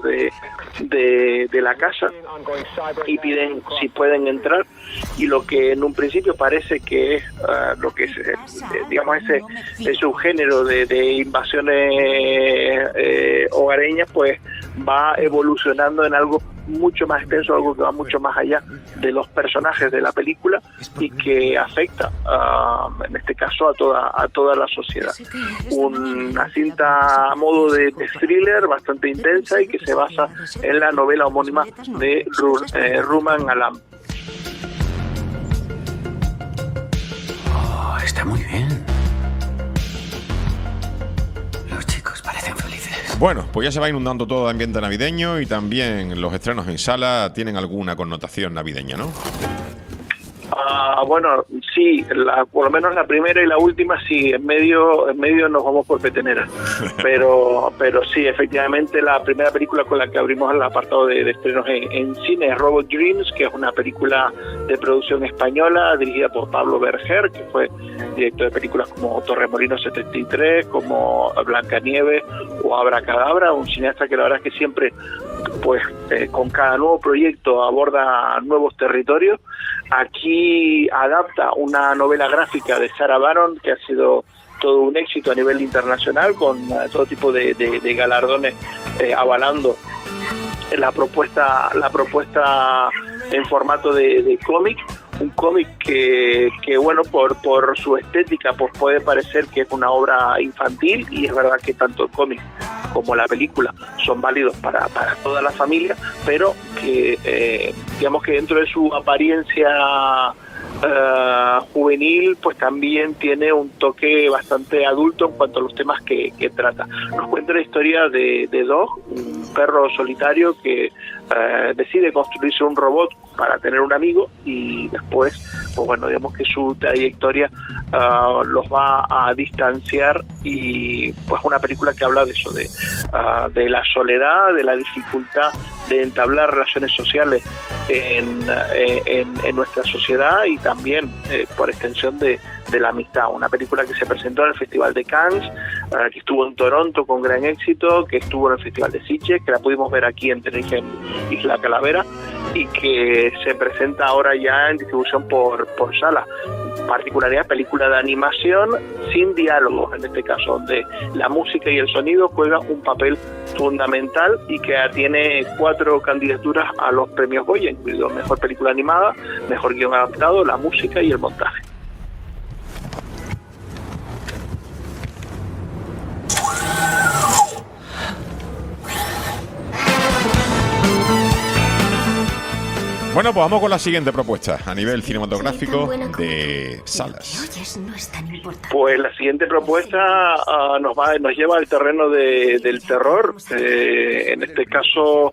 S8: de la casa y piden si pueden entrar, y lo que en un principio parece que es lo que es digamos ese subgénero de invasiones hogareñas, pues va evolucionando en algo mucho más extenso, algo que va mucho más allá de los personajes de la película y que afecta en este caso a toda la sociedad. Una cinta a modo de thriller bastante intensa y que se basa en la novela homónima de Ruman Alam.
S11: Está muy bien. Los chicos parecen felices.
S3: Bueno, pues ya se va inundando todo de ambiente navideño y también los estrenos en sala tienen alguna connotación navideña, ¿no?
S8: Bueno, sí, por lo menos la primera y la última sí, en medio nos vamos por petenera, pero sí, efectivamente la primera película con la que abrimos el apartado de estrenos en cine es Robot Dreams, que es una película de producción española dirigida por Pablo Berger, que fue director de películas como Torremolinos 73, como Blancanieves o Abracadabra, un cineasta que la verdad es que siempre pues con cada nuevo proyecto aborda nuevos territorios. Aquí adapta una novela gráfica de Sarah Baron que ha sido todo un éxito a nivel internacional, con todo tipo de galardones avalando la propuesta en formato de cómic, un cómic que bueno, por su estética pues puede parecer que es una obra infantil, y es verdad que tanto el cómic como la película son válidos para toda la familia, pero que digamos que dentro de su apariencia juvenil pues también tiene un toque bastante adulto en cuanto a los temas que trata. Nos cuenta la historia de Dog, un perro solitario que decide construirse un robot para tener un amigo, y después pues bueno, digamos que su trayectoria los va a distanciar, y pues una película que habla de eso, de la soledad, de la dificultad de entablar relaciones sociales en nuestra sociedad, y también por extensión de la amistad. Una película que se presentó en el Festival de Cannes, que estuvo en Toronto con gran éxito, que estuvo en el Festival de Sitges, que la pudimos ver aquí en Tenerife, en Isla Calavera, y que se presenta ahora ya en distribución por sala. Particularidad, película de animación sin diálogo, en este caso, donde la música y el sonido juegan un papel fundamental, y que tiene 4 candidaturas a los premios Goya, incluido mejor película animada, mejor guión adaptado, la música y el montaje.
S3: Bueno, pues vamos con la siguiente propuesta a nivel cinematográfico de salas.
S8: Pues la siguiente propuesta nos lleva al terreno del terror, en este caso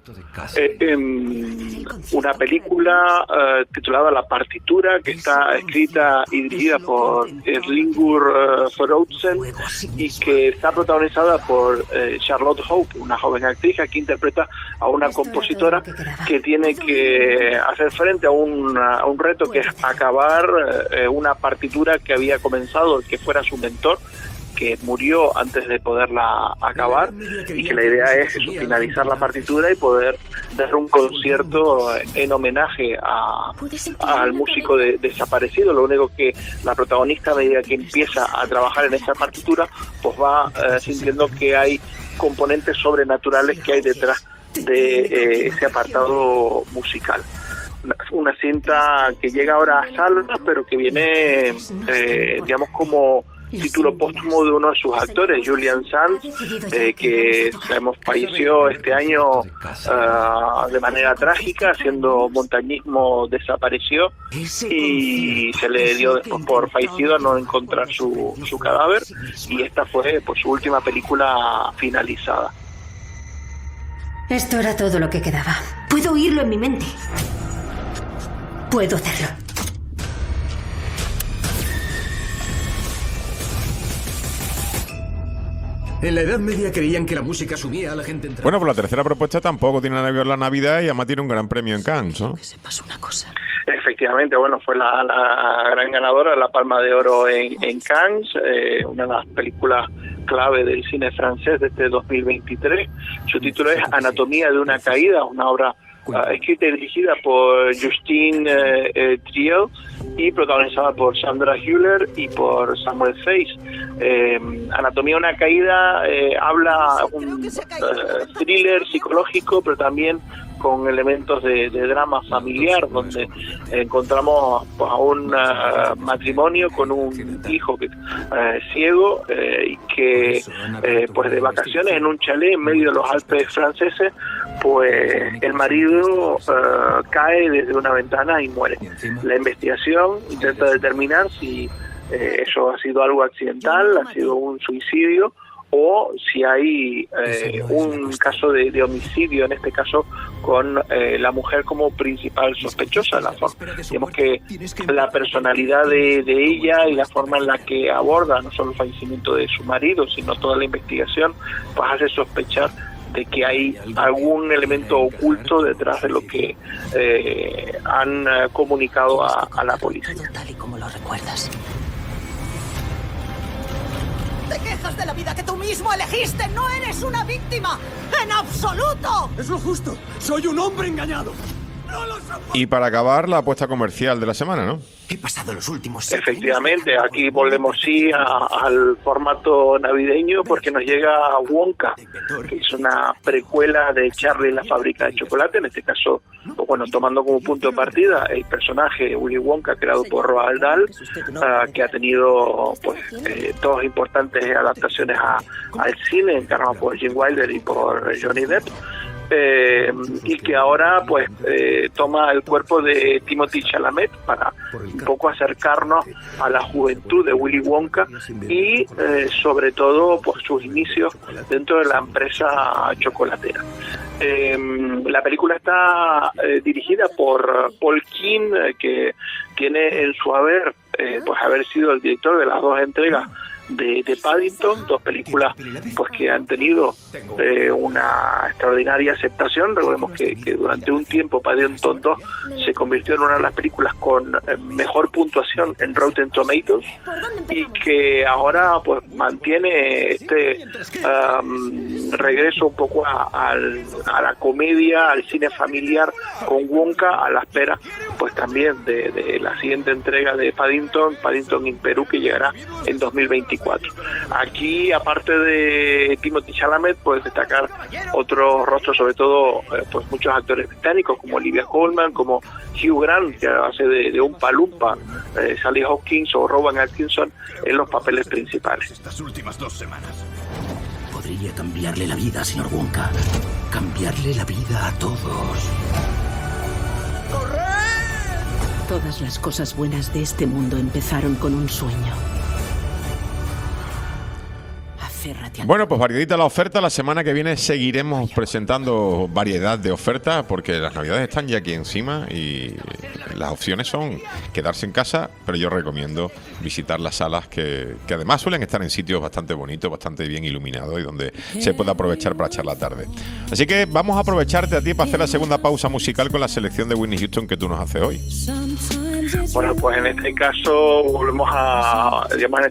S8: una película titulada La partitura, que está escrita y dirigida por Erlingur Thorautzen, y que está protagonizada por Charlotte Hope, una joven actriz que interpreta a una compositora que tiene que hacer frente a un reto, que es acabar una partitura que había comenzado el que fuera su mentor, que murió antes de poderla acabar, y que la idea es eso, finalizar la partitura y poder dar un concierto en homenaje al músico desaparecido. Lo único que la protagonista, a medida que empieza a trabajar en esa partitura, pues va sintiendo que hay componentes sobrenaturales que hay detrás de ese apartado musical. Una cinta que llega ahora a salas, pero que viene, digamos, como título póstumo de uno de sus actores, Julian Sands, que sabemos falleció este año de manera trágica, haciendo montañismo, desapareció, y se le dio después por fallecido a no encontrar su cadáver, y esta fue pues su última película finalizada.
S12: Esto era todo lo que quedaba. Puedo oírlo en mi mente. Puedo hacerlo.
S11: En la Edad Media creían que la música sumía a la gente entre...
S3: Bueno, pues la tercera propuesta tampoco tiene nada que ver la Navidad, y además tiene un gran premio en Cannes, ¿no?
S12: Que sepas una cosa.
S8: Efectivamente, bueno, fue la gran ganadora, la Palma de Oro en Cannes, una de las películas clave del cine francés de este 2023. Su título es Anatomía de una caída, una obra escrita y dirigida por Justine Triel y protagonizada por Sandra Hüller y por Samuel Feis. Anatomía de una caída habla un thriller psicológico, pero también con elementos de drama familiar, donde encontramos pues, a un matrimonio con un hijo ciego y que pues de vacaciones en un chalet en medio de los Alpes franceses, pues el marido cae desde una ventana y muere. La investigación intenta determinar si eso ha sido algo accidental, ha sido un suicidio, o si hay un caso de homicidio, en este caso con la mujer como principal sospechosa. Digamos que la personalidad de ella y la forma en la que aborda no solo el fallecimiento de su marido, sino toda la investigación, pues hace sospechar de que hay algún elemento oculto detrás de lo que han comunicado a la policía.
S12: Tal y como lo recuerdas.
S9: Te quejas de la vida que tú mismo elegiste. ¡No eres una víctima! ¡En absoluto!
S11: Es lo justo. Soy un hombre engañado.
S3: Y para acabar, la apuesta comercial de la semana, ¿no?
S11: He pasado los últimos...
S8: Efectivamente, aquí volvemos al formato navideño porque nos llega Wonka, que es una precuela de Charlie y la fábrica de chocolate, en este caso, bueno, tomando como punto de partida el personaje Willy Wonka creado por Roald Dahl, que ha tenido pues dos importantes adaptaciones al cine, encarnados por Gene Wilder y por Johnny Depp. Y que ahora pues toma el cuerpo de Timothée Chalamet para un poco acercarnos a la juventud de Willy Wonka y sobre todo por sus inicios dentro de la empresa chocolatera. La película está dirigida por Paul King, que tiene en su haber pues haber sido el director de las dos entregas de Paddington, dos películas pues que han tenido una extraordinaria aceptación. Recordemos que durante un tiempo Paddington 2 se convirtió en una de las películas con mejor puntuación en Rotten Tomatoes y que ahora pues mantiene este regreso un poco a la comedia, al cine familiar con Wonka, a la espera pues también de la siguiente entrega de Paddington in Perú, que llegará en 2024. Aquí, aparte de Timothée Chalamet, puedes destacar otros rostros, sobre todo pues muchos actores británicos como Olivia Colman, como Hugh Grant, que hace de un Palumpa, Sally Hawkins o Rowan Atkinson en los papeles principales.
S11: Estas últimas 2 semanas podría cambiarle la vida, señor Wonka. Cambiarle la vida a todos.
S12: Todas las cosas buenas de este mundo empezaron con un sueño.
S3: Bueno, pues variadita la oferta. La semana que viene seguiremos presentando variedad de ofertas porque las navidades están ya aquí encima y las opciones son quedarse en casa, pero yo recomiendo visitar las salas que además suelen estar en sitios bastante bonitos, bastante bien iluminados y donde se puede aprovechar para echar la tarde. Así que vamos a aprovecharte a ti para hacer la segunda pausa musical con la selección de Whitney Houston que tú nos haces hoy.
S8: Bueno, pues en este caso volvemos a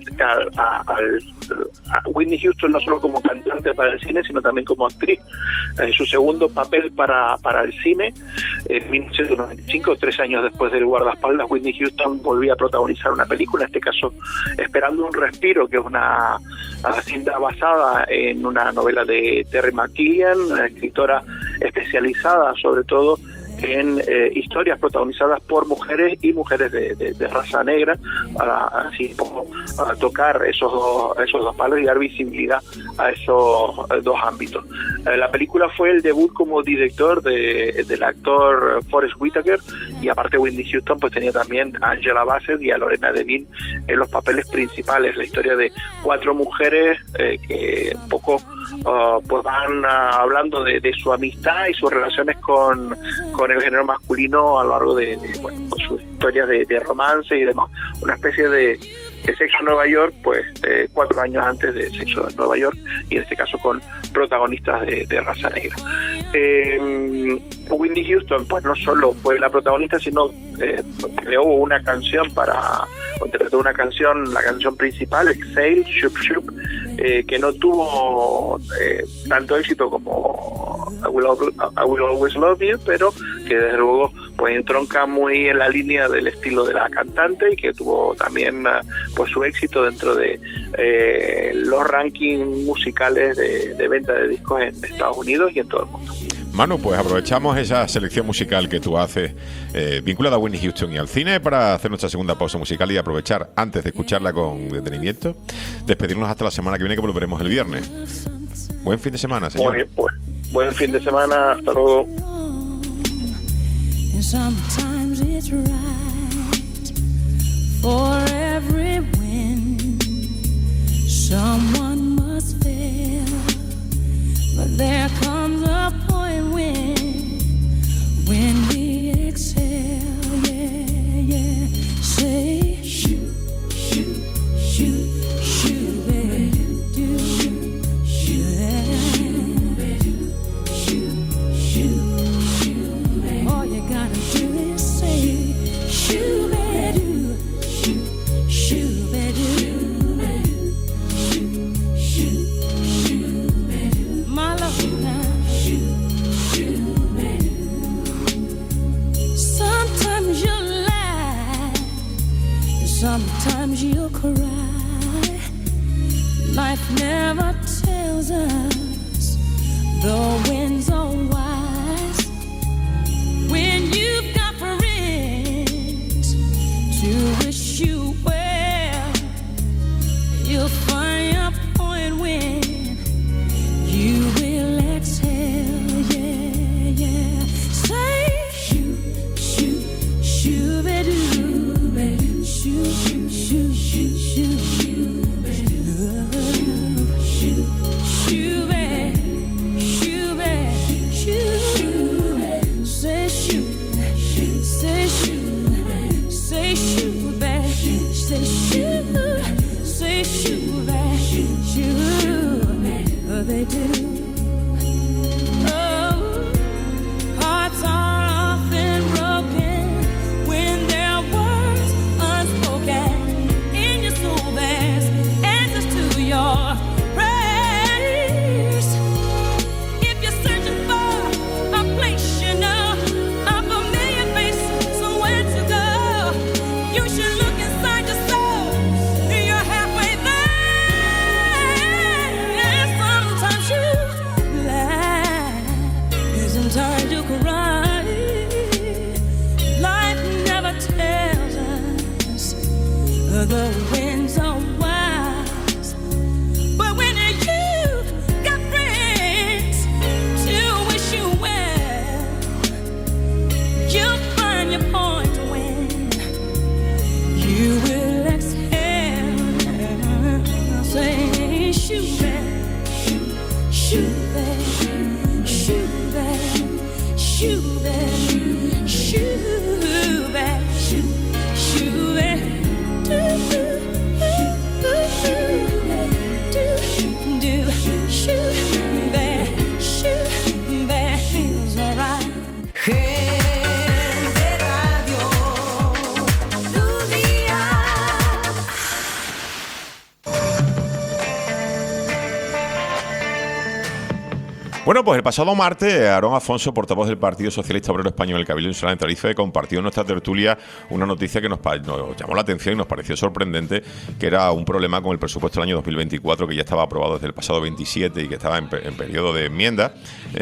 S8: Whitney Houston no solo como cantante para el cine, sino también como actriz. Su segundo papel para el cine, en 1995, 3 años después del Guardaespaldas, Whitney Houston volvía a protagonizar una película, en este caso Esperando un respiro, que es una cinta basada en una novela de Terry McGillian, una escritora especializada sobre todo en historias protagonizadas por mujeres y mujeres de raza negra, para así como tocar esos dos palos y dar visibilidad a esos dos ámbitos. La película fue el debut como director del actor Forest Whitaker, y aparte Whitney Houston pues tenía también a Angela Bassett y a Lorena Devine en los papeles principales. La historia de 4 mujeres que un poco pues van hablando de su amistad y sus relaciones con el género masculino a lo largo de sus historias de romance y demás. Una especie de Sexo en Nueva York, pues 4 años antes de Sexo en Nueva York, y en este caso con protagonistas de raza negra. Whitney Houston pues no solo fue la protagonista, sino creó una canción interpretó una canción, la canción principal, Exhale, Shoop Shoop, que no tuvo tanto éxito como I Will Always Love You, pero que desde luego pues entronca muy en la línea del estilo de la cantante y que tuvo también pues su éxito dentro de los rankings musicales de venta de discos en Estados Unidos y en todo el mundo.
S3: Manu, pues aprovechamos esa selección musical que tú haces vinculada a Whitney Houston y al cine para hacer nuestra segunda pausa musical y aprovechar, antes de escucharla con detenimiento, despedirnos hasta la semana que viene, que volveremos el viernes. Buen fin de semana, señor.
S8: Muy bien, pues, buen fin de semana, hasta luego.
S2: Sometimes it's right for every win. Someone must fail, but there comes a point when we exhale, yeah. Say shoot, shoot, shoot, shoot, baby, do shoot, shoot. All you gotta do is say, shoo-ba-doo, shoo-ba-doo, shoo-ba-doo, my love now. Life never tells us the winds are wise. When you've got friends to wish you well, you'll find your point when you will exhale, yeah, yeah. Say, shoot, shoot, shoot, shoot, shoot, shoot, shoot, shoot, shoot. They do. Oh, hearts are often broken when there are words unspoken. In your soul there's answers to your prayers. If you're searching for a place you know, a familiar face, somewhere to go, you should look inside your soul. You're halfway there. Sometimes you laugh, sometimes you cry. Life never tells us the winds are wise, but when you've got friends to wish you well, you'll find your point when you will exhale. Say, shoot back, shoot back, shoot back, shoot back, shoot back, shoot back.
S3: Bueno, pues el pasado martes, Aarón Afonso, portavoz del Partido Socialista Obrero Español, el Cabildo Insular en Tenerife, compartió en nuestra tertulia una noticia que nos llamó la atención y nos pareció sorprendente, que era un problema con el presupuesto del año 2024, que ya estaba aprobado desde el pasado 27 y que estaba en periodo de enmienda,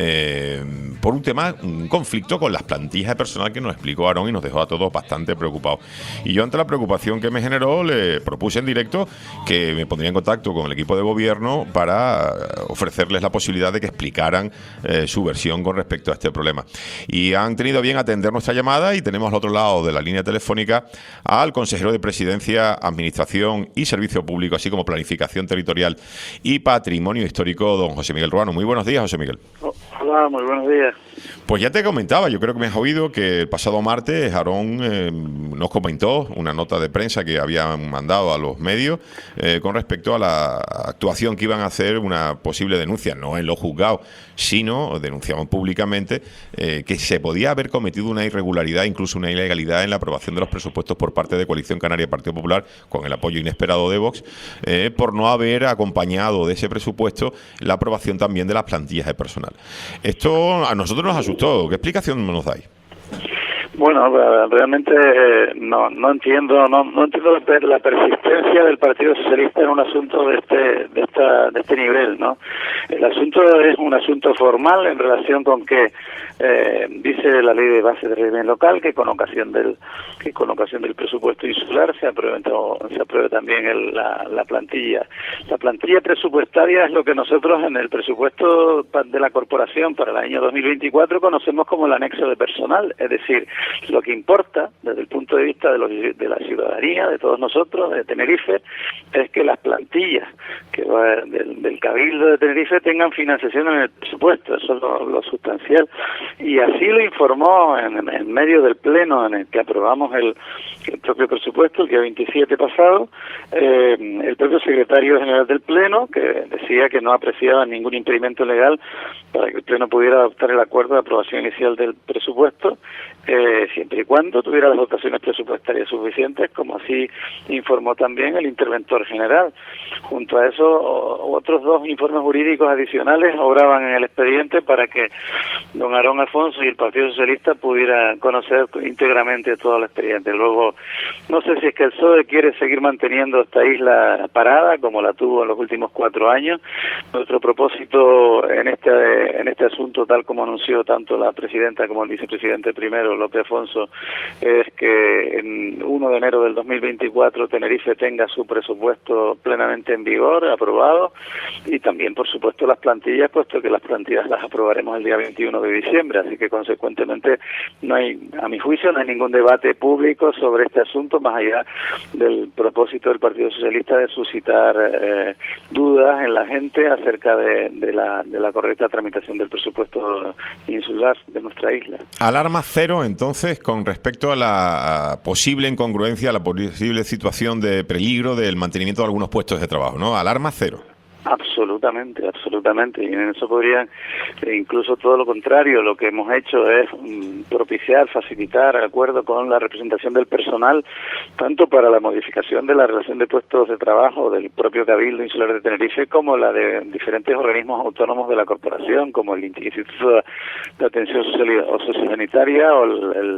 S3: por un conflicto con las plantillas de personal que nos explicó Aarón y nos dejó a todos bastante preocupados. Y yo, ante la preocupación que me generó, le propuse en directo que me pondría en contacto con el equipo de gobierno para ofrecerles la posibilidad de que explicaran su versión con respecto a este problema. Y han tenido bien atender nuestra llamada y tenemos al otro lado de la línea telefónica al consejero de Presidencia, Administración y Servicio Público, así como Planificación Territorial y Patrimonio Histórico, don José Miguel Ruano. Muy buenos días, José Miguel.
S13: Hola, muy buenos días.
S3: Pues ya te comentaba, yo creo que me has oído que el pasado martes Aarón nos comentó una nota de prensa que habían mandado a los medios con respecto a la actuación que iban a hacer, una posible denuncia, no en los juzgados, sino denunciaban públicamente que se podía haber cometido una irregularidad, incluso una ilegalidad en la aprobación de los presupuestos por parte de Coalición Canaria y Partido Popular, con el apoyo inesperado de Vox, por no haber acompañado de ese presupuesto la aprobación también de las plantillas de personal. Esto a nosotros nos asustó. ¿Qué explicación nos dais?
S13: Bueno, realmente no entiendo la persistencia del Partido Socialista en un asunto de este nivel, ¿no? El asunto es un asunto formal en relación con que dice la Ley de Base de Régimen Local que con ocasión del presupuesto insular se apruebe también la plantilla. La plantilla presupuestaria es lo que nosotros en el presupuesto de la corporación para el año 2024 conocemos como el anexo de personal, es decir, lo que importa desde el punto de vista de la ciudadanía, de todos nosotros, de Tenerife, es que las plantillas del Cabildo de Tenerife tengan financiación en el presupuesto. Eso es lo sustancial. Y así lo informó en medio del pleno en el que aprobamos el propio presupuesto, el día 27 pasado, el propio secretario general del pleno, que decía que no apreciaba ningún impedimento legal para que el pleno pudiera adoptar el acuerdo de aprobación inicial del presupuesto, siempre y cuando tuviera las dotaciones presupuestarias suficientes, como así informó también el interventor general. Junto a eso, otros 2 informes jurídicos adicionales obraban en el expediente para que don Aarón Alfonso y el Partido Socialista pudieran conocer íntegramente todo el expediente. Luego, no sé si es que el PSOE quiere seguir manteniendo esta isla parada, como la tuvo en los últimos 4 años. Nuestro propósito en este asunto, tal como anunció tanto la presidenta como el vicepresidente primero, López Afonso, es que en 1 de enero del 2024 Tenerife tenga su presupuesto plenamente en vigor, aprobado, y también, por supuesto, las plantillas, puesto que las plantillas las aprobaremos el día 21 de diciembre, así que, consecuentemente, no hay, a mi juicio, no hay ningún debate público sobre este asunto, más allá del propósito del Partido Socialista de suscitar dudas en la gente acerca de la correcta tramitación del presupuesto insular de nuestra isla.
S3: Alarma cero, entonces, con respecto a la posible incongruencia, a la posible situación de peligro del mantenimiento de algunos puestos de trabajo, ¿no? Alarma cero.
S13: Absolutamente, absolutamente. Y en eso podrían, incluso todo lo contrario, lo que hemos hecho es propiciar, facilitar, de acuerdo con la representación del personal, tanto para la modificación de la relación de puestos de trabajo del propio Cabildo Insular de Tenerife, como la de diferentes organismos autónomos de la corporación, como el Instituto de Atención Social o Sociosanitaria, o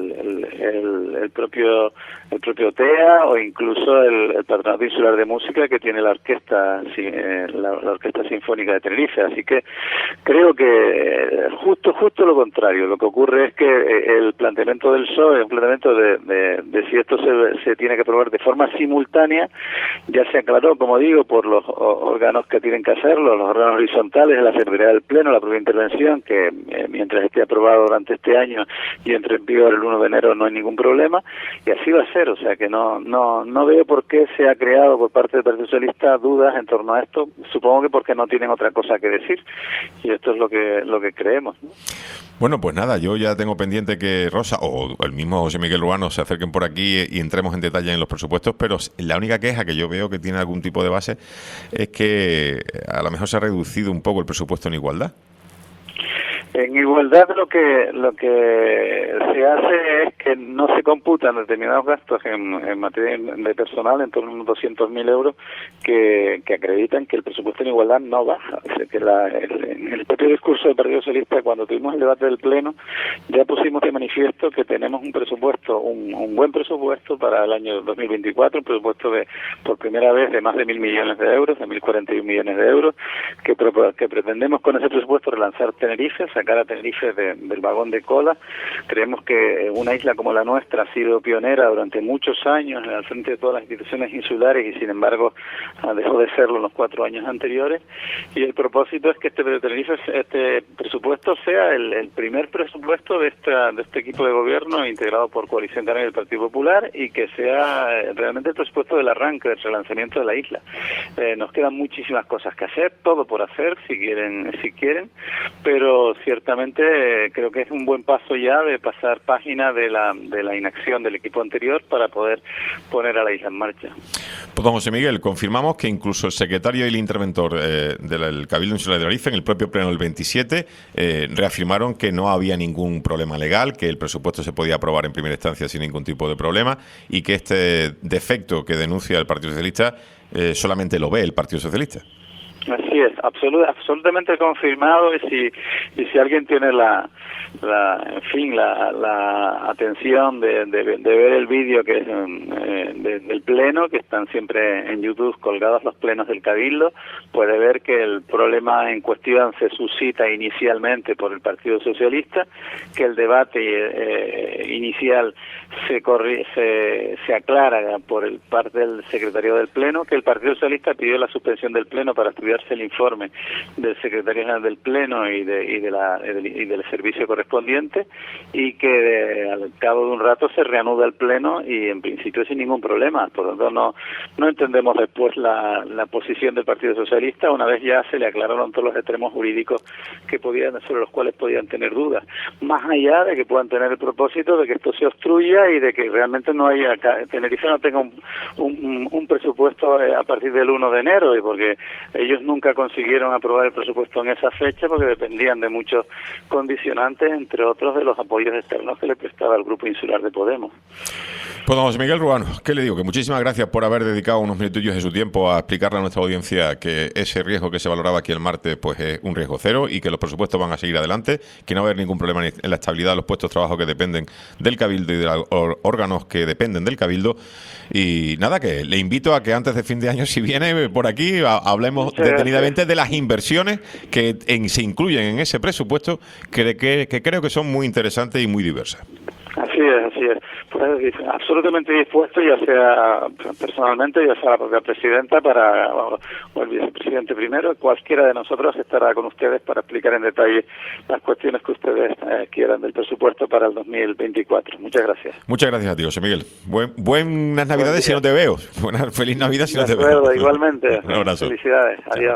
S13: el propio TEA, o incluso el Patronato Insular de Música, que tiene la orquesta, la Orquesta Sinfónica de Tenerife. Así que creo que justo lo contrario. Lo que ocurre es que el planteamiento del PSOE es un planteamiento de si esto se tiene que aprobar de forma simultánea. Ya se aclaró, como digo, por los órganos que tienen que hacerlo, los órganos horizontales, la Secretaría del Pleno, la propia intervención, que mientras esté aprobado durante este año y entre en vigor el 1 de enero no hay ningún problema, y así va a ser. O sea que no veo por qué se ha creado por parte del Partido Socialista dudas en torno a esto. Supongo que porque no tienen otra cosa que decir, y esto es lo que creemos, ¿no?
S3: Bueno, pues nada, yo ya tengo pendiente que Rosa o el mismo José Miguel Ruano se acerquen por aquí y entremos en detalle en los presupuestos, pero la única queja que yo veo que tiene algún tipo de base es que a lo mejor se ha reducido un poco el presupuesto en igualdad.
S13: En igualdad lo que se hace es que no se computan determinados gastos en materia de personal, en torno a unos 200.000 euros, que acreditan que el presupuesto en igualdad no baja. O sea, que en el propio discurso del Partido Socialista, cuando tuvimos el debate del Pleno, ya pusimos de manifiesto que tenemos un presupuesto, un buen presupuesto para el año 2024, un presupuesto por primera vez de más de 1.000 millones de euros, de 1.041 millones de euros, que pretendemos con ese presupuesto relanzar Tenerife, sacar a Tenerife del vagón de cola. Creemos que una isla como la nuestra ha sido pionera durante muchos años al frente de todas las instituciones insulares y sin embargo dejó de serlo en los 4 años anteriores, y el propósito es que este presupuesto sea el primer presupuesto de este equipo de gobierno integrado por Coalición Canaria y el Partido Popular, y que sea realmente el presupuesto del arranque, del relanzamiento de la isla. Nos quedan muchísimas cosas que hacer, todo por hacer, si quieren, pero ciertamente creo que es un buen paso ya de pasar página de la inacción del equipo anterior para poder poner a la isla en marcha.
S3: Pues don José Miguel, confirmamos que incluso el secretario y el interventor del Cabildo Insular de Tenerife en el propio pleno del 27 reafirmaron que no había ningún problema legal, que el presupuesto se podía aprobar en primera instancia sin ningún tipo de problema, y que este defecto que denuncia el Partido Socialista solamente lo ve el Partido Socialista.
S13: Así es, absolutamente confirmado, y si alguien tiene la atención de ver el vídeo que es del pleno, que están siempre en YouTube colgados los plenos del Cabildo, puede ver que el problema en cuestión se suscita inicialmente por el Partido Socialista, que el debate inicial se aclara por parte del secretario del Pleno, que el Partido Socialista pidió la suspensión del Pleno para estudiarse el informe del secretario general del Pleno y del servicio correspondiente, y que al cabo de un rato se reanuda el Pleno y en principio sin ningún problema. Por lo tanto, no entendemos después la posición del Partido Socialista, una vez ya se le aclararon todos los extremos jurídicos sobre los cuales podían tener dudas, más allá de que puedan tener el propósito de que esto se obstruya y de que realmente no haya, Tenerife no tenga un presupuesto a partir del 1 de enero, y porque ellos nunca consiguieron aprobar el presupuesto en esa fecha porque dependían de muchos condicionantes, entre otros de los apoyos externos que le prestaba el Grupo Insular de Podemos.
S3: Pues don José Miguel Ruano, ¿qué le digo? Que muchísimas gracias por haber dedicado unos minutillos de su tiempo a explicarle a nuestra audiencia que ese riesgo que se valoraba aquí el martes pues es un riesgo cero y que los presupuestos van a seguir adelante, que no va a haber ningún problema en la estabilidad de los puestos de trabajo que dependen del Cabildo y de los órganos que dependen del Cabildo. Y nada, que le invito a que antes de fin de año, si viene por aquí, hablemos detenidamente de las inversiones que se incluyen en ese presupuesto, que creo que son muy interesantes y muy diversas.
S13: Así es. Pues absolutamente dispuesto, ya sea personalmente, ya sea la propia presidenta o el vicepresidente primero, cualquiera de nosotros estará con ustedes para explicar en detalle las cuestiones que ustedes quieran del presupuesto para el 2024. Muchas gracias.
S3: Muchas gracias a ti, José Miguel. Buenas Navidades si no te veo. Feliz Navidad si no te veo.
S13: Igualmente.
S3: Un abrazo.
S13: Felicidades. Adiós.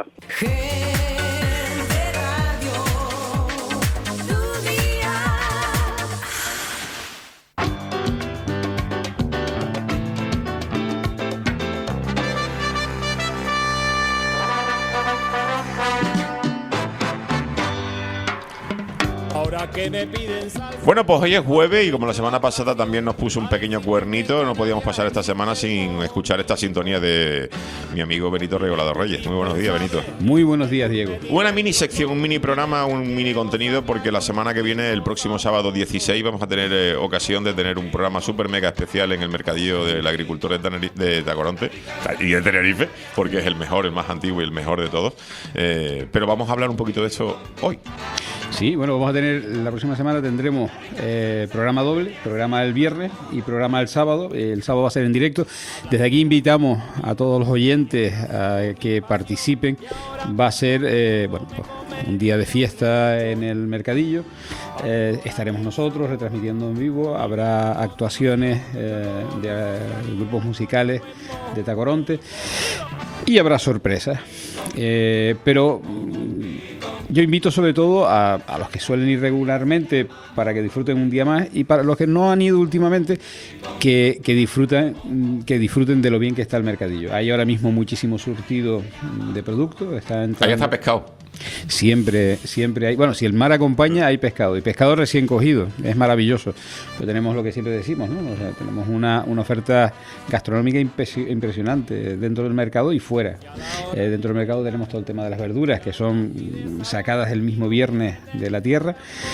S3: Bueno, pues hoy es jueves y como la semana pasada también nos puso un pequeño cuernito, no podíamos pasar esta semana sin escuchar esta sintonía de mi amigo Benito Regalado Reyes. Muy buenos días, Benito.
S14: Muy buenos días, Diego.
S3: Una mini sección, un mini programa, un mini contenido, porque la semana que viene, el próximo sábado 16, vamos a tener ocasión de tener un programa súper mega especial en el mercadillo del agricultor de Tacoronte y de Tenerife, porque es el mejor, el más antiguo y el mejor de todos. Pero vamos a hablar un poquito de eso hoy.
S14: Sí, bueno, vamos a tener, la próxima semana tendremos programa doble, programa el viernes y programa el sábado. El sábado va a ser en directo. Desde aquí invitamos a todos los oyentes a que participen. Va a ser, pues, un día de fiesta en el mercadillo. Estaremos nosotros retransmitiendo en vivo. Habrá actuaciones de grupos musicales de Tacoronte y habrá sorpresas. Pero yo invito sobre todo a los que suelen ir regularmente para que disfruten un día más, y para los que no han ido últimamente que disfruten de lo bien que está el mercadillo. Hay ahora mismo muchísimo surtido de productos.
S3: Ahí está pescado.
S14: Siempre hay, bueno, si el mar acompaña hay pescado, y pescado recién cogido, es maravilloso. Pero tenemos lo que siempre decimos, ¿no? O sea, tenemos una oferta gastronómica impresionante dentro del mercado y fuera. Dentro del mercado tenemos todo el tema de las verduras, que son sacadas el mismo viernes de la tierra,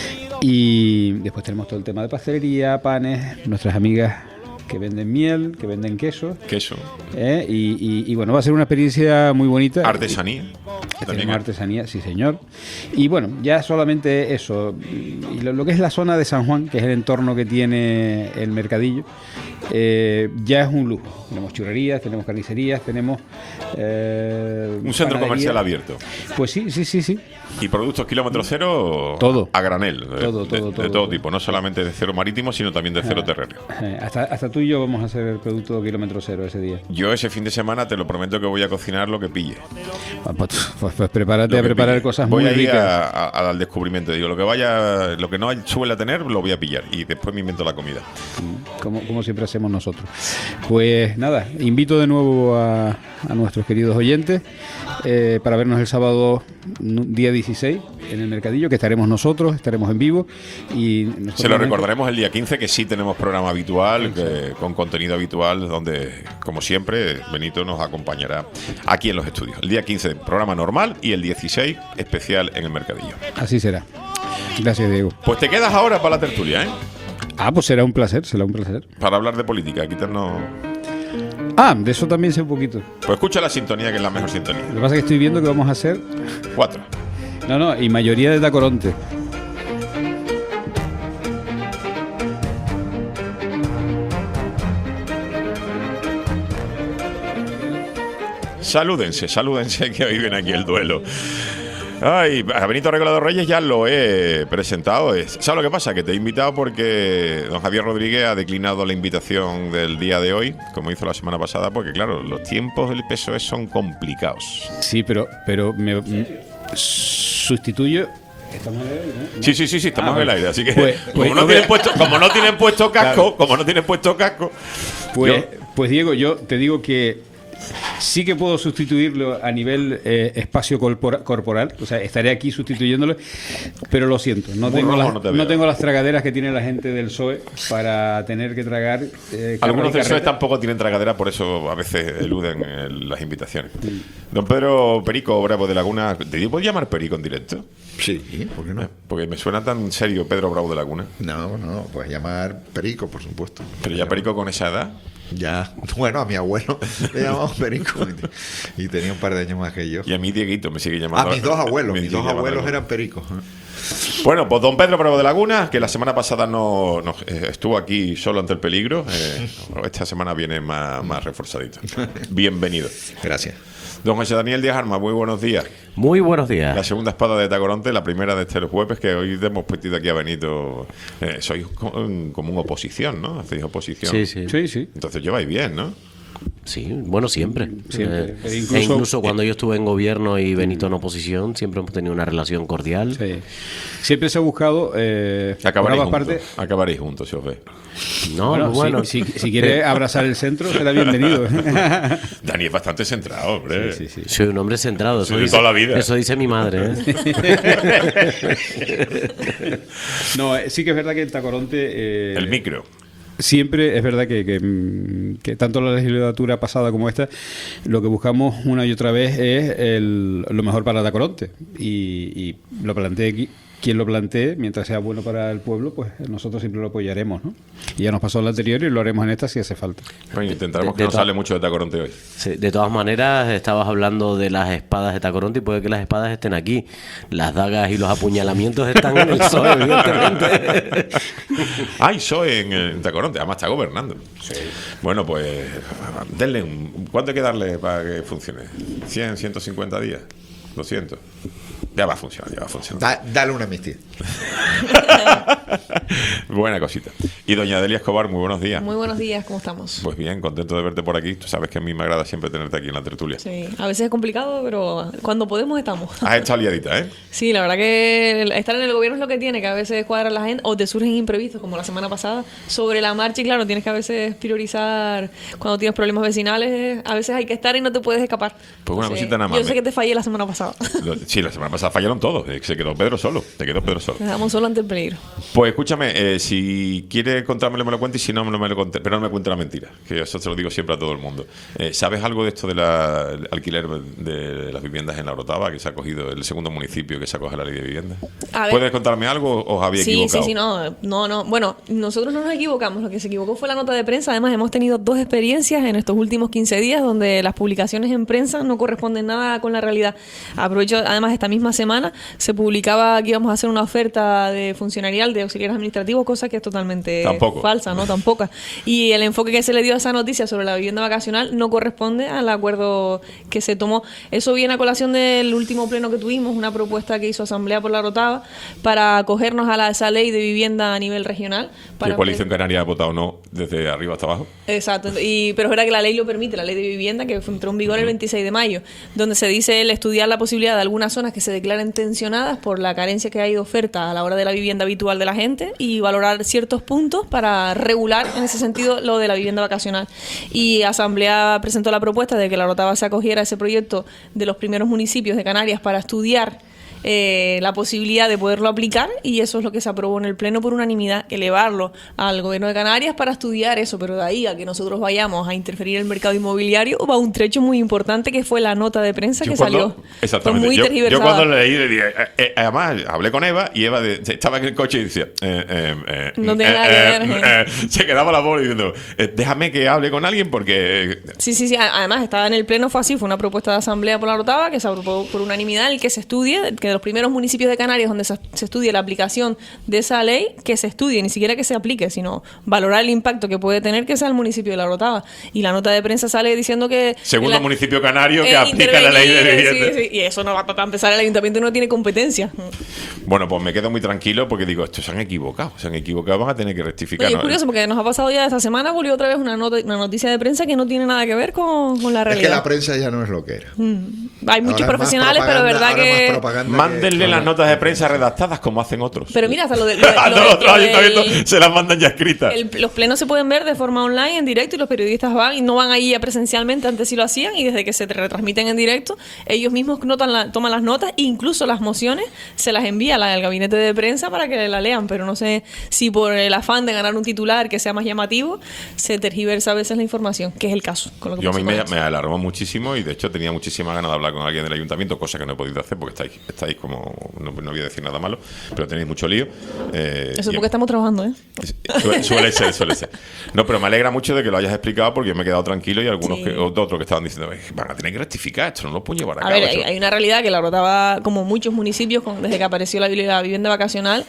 S14: y después tenemos todo el tema de pastelería, panes, nuestras amigas que venden miel, que venden queso. Y bueno, va a ser una experiencia muy bonita.
S3: Artesanía.
S14: Tenemos artesanía, sí señor. Y bueno, ya solamente eso. Y lo que es la zona de San Juan, que es el entorno que tiene el mercadillo, ya es un lujo. Tenemos churrerías, tenemos carnicerías, tenemos
S3: un centro comercial abierto.
S14: Pues sí.
S3: ¿Y productos kilómetro cero?
S14: Todo.
S3: A granel.
S14: Todo.
S3: De todo tipo, no solamente de cero marítimo, sino también de cero terrestre.
S14: Hasta tú y yo vamos a hacer el producto kilómetro cero ese día.
S3: Yo ese fin de semana te lo prometo que voy a cocinar lo que pille.
S14: Pues prepárate a preparar cosas muy ricas.
S3: Voy a ir al descubrimiento. Digo, lo que no suele tener, lo voy a pillar. Y después me invento la comida.
S14: Como siempre hacemos nosotros. Pues nada, invito de nuevo a nuestros queridos oyentes para vernos el sábado día 16 en el mercadillo, que estaremos nosotros, estaremos en vivo. Y
S3: se lo recordaremos el día 15, que sí tenemos programa habitual, con contenido habitual, donde, como siempre, Benito nos acompañará aquí en los estudios. El día 15, programa normal, y el 16, especial en el mercadillo.
S14: Así será. Gracias, Diego.
S3: Pues te quedas ahora para la tertulia, ¿eh?
S14: Pues será un placer.
S3: Para hablar de política, quitarnos...
S14: de eso también sé un poquito.
S3: Pues escucha la sintonía, que es la mejor sintonía.
S14: Lo que pasa es que estoy viendo que vamos a hacer
S3: 4.
S14: No, y mayoría de Tacoronte.
S3: Salúdense, que hoy viene aquí el duelo. Ay, a Benito Regalado Reyes ya lo he presentado. ¿Sabes lo que pasa? Que te he invitado porque don Javier Rodríguez ha declinado la invitación del día de hoy, como hizo la semana pasada, porque claro, los tiempos del PSOE son complicados.
S14: Sí, pero me sustituyo. ¿Estamos en el aire, no?
S3: Sí, estamos en el aire, así que como no tienen puesto casco,
S14: Pues Diego, yo te digo que Sí que puedo sustituirlo a nivel espacio corporal, o sea, estaré aquí sustituyéndolo, pero lo siento, no tengo las tragaderas que tiene la gente del PSOE para tener que tragar.
S3: Algunos del PSOE tampoco tienen tragadera, por eso a veces eluden las invitaciones. Don Pedro Perico Bravo de Laguna, ¿te puedo llamar Perico en directo?
S15: Sí, ¿por qué no?
S3: Porque me suena tan serio Pedro Bravo de Laguna.
S15: No, puedes llamar Perico, por supuesto.
S3: Pero ya Perico con esa edad.
S15: Ya, bueno, a mi abuelo le llamamos Perico y tenía un par de años más que yo.
S3: Y a mí Dieguito me sigue llamando.
S15: A mis dos abuelos eran Pericos.
S3: Bueno, pues don Pedro Bravo de Laguna, que la semana pasada no estuvo aquí solo ante el peligro, esta semana viene más reforzadito. Bienvenido.
S15: Gracias.
S3: Don José Daniel Díaz Armas, muy buenos días.
S16: Muy buenos días.
S3: La segunda espada de Tacoronte, la primera de este jueves, que hoy hemos pedido aquí a Benito. Sois como una oposición, ¿no? Hacéis oposición.
S16: Sí.
S3: Entonces lleváis bien, ¿no?
S16: Sí, bueno, siempre. Incluso cuando yo estuve en gobierno y Benito en oposición, siempre hemos tenido una relación cordial.
S14: Sí. Siempre se ha buscado...
S3: Acabaréis juntos, si os ve.
S16: No, bueno.
S14: Si quiere abrazar el centro, será bienvenido.
S3: Dani es bastante centrado, hombre.
S16: Sí. Soy un hombre centrado. Eso
S3: dice, toda la vida.
S16: Eso dice mi madre.
S14: No, sí que es verdad que en Tacoronte...
S3: el micro.
S14: Siempre es verdad que tanto la legislatura pasada como esta, lo que buscamos una y otra vez es lo mejor para Tacoronte. Y lo planteé aquí. Quien lo plantee, mientras sea bueno para el pueblo, pues nosotros siempre lo apoyaremos, ¿no? Y ya nos pasó en la anterior y lo haremos en esta si hace falta.
S3: Bueno, intentaremos que no sale mucho de Tacoronte hoy.
S16: Sí, de todas maneras, estabas hablando de las espadas de Tacoronte y puede que las espadas estén aquí. Las dagas y los apuñalamientos están en el PSOE, evidentemente.
S3: Hay PSOE en Tacoronte, además está gobernando. Sí. Bueno, pues denle ¿cuánto hay que darle para que funcione? ¿100, 150 días? ¿200? Ya va a funcionar.
S15: Dale una amnistía.
S3: Buena cosita. Y doña Delia Escobar, muy buenos días.
S17: Muy buenos días, ¿cómo estamos?
S3: Pues bien, contento de verte por aquí. Tú sabes que a mí me agrada siempre tenerte aquí en la tertulia.
S17: Sí, a veces es complicado, pero cuando podemos estamos.
S3: Has estado liadita, ¿eh?
S17: Sí, la verdad que estar en el gobierno es lo que tiene, que a veces cuadra la agenda o te surgen imprevistos, como la semana pasada, sobre la marcha y claro, tienes que a veces priorizar cuando tienes problemas vecinales, a veces hay que estar y no te puedes escapar.
S3: Pues una cosita nada más.
S17: Yo sé que te fallé la semana pasada.
S3: Sí, la semana pasada fallaron todos. Se quedó Pedro solo.
S17: Quedamos solo ante el peligro.
S3: Pues escúchame, si quiere contármelo, me lo cuente, y si no, no me lo conté. Pero no me cuente la mentira, que eso se lo digo siempre a todo el mundo. ¿Sabes algo de esto del alquiler de las viviendas en La Orotava, que se ha cogido el segundo municipio que se acoge a la ley de vivienda? ¿Puedes contarme algo o os había equivocado?
S17: Sí, no. Bueno, nosotros no nos equivocamos. Lo que se equivocó fue la nota de prensa. Además, hemos tenido 2 experiencias en estos últimos 15 días donde las publicaciones en prensa no corresponden nada con la realidad. Aprovecho, además, esta misma semana se publicaba que íbamos a hacer una oferta de funcionarial de auxiliares administrativos, cosa que es totalmente falsa, ¿no? Tampoco. Y el enfoque que se le dio a esa noticia sobre la vivienda vacacional no corresponde al acuerdo que se tomó. Eso viene a colación del último pleno que tuvimos, una propuesta que hizo Asamblea por La Orotava para acogernos a esa ley de vivienda a nivel regional.
S3: ¿Qué Coalición Canaria ha votado no desde arriba hasta abajo?
S17: Exacto. Pero es verdad que la ley lo permite, la ley de vivienda que entró en vigor el 26 de mayo, donde se dice el estudiar la posibilidad de algunas zonas que se declaren tensionadas por la carencia que hay de oferta a la hora de la vivienda habitual de la gente y valorar ciertos puntos para regular en ese sentido lo de la vivienda vacacional. Y Asamblea presentó la propuesta de que La Orotava se acogiera a ese proyecto de los primeros municipios de Canarias para estudiar la posibilidad de poderlo aplicar, y eso es lo que se aprobó en el Pleno por unanimidad, elevarlo al Gobierno de Canarias para estudiar eso, pero de ahí a que nosotros vayamos a interferir en el mercado inmobiliario va un trecho muy importante que fue la nota de prensa que salió.
S3: Exactamente.
S17: Muy tergiversada.
S3: Yo cuando leí, le dije, además hablé con Eva y Eva estaba en el coche y decía
S17: no tiene nada que ver.
S3: Se quedaba la bola diciendo déjame que hable con alguien porque...
S17: Sí. Además estaba en el Pleno, fue así, fue una propuesta de Asamblea por La Orotava que se aprobó por unanimidad, el que se estudie, que de los primeros municipios de Canarias donde se estudie la aplicación de esa ley, que se estudie, ni siquiera que se aplique, sino valorar el impacto que puede tener, que sea el municipio de La Orotava. Y la nota de prensa sale diciendo que...
S3: Segundo municipio canario que aplica la ley de vivienda.
S17: Sí. Y eso no va a empezar, el ayuntamiento no tiene competencia.
S3: Bueno, pues me quedo muy tranquilo porque digo, estos se han equivocado, van a tener que rectificar.
S17: Oye, es curioso porque nos ha pasado ya esta semana, volvió otra vez una noticia de prensa que no tiene nada que ver con la realidad.
S15: Es que la prensa ya no es lo que era.
S17: Hay muchos profesionales, pero es verdad que...
S3: Mándenle las notas de prensa redactadas como hacen otros.
S17: Pero mira, hasta lo de...
S3: A todos los otros ayuntamientos se las mandan ya escritas.
S17: Los plenos se pueden ver de forma online, en directo, y los periodistas van y no van ahí presencialmente, antes sí lo hacían, y desde que se retransmiten en directo, ellos mismos toman las notas, e incluso las mociones se las envía al gabinete de prensa para que la lean, pero no sé si por el afán de ganar un titular que sea más llamativo, se tergiversa a veces la información, que es el caso. Con lo que
S3: Yo a
S17: pasó
S3: mí
S17: con
S3: me alarmó muchísimo, y de hecho tenía muchísimas ganas de hablar con alguien del ayuntamiento, cosa que no he podido hacer porque estáis como, no voy a decir nada malo, pero tenéis mucho lío.
S17: Eso es porque estamos trabajando, ¿eh?
S3: Suele ser. No, pero me alegra mucho de que lo hayas explicado, porque yo me he quedado tranquilo, y algunos otros que estaban diciendo, van a tener que rectificar, esto no lo pueden llevar a cabo.
S17: A ver, hay una realidad que la rotaba, como muchos municipios, desde que apareció la vivienda vacacional,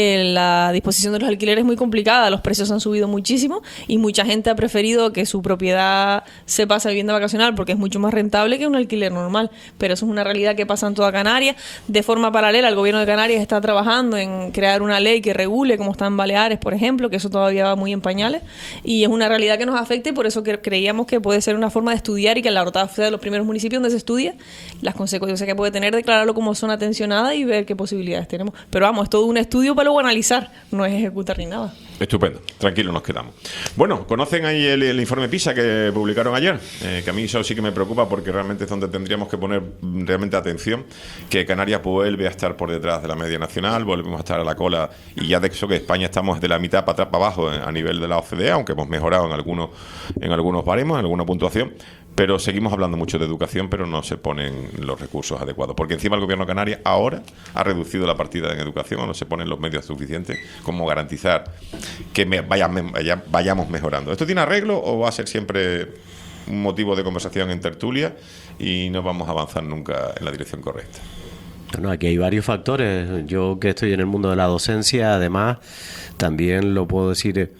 S17: la disposición de los alquileres es muy complicada, los precios han subido muchísimo, y mucha gente ha preferido que su propiedad se pase a vivienda vacacional porque es mucho más rentable que un alquiler normal. Pero eso es una realidad que pasa en toda Canarias. De forma paralela, el gobierno de Canarias está trabajando en crear una ley que regule, como está en Baleares, por ejemplo, que eso todavía va muy en pañales, y es una realidad que nos afecta, y por eso creíamos que puede ser una forma de estudiar, y que la Orotava sea de los primeros municipios donde se estudia las consecuencias que puede tener, declararlo como zona tensionada y ver qué posibilidades tenemos. Pero vamos, es todo un estudio para luego analizar, no es ejecutar ni nada.
S3: Estupendo, tranquilo nos quedamos. Bueno, ¿conocen ahí el informe PISA que publicaron ayer? Que a mí eso sí que me preocupa, porque realmente es donde tendríamos que poner realmente atención, que Canarias vuelve a estar por detrás de la media nacional, volvemos a estar a la cola, y ya de eso que España estamos de la mitad para atrás para abajo a nivel de la OCDE, aunque hemos mejorado en algunos baremos, en alguna puntuación, pero seguimos hablando mucho de educación, pero no se ponen los recursos adecuados, porque encima el gobierno de Canarias ahora ha reducido la partida en educación, o no se ponen los medios suficientes como garantizar que vayamos mejorando. ¿Esto tiene arreglo o va a ser siempre un motivo de conversación en tertulia y no vamos a avanzar nunca en la dirección correcta?
S16: Bueno, aquí hay varios factores. Yo, que estoy en el mundo de la docencia, además, también lo puedo decir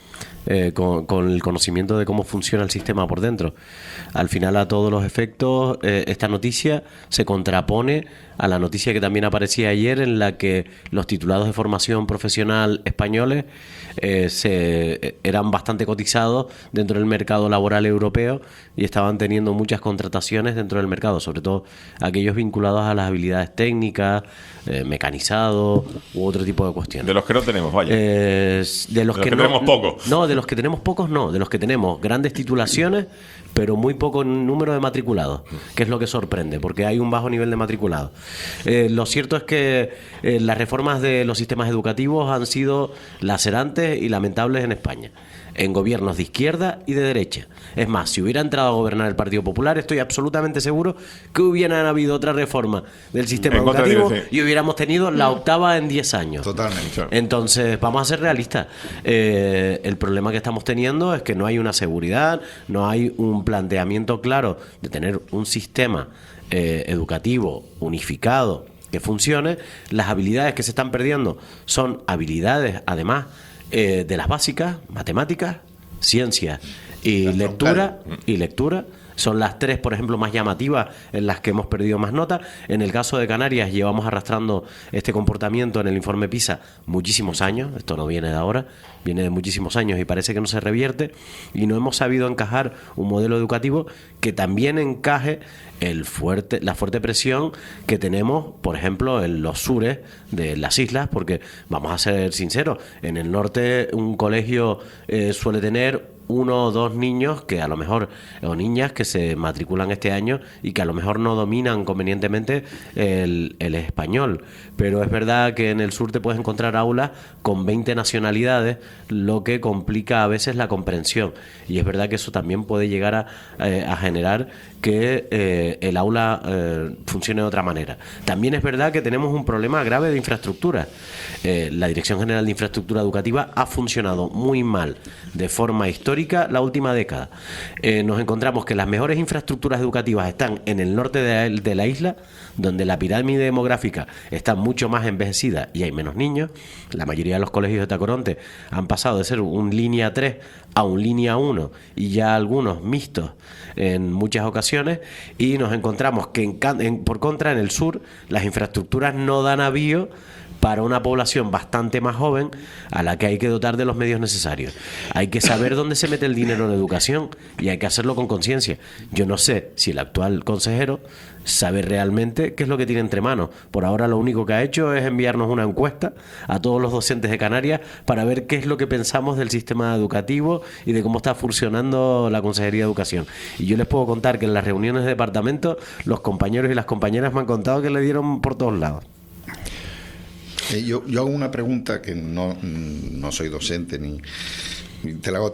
S16: con el conocimiento de cómo funciona el sistema por dentro. Al final, a todos los efectos, esta noticia se contrapone a la noticia que también aparecía ayer, en la que los titulados de formación profesional españoles eran bastante cotizados dentro del mercado laboral europeo, y estaban teniendo muchas contrataciones dentro del mercado, sobre todo aquellos vinculados a las habilidades técnicas, mecanizado u otro tipo de cuestiones.
S3: De los que no tenemos, vaya.
S16: De los que
S3: tenemos pocos.
S16: No, de los que tenemos pocos no, de los que tenemos grandes titulaciones, pero muy poco número de matriculados, que es lo que sorprende, porque hay un bajo nivel de matriculados. Lo cierto es que las reformas de los sistemas educativos han sido lacerantes y lamentables en España, en gobiernos de izquierda y de derecha. Es más, si hubiera entrado a gobernar el Partido Popular, estoy absolutamente seguro que hubieran habido otra reforma del sistema educativo y hubiéramos tenido la octava en 10 años.
S15: Totalmente.
S16: Entonces, vamos a ser realistas. El problema que estamos teniendo es que no hay una seguridad, no hay un planteamiento claro de tener un sistema educativo unificado que funcione. Las habilidades que se están perdiendo son habilidades, además, de las básicas, matemáticas, ciencias y lectura, son las tres, por ejemplo, más llamativas, en las que hemos perdido más notas. En el caso de Canarias llevamos arrastrando este comportamiento en el informe PISA muchísimos años, esto no viene de ahora, viene de muchísimos años y parece que no se revierte, y no hemos sabido encajar un modelo educativo que también encaje la fuerte presión que tenemos, por ejemplo, en los sures de las islas, porque vamos a ser sinceros, en el norte un colegio suele tener 1 o 2 niños que a lo mejor, o niñas que se matriculan este año y que a lo mejor no dominan convenientemente el español, pero es verdad que en el sur te puedes encontrar aulas con 20 nacionalidades, lo que complica a veces la comprensión, y es verdad que eso también puede llegar a generar que el aula funcione de otra manera. También es verdad que tenemos un problema grave de infraestructura. La Dirección General de Infraestructura Educativa ha funcionado muy mal de forma histórica la última década. Nos encontramos que las mejores infraestructuras educativas están en el norte de la isla, donde la pirámide demográfica está mucho más envejecida y hay menos niños. La mayoría de los colegios de Tacoronte han pasado de ser un línea 3 a un línea 1 y ya algunos mixtos en muchas ocasiones, y nos encontramos que por contra en el sur las infraestructuras no dan avío para una población bastante más joven a la que hay que dotar de los medios necesarios. Hay que saber dónde se mete el dinero en educación y hay que hacerlo con conciencia. Yo no sé si el actual consejero sabe realmente qué es lo que tiene entre manos. Por ahora lo único que ha hecho es enviarnos una encuesta a todos los docentes de Canarias para ver qué es lo que pensamos del sistema educativo y de cómo está funcionando la Consejería de Educación. Y yo les puedo contar que en las reuniones de departamento los compañeros y las compañeras me han contado que le dieron por todos lados.
S15: Yo hago una pregunta que no soy docente ni te la hago.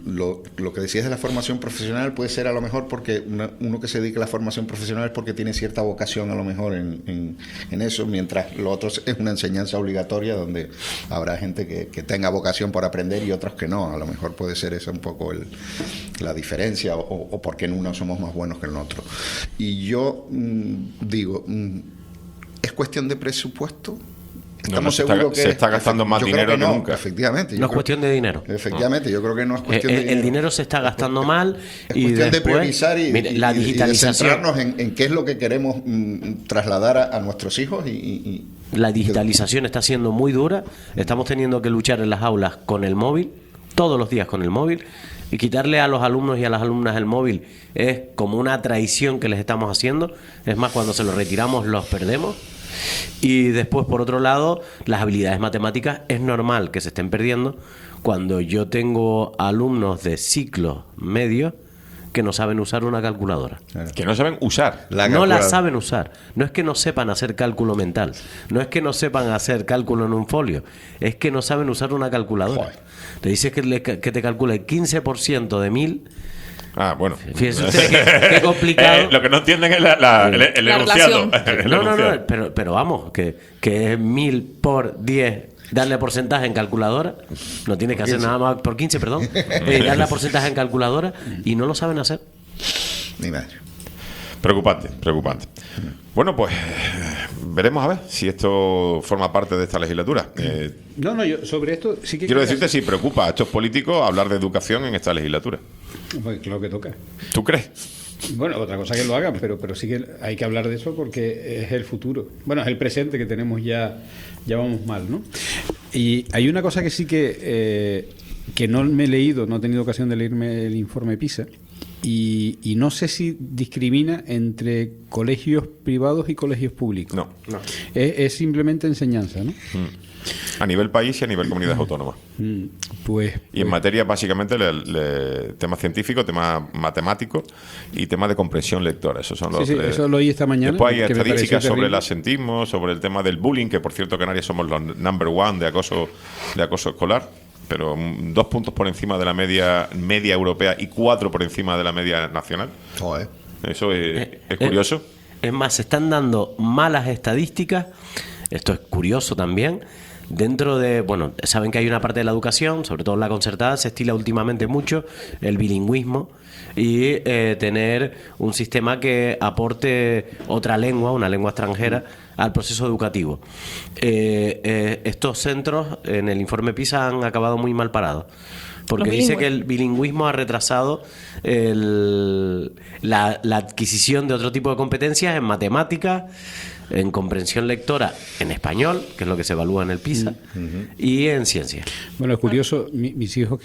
S15: Lo que decías de la formación profesional puede ser a lo mejor porque uno que se dedica a la formación profesional es porque tiene cierta vocación a lo mejor en eso, mientras lo otro es una enseñanza obligatoria donde habrá gente que tenga vocación por aprender y otros que no. A lo mejor puede ser esa un poco la diferencia o porque en uno somos más buenos que en el otro. Y yo digo, ¿es cuestión de presupuesto? Estamos seguros que
S3: se está gastando más dinero que nunca.
S15: Efectivamente.
S16: No es cuestión de dinero.
S15: Efectivamente, yo creo que no es cuestión de dinero.
S16: El dinero se está gastando mal.
S15: Es
S16: y
S15: cuestión
S16: después,
S15: de priorizar y
S16: la digitalización.
S15: de centrarnos en qué es lo que queremos trasladar a nuestros hijos.
S16: La digitalización está siendo muy dura. Estamos teniendo que luchar en las aulas con el móvil, todos los días con el móvil. Y quitarle a los alumnos y a las alumnas el móvil es como una traición que les estamos haciendo. Es más, cuando se los retiramos los perdemos. Y después, por otro lado, las habilidades matemáticas es normal que se estén perdiendo cuando yo tengo alumnos de ciclos medios que no saben usar una calculadora.
S3: Que no saben usar.
S16: No la saben usar. No es que no sepan hacer cálculo mental. No es que no sepan hacer cálculo en un folio. Es que no saben usar una calculadora. Joder. Te dices que te calcule 15% de 1000...
S3: Ah, bueno.
S16: Fíjese usted qué complicado.
S3: Lo que no entienden es el enunciado.
S16: No, pero vamos, que es 1000 por 10, darle porcentaje en calculadora, no tiene que hacer nada más, por 15, perdón, darle porcentaje en calculadora y no lo saben hacer.
S15: Ni madre.
S3: Preocupante. Bueno, pues veremos a ver si esto forma parte de esta legislatura.
S14: Yo sobre esto sí que
S3: quiero decirte si preocupa a estos políticos hablar de educación en esta legislatura.
S14: Pues claro que toca.
S3: ¿Tú crees?
S14: Bueno, otra cosa que lo hagan, pero sí que hay que hablar de eso porque es el futuro. Bueno, es el presente que tenemos ya vamos mal, ¿no? Y hay una cosa que sí que no me he leído, no he tenido ocasión de leerme el informe PISA. Y no sé si discrimina entre colegios privados y colegios públicos.
S3: No.
S14: Es simplemente enseñanza, ¿no?
S3: A nivel país y a nivel comunidades autónomas. Y en materia, básicamente, temas científicos, temas matemáticos y temas de comprensión lectora. Esos son los
S14: eso lo oí esta mañana.
S3: Después hay estadísticas sobre el asentismo, sobre el tema del bullying, que por cierto, Canarias somos los number one de acoso escolar, pero 2 puntos por encima de la media europea y 4 por encima de la media nacional. Eso es curioso.
S16: Es más, se están dando malas estadísticas. Esto es curioso también. Dentro de, saben que hay una parte de la educación, sobre todo en la concertada, se estila últimamente mucho el bilingüismo y tener un sistema que aporte otra lengua, una lengua extranjera, al proceso educativo. Estos centros en el informe PISA han acabado muy mal parados, porque dice que el bilingüismo ha retrasado la adquisición de otro tipo de competencias en matemáticas, en comprensión lectora en español, que es lo que se evalúa en el PISA, y en ciencia.
S14: Bueno, es curioso, mis hijos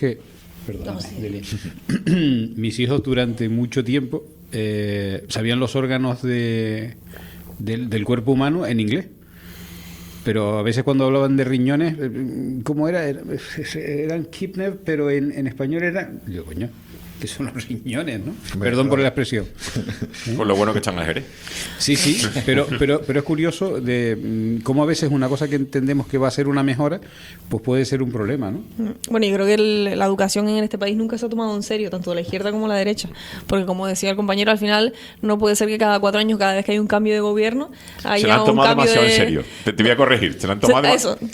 S14: mis hijos durante mucho tiempo sabían los órganos del cuerpo humano en inglés. Pero a veces cuando hablaban de riñones, ¿cómo era? Eran kidney, pero en español eran... Digo, coño, que son los riñones, ¿no? Perdón por la expresión.
S3: Por lo bueno que están al Jerez.
S14: Sí, pero es curioso de cómo a veces una cosa que entendemos que va a ser una mejora, pues puede ser un problema, ¿no?
S17: Bueno, yo creo que la educación en este país nunca se ha tomado en serio, tanto de la izquierda como de la derecha, porque como decía el compañero, al final no puede ser que cada 4 años, cada vez que hay un cambio de gobierno, haya
S3: se la han tomado
S17: un cambio
S3: demasiado en serio. Te voy a corregir, se la han tomado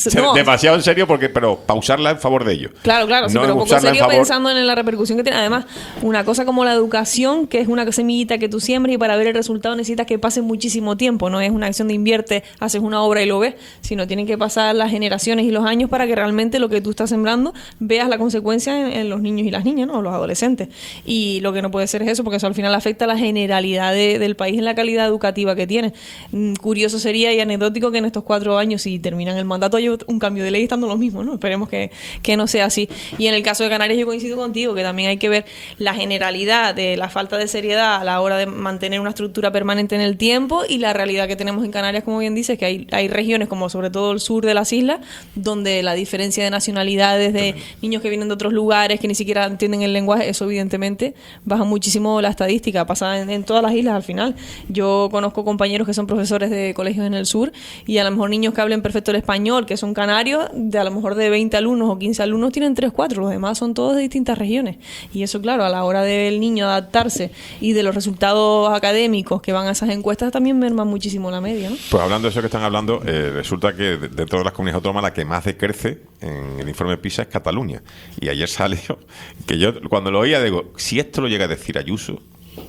S3: demasiado en serio, porque pero para usarla en favor de ellos.
S17: Claro, sí,
S3: no
S17: pero poco serio pensando en la repercusión que tiene. Además, una cosa como la educación, que es una semillita que tú siembras y para ver el resultado necesitas que pase muchísimo tiempo. No es una acción de invierte, haces una obra y lo ves, sino tienen que pasar las generaciones y los años para que realmente lo que tú estás sembrando veas la consecuencia en los niños y las niñas, ¿no? Los adolescentes. Y lo que no puede ser es eso, porque eso al final afecta a la generalidad del país en la calidad educativa que tiene. Curioso sería y anecdótico que en estos 4 años, si terminan el mandato, haya un cambio de ley estando los mismos, ¿no? Esperemos que no sea así. Y en el caso de Canarias yo coincido contigo, que también hay que ver la generalidad de la falta de seriedad a la hora de mantener una estructura permanente en el tiempo y la realidad que tenemos en Canarias, como bien dices, que hay regiones como sobre todo el sur de las islas, donde la diferencia de nacionalidades, de niños que vienen de otros lugares, que ni siquiera entienden el lenguaje, eso evidentemente baja muchísimo la estadística, pasa en todas las islas al final. Yo conozco compañeros que son profesores de colegios en el sur y a lo mejor niños que hablen perfecto el español, que son canarios, de a lo mejor de 20 alumnos o 15 alumnos tienen 3, 4, los demás son todos de distintas regiones. Y eso, claro, a la hora del niño adaptarse y de los resultados académicos que van a esas encuestas también merman muchísimo la media, ¿no?
S3: Pues hablando de eso que están hablando, resulta que de todas las comunidades autónomas la que más decrece en el informe PISA es Cataluña. Y ayer salió que yo cuando lo oía digo, si esto lo llega a decir Ayuso,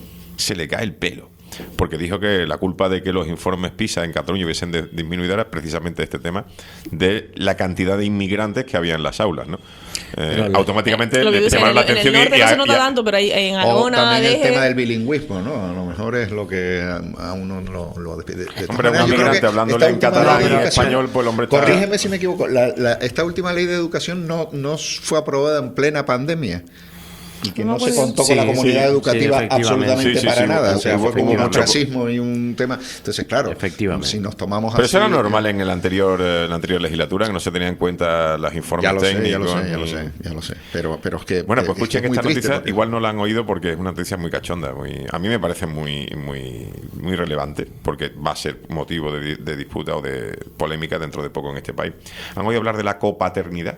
S3: se le cae el pelo. Porque dijo que la culpa de que los informes PISA en Cataluña hubiesen disminuido era precisamente este tema de la cantidad de inmigrantes que había en las aulas, ¿no? Automáticamente le llamaron la atención.
S17: En el norte no se nota tanto, pero en Aragona,
S15: también el tema del bilingüismo, ¿no? A lo mejor es lo que a uno lo despide.
S3: Hombre, un inmigrante hablándole en catalán y en español, pues el hombre está...
S15: Corrígeme si me equivoco, esta última ley de educación no fue aprobada en plena pandemia. Y que no se contó con la comunidad educativa absolutamente para nada. O sea, fue como un ostracismo y un tema. Entonces, claro, si nos tomamos
S3: Pero eso era normal en la anterior legislatura, que no se tenían en cuenta los informes técnicos.
S15: Ya lo sé. Pero es que...
S3: Bueno, pues escuchen esta noticia. Igual no la han oído porque es una noticia muy cachonda. A mí me parece muy relevante, porque va a ser motivo de disputa o de polémica dentro de poco en este país. ¿Han oído hablar de la copaternidad?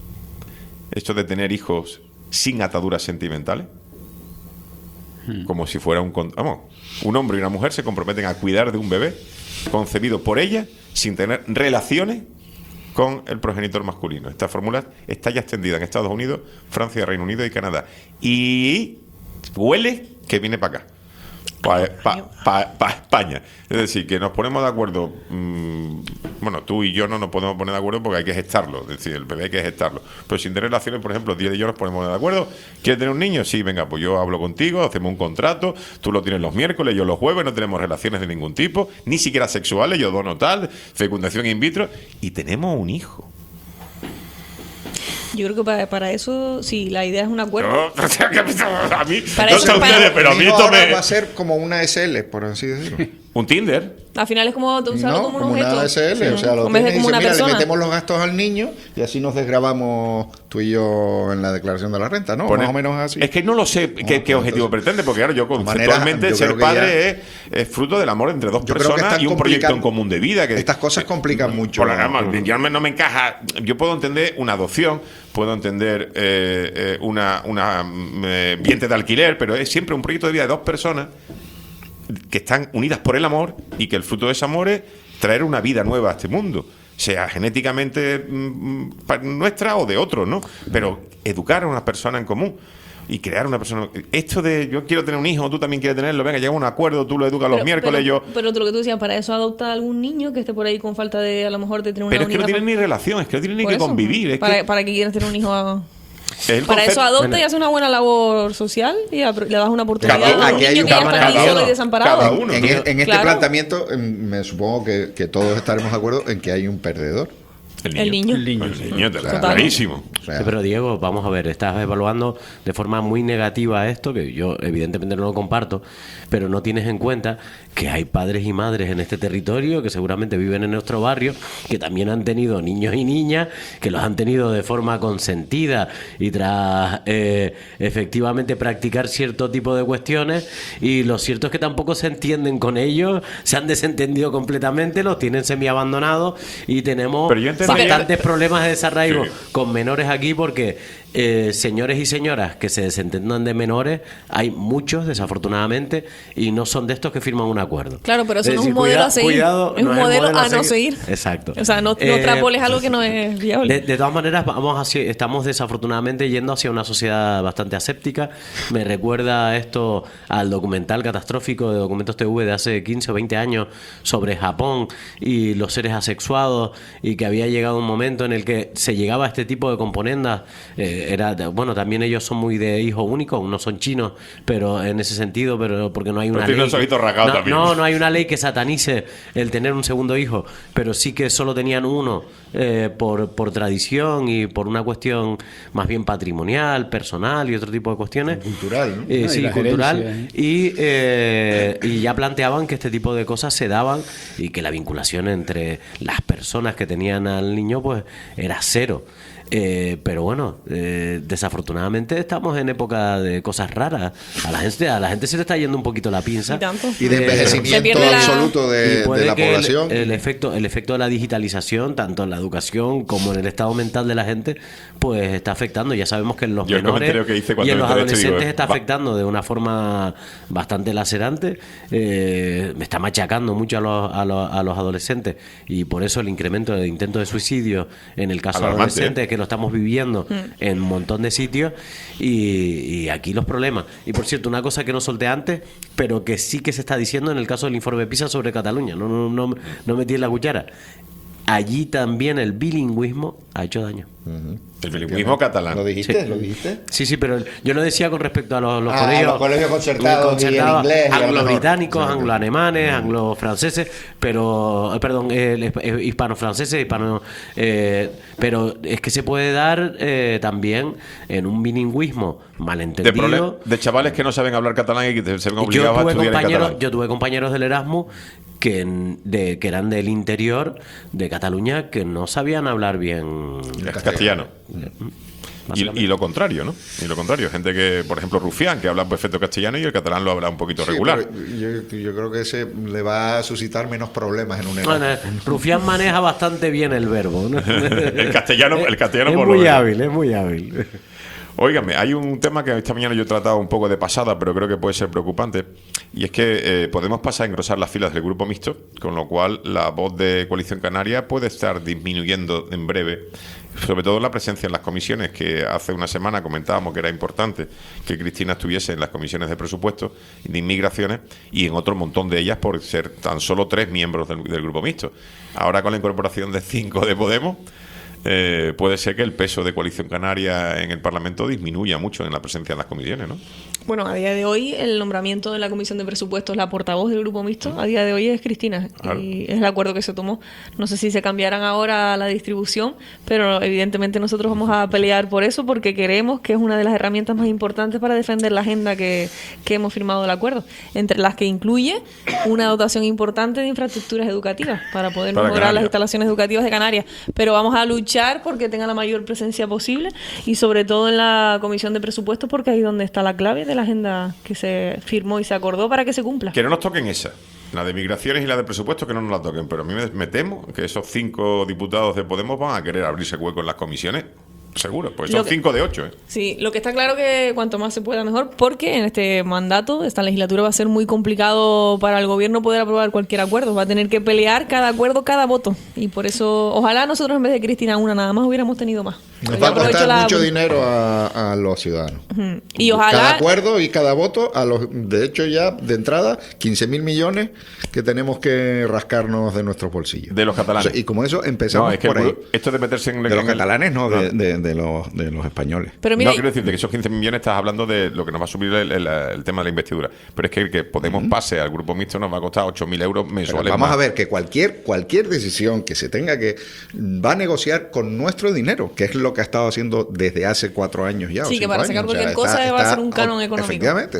S3: Esto de tener hijos sin ataduras sentimentales, como si fuera un hombre y una mujer se comprometen a cuidar de un bebé concebido por ella sin tener relaciones con el progenitor masculino. Esta fórmula está ya extendida en Estados Unidos, Francia, Reino Unido y Canadá, y huele que viene para acá, para España. Es decir, que nos ponemos de acuerdo, bueno, tú y yo no nos podemos poner de acuerdo porque hay que gestarlo, es decir, el bebé hay que gestarlo, pero sin tener relaciones, por ejemplo, 10 de ellos nos ponemos de acuerdo. ¿Quieres tener un niño? Sí, venga, pues yo hablo contigo, hacemos un contrato, tú lo tienes los miércoles, yo los jueves, no tenemos relaciones de ningún tipo, ni siquiera sexuales, yo dono tal, fecundación in vitro, y tenemos un hijo.
S17: Yo creo que para eso, sí, la idea es un acuerdo.
S3: A mí,
S17: para
S3: no
S17: eso,
S3: sé ustedes, pero a mí esto
S15: va a ser como una SL, por así decirlo.
S3: ¿Un Tinder?
S17: Al final es como usarlo como un objeto.
S15: Una SL, o sea, lo
S17: en vez de
S15: tienes
S17: como
S15: y
S17: una
S15: dice, mira,
S17: persona.
S15: le metemos los gastos al niño y así nos desgravamos tú y yo en la declaración de la renta, ¿no? Más o menos así.
S3: Es que no lo sé qué objetivo pretende, porque claro, yo conceptualmente ser padre es fruto del amor entre dos personas y un proyecto en común de vida. Que
S15: estas cosas complican mucho.
S3: Yo no me encaja. Yo puedo entender una adopción, puedo entender una vientre de alquiler, pero es siempre un proyecto de vida de dos personas que están unidas por el amor y que el fruto de ese amor es traer una vida nueva a este mundo, sea genéticamente nuestra o de otros, ¿no? Pero educar a una persona en común y crear una persona... Esto de yo quiero tener un hijo, tú también quieres tenerlo, venga, llega a un acuerdo, tú lo educas los miércoles,
S17: Pero lo que tú decías, para eso adopta a algún niño que esté por ahí con falta de, a lo mejor, de tener una
S3: Pero es que
S17: unidad.
S3: no tienen ni relación, es que no tienen ni que convivir.
S17: Para que quieras tener un hijo... Para eso adopta y hace una buena labor social y le das una oportunidad a un niño que ya está ahí solo y desamparado.
S15: En este planteamiento, me supongo que todos estaremos de acuerdo en que hay un perdedor.
S17: El niño,
S3: clarísimo.
S16: Sí, pero Diego, vamos a ver, estás evaluando de forma muy negativa esto, que yo evidentemente no lo comparto, pero no tienes en cuenta que hay padres y madres en este territorio que seguramente viven en nuestro barrio, que también han tenido niños y niñas, que los han tenido de forma consentida y tras efectivamente practicar cierto tipo de cuestiones, y lo cierto es que tampoco se entienden con ellos, se han desentendido completamente, los tienen semi-abandonados y tenemos bastantes problemas de desarraigo con menores aquí, porque señores y señoras que se desentendan de menores, hay muchos, desafortunadamente, y no son de estos que firman un acuerdo.
S17: Claro, pero eso
S16: Es
S17: no es
S16: decir,
S17: un modelo a seguir.
S16: cuidado,
S17: Es un
S16: no
S17: modelo
S16: el
S17: a no seguir.
S16: Exacto.
S17: O sea, no extrapoles algo que no es viable.
S16: De todas maneras, estamos desafortunadamente yendo hacia una sociedad bastante aséptica. Me recuerda esto al documental catastrófico de Documentos TV de hace 15 o 20 años sobre Japón y los seres asexuados, y que había llegado un momento en el que se llegaba a este tipo de componendas. También ellos son muy de hijo único, no son chinos, pero en ese sentido, pero porque no hay una ley. No hay una ley que satanice el tener un segundo hijo, pero sí que solo tenían uno por tradición y por una cuestión más bien patrimonial, personal y otro tipo de cuestiones.
S15: Cultural, ¿no?
S16: Sí, cultural. Y ya planteaban que este tipo de cosas se daban y que la vinculación entre las personas que tenían al niño pues era cero. Pero bueno, desafortunadamente estamos en época de cosas raras. A la gente se le está yendo un poquito la pinza.
S15: Y de envejecimiento absoluto de la población.
S16: El efecto de la digitalización, tanto en la educación como en el estado mental de la gente, pues está afectando. Ya sabemos que en los menores y en los adolescentes está afectando de una forma bastante lacerante. Me está machacando mucho a los adolescentes, y por eso el incremento de intentos de suicidio en el caso de adolescentes, que lo estamos viviendo en un montón de sitios, y aquí los problemas. Y por cierto, una cosa que no solté antes, pero que sí que se está diciendo en el caso del informe PISA sobre Cataluña, no metí en la cuchara. Allí también el bilingüismo ha hecho daño.
S3: El bilingüismo catalán.
S15: ¿Lo dijiste?
S16: Sí.
S15: ¿Lo dijiste?
S16: Sí, pero yo lo decía con respecto a los
S15: los colegios concertados y el inglés.
S16: Anglo-británicos, anglo-alemanes, anglo-franceses, pero, hispano-franceses, pero es que se puede dar también en un bilingüismo malentendido.
S3: De chavales que no saben hablar catalán y que se ven obligados a estudiar en catalán.
S16: Yo tuve compañeros del Erasmus que eran del interior de Cataluña, que no sabían hablar bien
S3: castellano. Y lo contrario, ¿no? Y lo contrario, gente que, por ejemplo, Rufián, que habla perfecto castellano y el catalán lo habla un poquito regular.
S15: Yo creo que ese le va a suscitar menos problemas en un Erasmus.
S16: Rufián maneja bastante bien el verbo, ¿no?
S3: el castellano
S16: es muy hábil.
S3: Óigame, hay un tema que esta mañana yo he tratado un poco de pasada, pero creo que puede ser preocupante, y es que Podemos pasar a engrosar las filas del grupo mixto, con lo cual la voz de Coalición Canaria puede estar disminuyendo en breve, sobre todo la presencia en las comisiones, que hace una semana comentábamos que era importante que Cristina estuviese en las comisiones de presupuestos y de inmigraciones, y en otro montón de ellas por ser tan solo 3 miembros del grupo mixto. Ahora, con la incorporación de 5 de Podemos, puede ser que el peso de Coalición Canaria en el Parlamento disminuya mucho en la presencia en las comisiones, ¿no?
S17: Bueno, a día de hoy el nombramiento de la Comisión de Presupuestos, la portavoz del Grupo Mixto, a día de hoy es Cristina. Claro. Y es el acuerdo que se tomó. No sé si se cambiarán ahora la distribución, pero evidentemente nosotros vamos a pelear por eso, porque creemos que es una de las herramientas más importantes para defender la agenda que hemos firmado el acuerdo, entre las que incluye una dotación importante de infraestructuras educativas para poder mejorar las instalaciones educativas de Canarias. Pero vamos a luchar porque tenga la mayor presencia posible, y sobre todo en la Comisión de Presupuestos, porque ahí es donde está la clave de la agenda que se firmó y se acordó para que se cumpla.
S3: Que no nos toquen esa, la de migraciones y la de presupuestos, que no nos la toquen, pero a mí me temo que esos 5 diputados de Podemos van a querer abrirse hueco en las comisiones. Seguro, pues son 5 de 8.
S17: Sí, lo que está claro que cuanto más se pueda mejor, porque en este mandato, esta legislatura, va a ser muy complicado para el gobierno poder aprobar cualquier acuerdo. Va a tener que pelear cada acuerdo, cada voto. Y por eso, ojalá nosotros en vez de Cristina una nada más hubiéramos tenido más.
S15: Nos va a costar mucho dinero a los ciudadanos.
S17: Y ojalá...
S15: Cada acuerdo y cada voto, de hecho ya de entrada, 15.000 millones que tenemos que rascarnos de nuestros bolsillos.
S3: De los catalanes.
S15: O sea, y como eso empezamos
S3: por
S15: ahí.
S3: Esto de meterse en...
S15: De los catalanes, no, de los españoles.
S17: Pero mira,
S3: no, quiero decirte que esos 15 millones estás hablando de lo que nos va a subir el tema de la investidura. Pero es que el que Podemos pase al grupo mixto nos va a costar 8.000 euros mensuales.
S15: Pero vamos a ver que cualquier decisión que se tenga que... va a negociar con nuestro dinero, que es lo que ha estado haciendo desde hace 4 años ya.
S17: Sí, que para sacar cualquier cosa va a ser un canon económico.
S15: Efectivamente,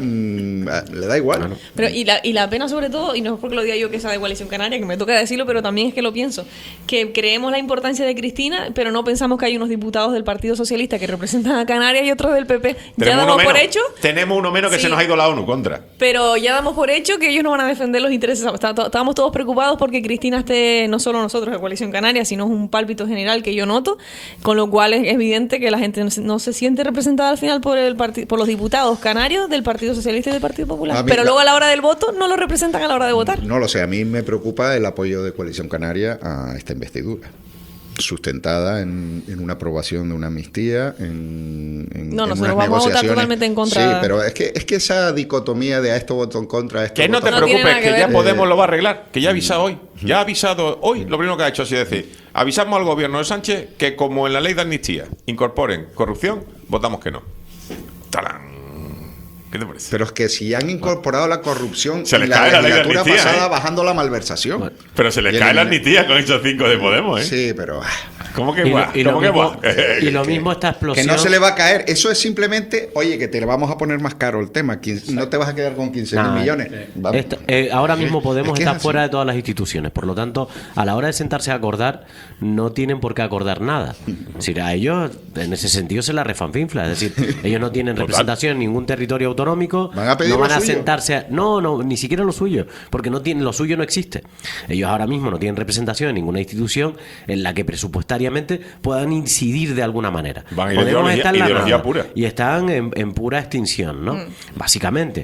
S15: le da igual.
S3: Claro.
S17: Pero y la pena sobre todo, y no es porque lo diga yo que sea de Coalición Canaria, que me toca decirlo, pero también es que lo pienso, que creemos la importancia de Cristina, pero no pensamos que hay unos diputados del Partido Socialista que representan a Canarias y otros del PP. Ya damos por hecho.
S3: Tenemos uno menos que se nos ha ido la ONU contra.
S17: Pero ya damos por hecho que ellos no van a defender los intereses. Estábamos todos preocupados porque Cristina esté, no solo nosotros de Coalición Canaria, sino es un pálpito general que yo noto, con lo cual es evidente que la gente no se siente representada al final por los diputados canarios del Partido Socialista y del Partido Popular. Pero luego a la hora del voto no lo representan a la hora de votar.
S15: No lo sé, a mí me preocupa el apoyo de Coalición Canaria a esta investidura, sustentada en una aprobación de una amnistía, en
S17: nosotros
S15: unas
S17: vamos a votar
S15: negociaciones.
S17: totalmente en contra.
S15: Sí, pero es que esa dicotomía de a esto voto en contra, a esto
S3: Que no
S15: voto
S3: te
S15: a favor.
S3: preocupes, que ya
S15: ver.
S3: Podemos lo va a arreglar, que ya ha avisado hoy. Ya ha avisado hoy, lo primero que ha hecho es decir, avisamos al gobierno de Sánchez que como en la ley de amnistía incorporen corrupción, votamos que no. ¡Tarán! ¿Qué te parece?
S15: Pero es que si han incorporado la corrupción
S3: Se
S15: en
S3: les
S15: la
S3: cae la ley de
S15: legislatura
S3: amnistía,
S15: pasada
S3: ¿eh?
S15: bajando la malversación.
S3: Pero se les
S15: Y
S3: cae la
S15: el-
S3: amnistía con esos 5 de Podemos, ¿eh?
S15: Sí, pero...
S3: ¿Cómo que
S16: Y lo-
S3: guau?
S16: y lo
S3: ¿Cómo que
S16: mismo-
S3: guau?
S16: y lo mismo esta
S15: Que
S16: explosión.
S15: no se le va a caer. Eso es simplemente, oye, que te le vamos a poner más caro el tema. No te vas a quedar con 15.000
S16: Nah,
S15: millones. Vamos.
S16: Ahora mismo Podemos
S15: Es que es
S16: está
S15: así.
S16: fuera de todas las instituciones. Por lo tanto, a la hora de sentarse a acordar, no tienen por qué acordar nada. Es decir, a ellos, en ese sentido, se la refanfinfla. Es decir, ellos no tienen representación en ningún territorio autonómico.
S15: Van a pedir
S16: no van
S15: lo
S16: a
S15: suyo.
S16: sentarse a... No, ni siquiera lo suyo. Porque no tienen, lo suyo no existe. Ellos ahora mismo no tienen representación en ninguna institución en la que presupuestariamente puedan incidir de alguna manera.
S3: Van a
S16: Podemos estar en la
S3: ideología
S16: nada.
S3: pura.
S16: Y están en pura extinción, ¿no? Básicamente.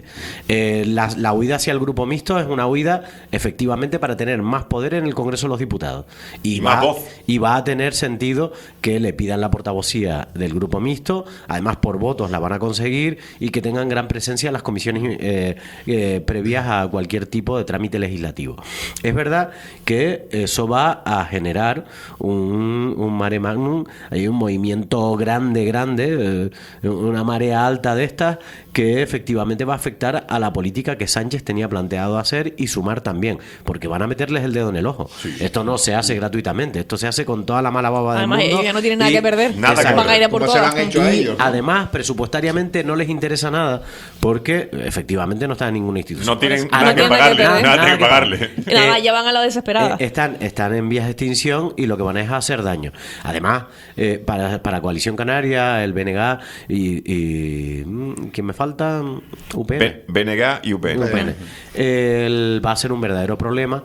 S16: La huida hacia el grupo mixto es una huida efectivamente para tener más poder en el Congreso de los Diputados.
S3: Y más voz.
S16: Y va a tener sentido que le pidan la portavocía del grupo mixto, además por votos la van a conseguir, y que tengan gran presencia en las comisiones previas a cualquier tipo de trámite legislativo. Es verdad que eso va a generar un mare magnum, hay un movimiento grande, una marea alta de estas, que efectivamente va a afectar a la política que Sánchez tenía planteado hacer y sumar también, porque van a meterles el dedo en el ojo. Esto no se hace gratuitamente, esto se hace con toda la mala baba
S17: Además,
S16: del mundo.
S17: ellos ya no tienen nada
S16: y-
S17: que perder.
S3: Nada que
S17: Van a ir a
S15: ¿Cómo
S17: por
S15: se lo
S17: todas.
S15: han hecho a
S16: y
S15: ellos?
S16: además, presupuestariamente no les interesa nada, porque efectivamente no están en ninguna institución.
S3: No tienen
S17: Ah,
S3: nada
S17: no
S3: que
S17: tienen nada que
S3: pagarle,
S17: perder.
S3: nada que
S16: que
S3: pagarle.
S17: Nada, ya van a la desesperada.
S16: Están en vías de extinción y lo que van es a hacer daño. Además, para Coalición Canaria, el BNG ¿quién me falta? UPN.
S3: BNG y UPN.
S16: Va a ser un verdadero problema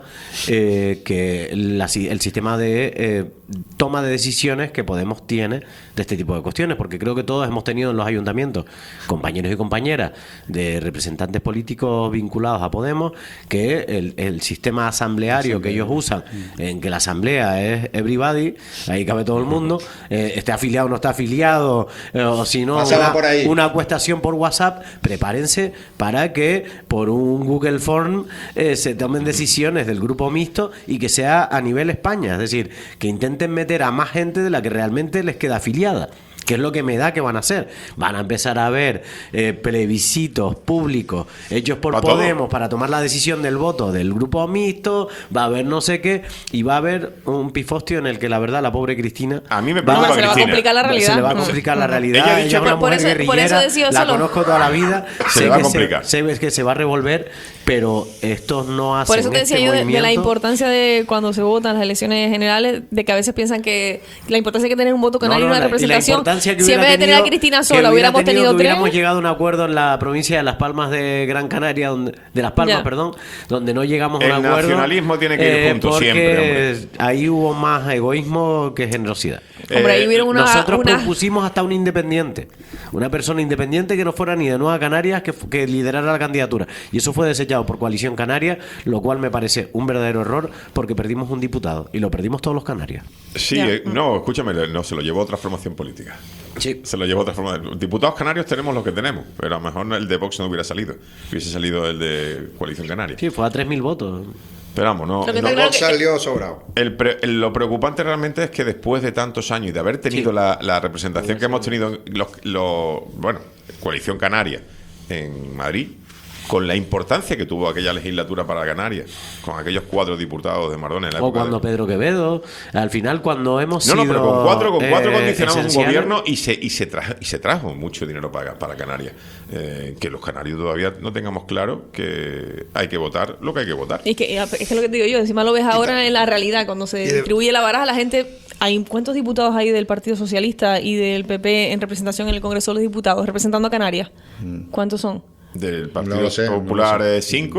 S16: que el sistema de toma de decisiones que Podemos tiene de este tipo de cuestiones, porque creo que todos hemos tenido en los ayuntamientos compañeros y compañeras de representantes políticos vinculados a Podemos, que el sistema asambleario que ellos usan, en que la asamblea es everybody, ahí cabe todo el mundo, esté afiliado o no está afiliado, o si no,
S15: Pasaba por ahí.
S16: una acuestación por WhatsApp, prepárense para que por un Google Form se tomen decisiones del grupo mixto y que sea a nivel España, es decir, que intenten meter a más gente de la que realmente les queda afiliada. ¿Qué es lo que me da que van a hacer? Van a empezar a ver plebiscitos públicos hechos por
S3: Para todo.
S16: Podemos para tomar la decisión del voto del grupo mixto, va a haber no sé qué, y va a haber un pifostio en el que la verdad la pobre Cristina
S3: A mí me
S17: No,
S3: preocupa
S17: se le va a
S3: Cristina.
S17: complicar la realidad.
S16: se le va a complicar la realidad.
S3: Ella ha dicho
S16: Ella es
S3: que-
S16: una
S17: por
S16: mujer
S17: eso
S16: guerrillera,
S17: decía
S16: la
S17: solo.
S16: conozco toda la vida,
S3: Se
S16: sé
S3: le va a
S16: que
S3: complicar.
S16: sé que se va a revolver, pero estos no hacen
S17: Por eso te
S16: este
S17: decía yo de la
S16: movimiento.
S17: importancia de cuando se votan las elecciones generales, de que a veces piensan que la importancia de tener un voto canario y una
S16: y la
S17: representación.
S16: importancia que
S17: Si en
S16: hubiera
S17: vez de tener a
S16: tenido-
S17: Cristina
S16: que
S17: sola hubiéramos
S16: hubiera
S17: tenido
S16: que hubiéramos
S17: tres.
S16: llegado a un acuerdo en la provincia de Las Palmas de Gran Canaria, de Las Palmas,
S17: Ya.
S16: perdón, donde no llegamos a
S3: El
S16: un acuerdo.
S3: nacionalismo tiene que ir junto
S16: porque
S3: siempre,
S16: ahí hubo más egoísmo que generosidad.
S17: Hombre, ahí hubieron
S16: Nosotros
S17: una
S16: propusimos hasta un independiente, una persona independiente que no fuera ni de Nueva Canarias que liderara la candidatura. Y eso fue desechado por Coalición Canaria, lo cual me parece un verdadero error porque perdimos un diputado y lo perdimos todos los canarios.
S3: Sí, no, escúchame, no, se lo llevó otra formación política.
S16: Sí.
S3: Se lo llevó otra formación. Diputados canarios tenemos lo que tenemos, pero a lo mejor el de Vox no hubiera salido. Hubiese salido el de Coalición Canaria.
S16: Sí, fue a 3.000 votos.
S3: Pero vamos, no.
S17: Lo que
S3: no-
S17: está claro
S15: Vox salió sobrado.
S3: lo preocupante realmente es que después de tantos años y de haber tenido
S16: Sí.
S3: la representación que hemos tenido bueno, Coalición Canaria en Madrid, con la importancia que tuvo aquella legislatura para Canarias, con aquellos 4 diputados de Mardones en la
S16: O
S3: época
S16: cuando
S3: de-
S16: Pedro Quevedo, al final cuando hemos
S3: No,
S16: sido
S3: pero con cuatro condicionamos un
S16: esenciales.
S3: gobierno y se trajo mucho dinero para Canarias. Que los canarios todavía no tengamos claro que hay que votar lo que hay que votar.
S17: Es que lo que te digo yo, encima lo ves ahora en la realidad, cuando se distribuye la baraja, la gente, ¿cuántos diputados hay del Partido Socialista y del PP en representación en el Congreso de los Diputados, representando a Canarias? ¿Cuántos son?
S3: Del Partido
S15: No lo sé,
S3: Popular
S15: no lo sé.
S3: 5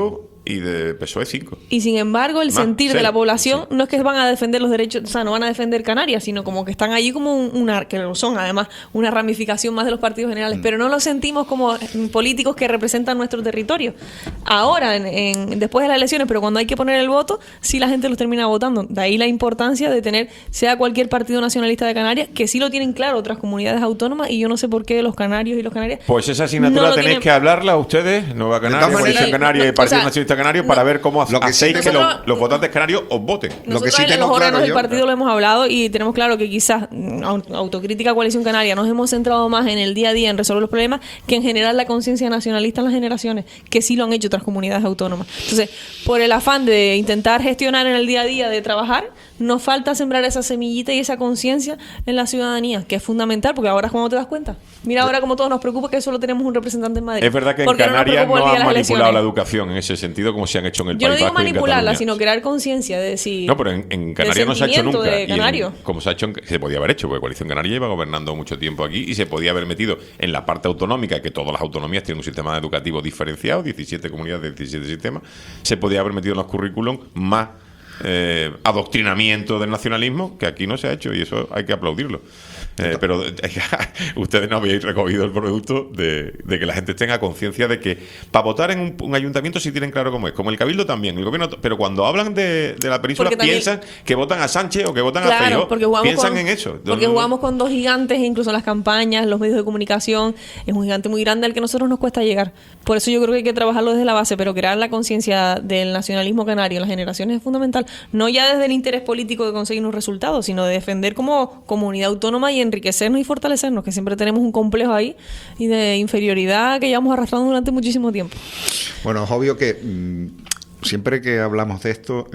S3: y de PSOE 5.
S17: Y sin embargo, el
S3: Más,
S17: sentir de
S3: sí,
S17: la población no es que van a defender los derechos, o sea, no van a defender Canarias, sino como que están allí como que lo son además, una ramificación más de los partidos generales, pero no lo sentimos como políticos que representan nuestro territorio. Ahora, después de las elecciones, pero cuando hay que poner el voto, sí la gente los termina votando. De ahí la importancia de tener, sea cualquier partido nacionalista de Canarias, que sí lo tienen claro otras comunidades autónomas, y yo no sé por qué los canarios y los canarias...
S3: Pues esa asignatura
S17: no
S3: tenéis que hablarla a ustedes, Nueva Canaria, Coalición Canaria y Partido Nacionalista Canario, para ver cómo hacéis que los votantes canarios os voten.
S17: Nosotros en los órganos del partido lo hemos hablado y tenemos claro que quizás autocrítica Coalición Canaria nos hemos centrado más en el día a día en resolver los problemas que en generar la conciencia nacionalista en las generaciones, que sí lo han hecho otras comunidades autónomas. Entonces, por el afán de intentar gestionar en el día a día, de trabajar, nos falta sembrar esa semillita y esa conciencia en la ciudadanía, que es fundamental, porque ahora es cuando te das cuenta. Mira ahora cómo todos nos preocupa que solo tenemos un representante en Madrid.
S3: Es verdad que en Canarias no han manipulado la educación en ese sentido, como se han hecho en el País Vasco.
S17: Yo no digo
S3: y en
S17: manipularla,
S3: Cataluña.
S17: sino crear conciencia de decir...
S3: No, pero en Canarias no se ha hecho nunca.
S17: De canario.
S3: Como se ha hecho, se podía haber hecho, porque Coalición Canaria lleva gobernando mucho tiempo aquí y se podía haber metido en la parte autonómica, que todas las autonomías tienen un sistema educativo diferenciado, 17 comunidades, 17 sistemas, se podía haber metido en los currículums más adoctrinamiento del nacionalismo, que aquí no se ha hecho, y eso hay que aplaudirlo. Pero ustedes no habéis recogido el producto de que la gente tenga conciencia de que para votar en un ayuntamiento sí tienen claro cómo es, como el Cabildo también, el gobierno, pero cuando hablan de la península piensan que votan a Sánchez o que votan a Feijóo, piensan en eso.
S17: Porque jugamos con dos gigantes, incluso en las campañas, los medios de comunicación, es un gigante muy grande al que a nosotros nos cuesta llegar. Por eso yo creo que hay que trabajarlo desde la base, pero crear la conciencia del nacionalismo canario en las generaciones es fundamental, no ya desde el interés político de conseguir un resultado, sino de defender como comunidad autónoma y enriquecernos y fortalecernos, que siempre tenemos un complejo ahí y de inferioridad que llevamos arrastrando durante muchísimo tiempo.
S15: Bueno, es obvio que siempre que hablamos de esto,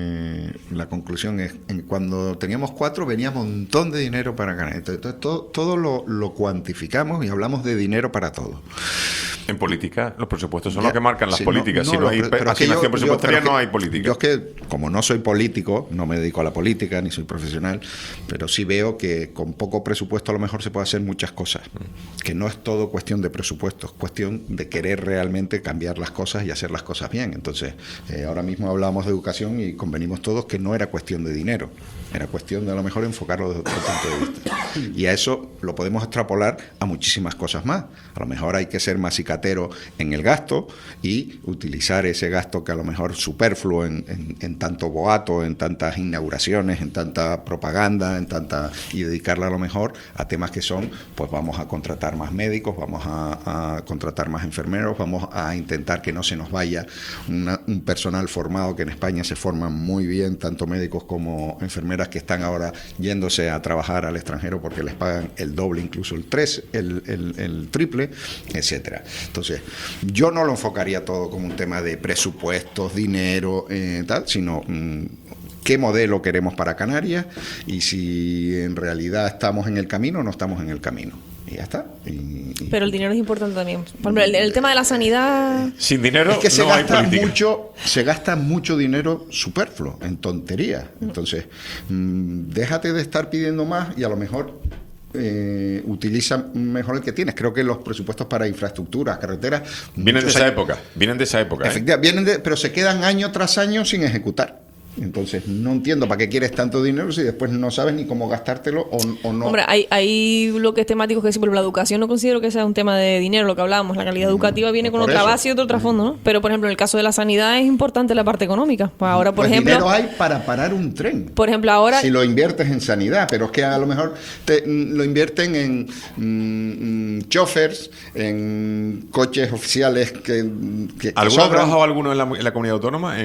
S15: la conclusión es, cuando teníamos 4 venía un montón de dinero para ganar. Entonces todo lo cuantificamos y hablamos de dinero para todo.
S3: En política, los presupuestos son los que marcan las políticas. Si no hay asignación presupuestaria, no hay política.
S15: Yo es que, como no soy político, no me dedico a la política, ni soy profesional, pero sí veo que con poco presupuesto a lo mejor se puede hacer muchas cosas. Que no es todo cuestión de presupuesto, es cuestión de querer realmente cambiar las cosas y hacer las cosas bien. Entonces, ahora mismo hablábamos de educación y convenimos todos que no era cuestión de dinero, era cuestión de a lo mejor enfocarlo desde otro punto de vista. Y a eso lo podemos extrapolar a muchísimas cosas más. A lo mejor hay que ser más en el gasto y utilizar ese gasto que a lo mejor superfluo en tanto boato, en tantas inauguraciones, en tanta propaganda, y dedicarla a lo mejor a temas que son, pues vamos a contratar más médicos, vamos a contratar más enfermeros, vamos a intentar que no se nos vaya un personal formado, que en España se forman muy bien, tanto médicos como enfermeras, que están ahora yéndose a trabajar al extranjero porque les pagan el doble, incluso el triple, etcétera. Entonces, yo no lo enfocaría todo como un tema de presupuestos, dinero, tal, sino qué modelo queremos para Canarias y si en realidad estamos en el camino o no estamos en el camino. Y ya está.
S17: Pero el dinero es importante también. Por ejemplo, el tema de la sanidad...
S3: Sin dinero
S15: es que
S3: no hay política.
S15: Se gasta mucho dinero superfluo, en tonterías. Entonces, déjate de estar pidiendo más y a lo mejor... utiliza mejor el que tienes. Creo que los presupuestos para infraestructuras, carreteras...
S3: Vienen de esa época.
S15: Efectivamente, pero se quedan año tras año sin ejecutar. Entonces, no entiendo para qué quieres tanto dinero si después no sabes ni cómo gastártelo o no.
S17: Hombre, hay bloques temáticos que sí, pero la educación no considero que sea un tema de dinero, lo que hablábamos. La calidad educativa viene con otra base y otro trasfondo, ¿no? Pero, por ejemplo, en el caso de la sanidad es importante la parte económica. Pues ahora, por ejemplo...
S15: dinero hay para parar un tren.
S17: Por ejemplo, ahora...
S15: Si lo inviertes en sanidad, pero es que a lo mejor lo invierten en chófers, en coches oficiales que
S3: ¿Alguno ha trabajado alguno en la comunidad autónoma?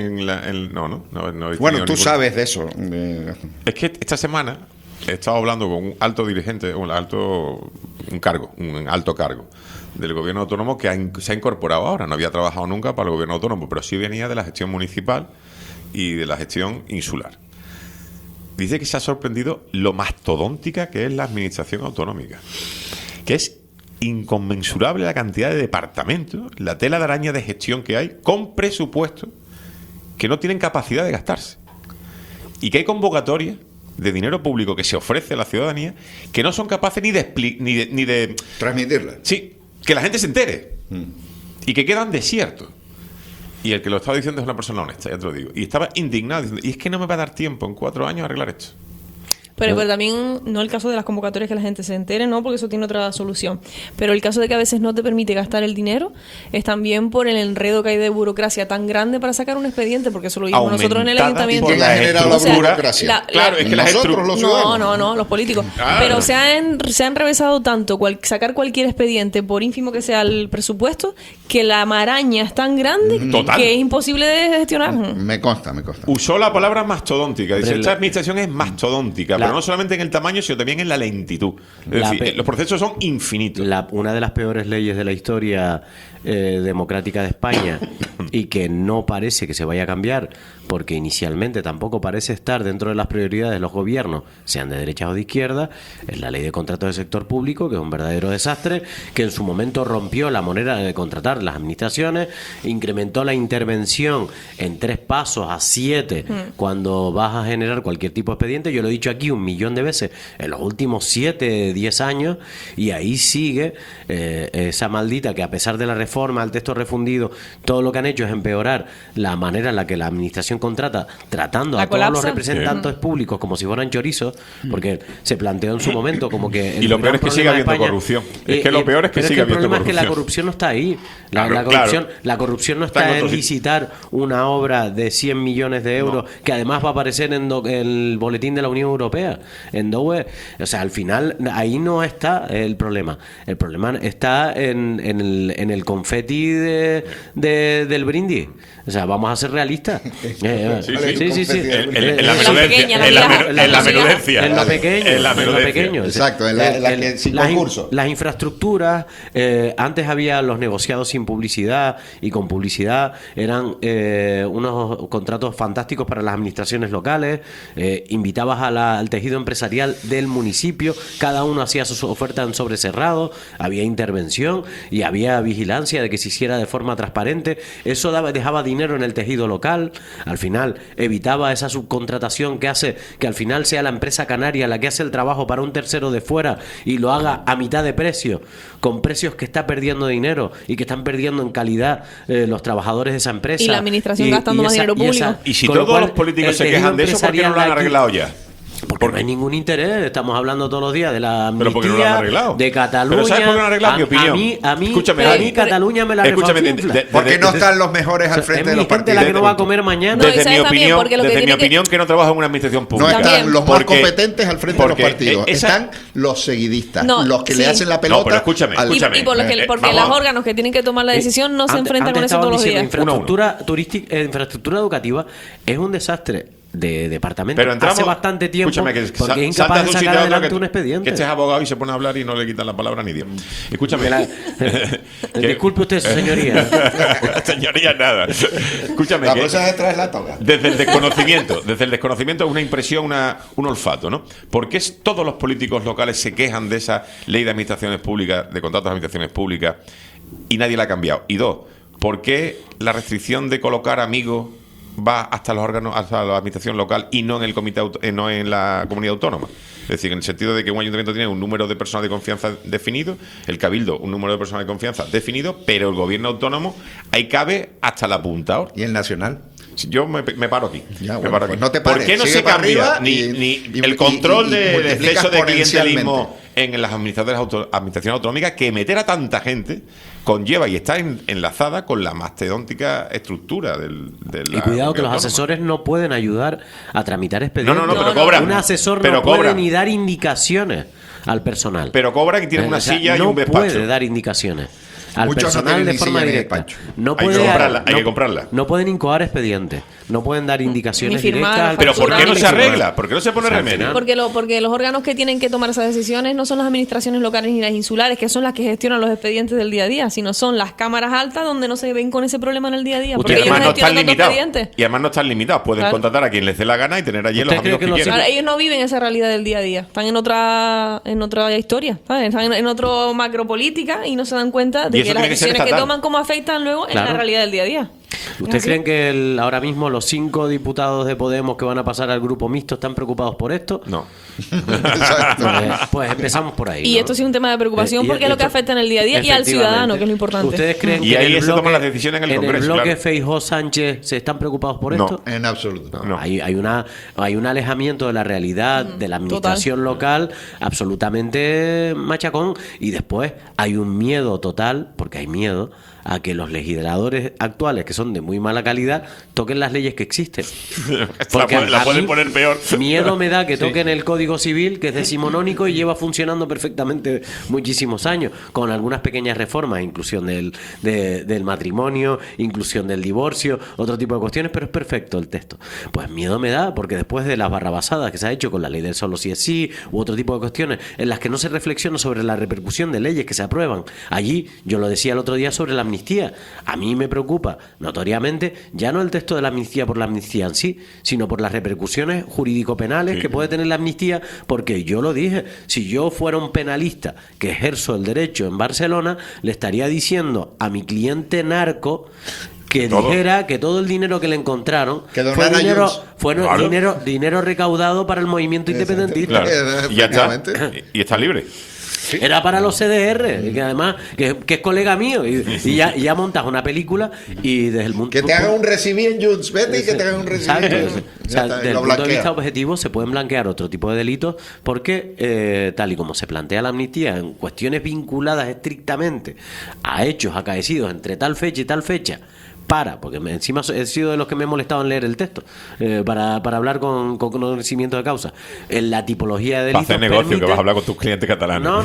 S3: No.
S15: Bueno, tú sabes de eso.
S3: Es que esta semana he estado hablando con un alto dirigente, un alto cargo del gobierno autónomo que se ha incorporado ahora. No había trabajado nunca para el gobierno autónomo, pero sí venía de la gestión municipal y de la gestión insular. Dice que se ha sorprendido lo mastodóntica que es la administración autonómica, que es inconmensurable la cantidad de departamentos, la tela de araña de gestión que hay con presupuestos que no tienen capacidad de gastarse y que hay convocatorias de dinero público que se ofrece a la ciudadanía que no son capaces ni de
S15: transmitirla.
S3: Sí, que la gente se entere y que quedan desiertos. Y el que lo estaba diciendo es una persona honesta, ya te lo digo. Y estaba indignado diciendo, y es que no me va a dar tiempo en 4 años a arreglar esto.
S17: Pero también, no el caso de las convocatorias que la gente se entere, no, porque eso tiene otra solución. Pero el caso de que a veces no te permite gastar el dinero es también por el enredo que hay de burocracia tan grande para sacar un expediente, porque eso lo vimos nosotros en el ayuntamiento.
S15: ¿Quién ha generado la burocracia?
S3: Claro, es que
S15: nosotros los ciudadanos.
S17: No, los políticos.
S3: Claro.
S17: Pero se han revesado tanto sacar cualquier expediente, por ínfimo que sea el presupuesto, que la maraña es tan grande que es imposible de gestionar.
S15: Me consta.
S3: Usó la palabra mastodóntica. Dice,
S16: Pero
S3: esta administración es mastodóntica, pero no solamente en el tamaño, sino también en la lentitud. Es decir, los procesos son infinitos.
S16: Una de las peores leyes de la historia democrática de España y que no parece que se vaya a cambiar, porque inicialmente tampoco parece estar dentro de las prioridades de los gobiernos, sean de derecha o de izquierda, es la ley de contratos del sector público, que es un verdadero desastre, que en su momento rompió la manera de contratar las administraciones, incrementó la intervención en 3 pasos a 7 cuando vas a generar cualquier tipo de expediente. Yo lo he dicho aquí 1.000.000 de veces en los últimos 7, 10 años, y ahí sigue esa maldita que, a pesar de la reforma, el texto refundido, todo lo que han hecho es empeorar la manera en la que la administración contrata, tratando a todos los representantes públicos como si fueran chorizos, porque se planteó en su momento como que...
S3: Y lo peor es que sigue habiendo corrupción. Es que lo peor es que sigue habiendo corrupción.
S16: El problema es que la corrupción no está ahí. La corrupción no está en licitar una obra de 100 millones de euros que además va a aparecer en el boletín de la Unión Europea, en DOE. O sea, al final ahí no está el problema. El problema está en el confeti del brindis. O sea, vamos a ser realistas. Sí.
S3: En la menudencia.
S16: En lo pequeño.
S15: Exacto, sin concurso.
S16: Las infraestructuras, antes había los negociados sin publicidad, y con publicidad eran unos contratos fantásticos para las administraciones locales. Invitabas al tejido empresarial del municipio, cada uno hacía sus ofertas en sobrecerrado, había intervención y había vigilancia de que se hiciera de forma transparente. Eso dejaba dinero en el tejido local, al final evitaba esa subcontratación que hace que al final sea la empresa canaria la que hace el trabajo para un tercero de fuera y lo haga a mitad de precio, con precios que está perdiendo dinero y que están perdiendo en calidad los trabajadores de esa empresa.
S17: Y la administración gastando más dinero público.
S3: Y si todos los políticos se quejan de eso, ¿por qué no lo han arreglado ya?
S16: Porque no hay ningún interés. Estamos hablando todos los días de la
S3: amnistía, ¿pero por qué no lo han arreglado?
S16: De Cataluña.
S3: ¿Pero sabes por qué no han arreglado? Mi opinión.
S16: A mí Cataluña me la refanflinfla.
S15: Porque no están los mejores al frente de los partidos.
S16: La que no va a comer mañana.
S3: Desde mi opinión, que no trabajo en una administración pública.
S15: No están los más competentes al frente de los partidos. Están los seguidistas, los que le hacen la pelota.
S3: No, pero escúchame.
S17: Y porque los órganos que tienen que tomar la decisión no se enfrentan con eso todos los días.
S16: Infraestructura turística, infraestructura educativa es un desastre de departamento.
S3: Pero entramos,
S16: hace bastante tiempo,
S3: que
S16: porque es incapaz de sacar adelante un expediente.
S3: Que este es abogado y se pone a hablar y no le quitan la palabra ni Dios. Escúchame.
S16: Disculpe usted, señoría.
S3: Señoría, nada. Escúchame.
S15: La cosa es traer la toga.
S3: Desde el desconocimiento es una impresión, un olfato, ¿no? ¿Por qué todos los políticos locales se quejan de esa ley de administraciones públicas, de contratos de administraciones públicas, y nadie la ha cambiado? Y 2, ¿por qué la restricción de colocar amigos va hasta los órganos, hasta la administración local y no en el comité, no en la comunidad autónoma? Es decir, en el sentido de que un ayuntamiento tiene un número de personas de confianza definido, el cabildo un número de personas de confianza definido, pero el gobierno autónomo ahí cabe hasta el apuntador.
S15: ¿Y el nacional?
S3: Yo me paro aquí.
S15: Pues no te pares.
S3: ¿Por qué no se cambia ni el control del exceso de clientelismo en las administraciones autonómicas, que meter a tanta gente conlleva y está enlazada con la mastodóntica estructura del
S16: y cuidado que los asesores no pueden ayudar a tramitar expedientes.
S3: No, pero cobran.
S16: Un asesor no puede ni dar indicaciones al personal.
S3: Pero cobran y tienen una silla y un despacho.
S16: No puede dar indicaciones al
S15: Muchos
S16: personal
S15: no
S16: de forma directa. No
S3: hay que comprarla.
S16: No pueden incoar expedientes, no pueden dar indicaciones
S17: directas.
S3: Pero ¿por qué no se arregla? ¿Por qué no se pone remedio?
S17: Porque los órganos que tienen que tomar esas decisiones no son las administraciones locales ni las insulares, que son las que gestionan los expedientes del día a día, sino son las cámaras altas donde no se ven con ese problema en el día a día. Porque ellos no están limitados.
S3: Y además no están limitados. Pueden contratar a quien les dé la gana y tener allí los amigos que quieran.
S17: Ahora, ellos no viven esa realidad del día a día. Están en otra historia. ¿Sabes? Están en otro macropolítica y no se dan cuenta de que las decisiones que toman cómo afectan luego en la realidad del día a día.
S16: ¿Ustedes creen que ahora mismo los 5 diputados de Podemos que van a pasar al grupo mixto están preocupados por esto?
S3: No.
S16: Pues empezamos por ahí.
S17: Y
S16: ¿no?
S17: esto sí es un tema de preocupación porque es lo que afecta en el día a día y al ciudadano, que es lo importante.
S16: ¿Ustedes creen
S3: y
S16: que
S3: ahí
S16: en el
S3: se
S16: bloque,
S3: toman las decisiones en el Congreso?
S16: ¿En el bloque
S3: claro.
S16: Feijóo-Sánchez se están preocupados por esto?
S15: En absoluto.
S16: No. Hay un alejamiento de la realidad, de la administración local, absolutamente machacón. Y después hay un miedo total, porque hay miedo, a que los legisladores actuales, que son de muy mala calidad, toquen las leyes que existen. Porque
S3: la pueden poner peor.
S16: Miedo me da que toquen el Código Civil, que es decimonónico y lleva funcionando perfectamente muchísimos años, con algunas pequeñas reformas, inclusión del matrimonio, inclusión del divorcio, otro tipo de cuestiones, pero es perfecto el texto. Pues miedo me da, porque después de las barrabasadas que se ha hecho con la ley del solo sí es sí, u otro tipo de cuestiones, en las que no se reflexiona sobre la repercusión de leyes que se aprueban. Allí, yo lo decía el otro día sobre la amnistía. A mí me preocupa notoriamente ya no el texto de la amnistía por la amnistía en sí, sino por las repercusiones jurídico-penales que puede tener la amnistía, porque yo lo dije, si yo fuera un penalista que ejerzo el derecho en Barcelona, le estaría diciendo a mi cliente narco que dijera que todo el dinero que le encontraron fue dinero recaudado para el movimiento independentista.
S3: Claro. Y ya está. Y está libre.
S16: Sí. Era para los CDR, que además que es colega mío, y ya montas una película y desde el mundo...
S15: Que te haga un recibí en Junts, vete y que te haga un recibí.
S16: Exacto. O sea, desde el punto de vista objetivo se pueden blanquear otro tipo de delitos porque, tal y como se plantea la amnistía en cuestiones vinculadas estrictamente a hechos acaecidos entre tal fecha y tal fecha, porque encima he sido de los que me he molestado en leer el texto, para hablar con conocimiento de causa. En la tipología de delitos
S3: para hacer negocio, que vas a hablar con tus clientes catalanes.
S16: No.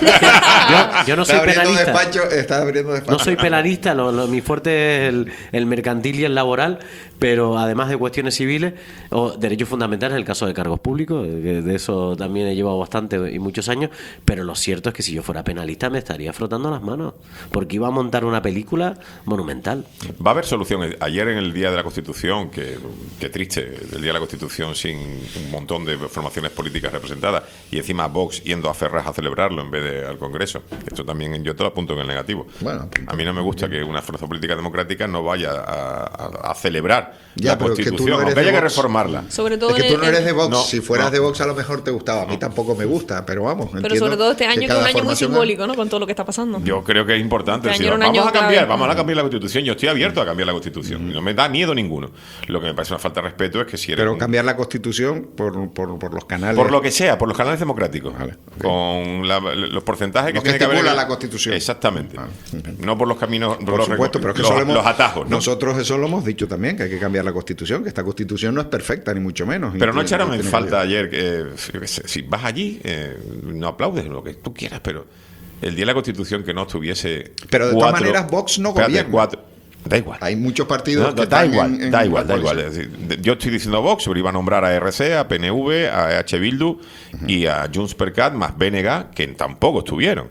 S16: Yo no soy penalista.
S15: Estás abriendo despacho.
S16: No soy penalista, mi fuerte es el mercantil y el laboral, pero además de cuestiones civiles o derechos fundamentales, en el caso de cargos públicos, que de eso también he llevado bastante y muchos años, pero lo cierto es que si yo fuera penalista me estaría frotando las manos, porque iba a montar una película monumental.
S3: Va a haber solución. Ayer en el Día de la Constitución, que triste, el Día de la Constitución sin un montón de formaciones políticas representadas y encima Vox yendo a Ferraz a celebrarlo en vez de al Congreso. Esto también yo te lo apunto en el negativo. Bueno, a mí no me gusta que una fuerza política democrática no vaya a celebrar la Constitución, aunque haya que reformarla.
S17: Sobre todo
S15: es que tú no eres de Vox.
S3: No,
S15: si fueras de Vox a lo mejor te gustaba. A mí tampoco me gusta, pero vamos.
S17: Pero sobre todo este año, que es un año muy simbólico, ¿no? Con todo lo que está pasando.
S3: Yo creo que es importante.
S17: Este
S3: Vamos a cambiar la Constitución. Yo estoy abierto a cambiar la Constitución. No me da miedo ninguno. Lo que me parece una falta de respeto es que si eres...
S15: Pero cambiar la Constitución por los canales...
S3: Por lo que sea, por los canales democráticos. Vale, okay. Con los porcentajes que tiene que haber...
S15: la Constitución.
S3: Exactamente. No por los caminos...
S15: Por supuesto, pero es que
S3: los atajos. ¿no?
S15: Nosotros eso lo hemos dicho también, que hay que cambiar la Constitución, que esta Constitución no es perfecta, ni mucho menos.
S3: Pero no echaron en falta ayer que si vas allí, no aplaudes lo que tú quieras, pero el Día de la Constitución que no estuviese...
S15: Pero de todas maneras Vox no gobierna.
S3: Da igual.
S15: Hay muchos partidos que
S3: da igual. Es decir, yo estoy diciendo Vox, pero iba a nombrar a RC, a PNV, a EH Bildu y a Junts per Cat más BNG, que tampoco estuvieron.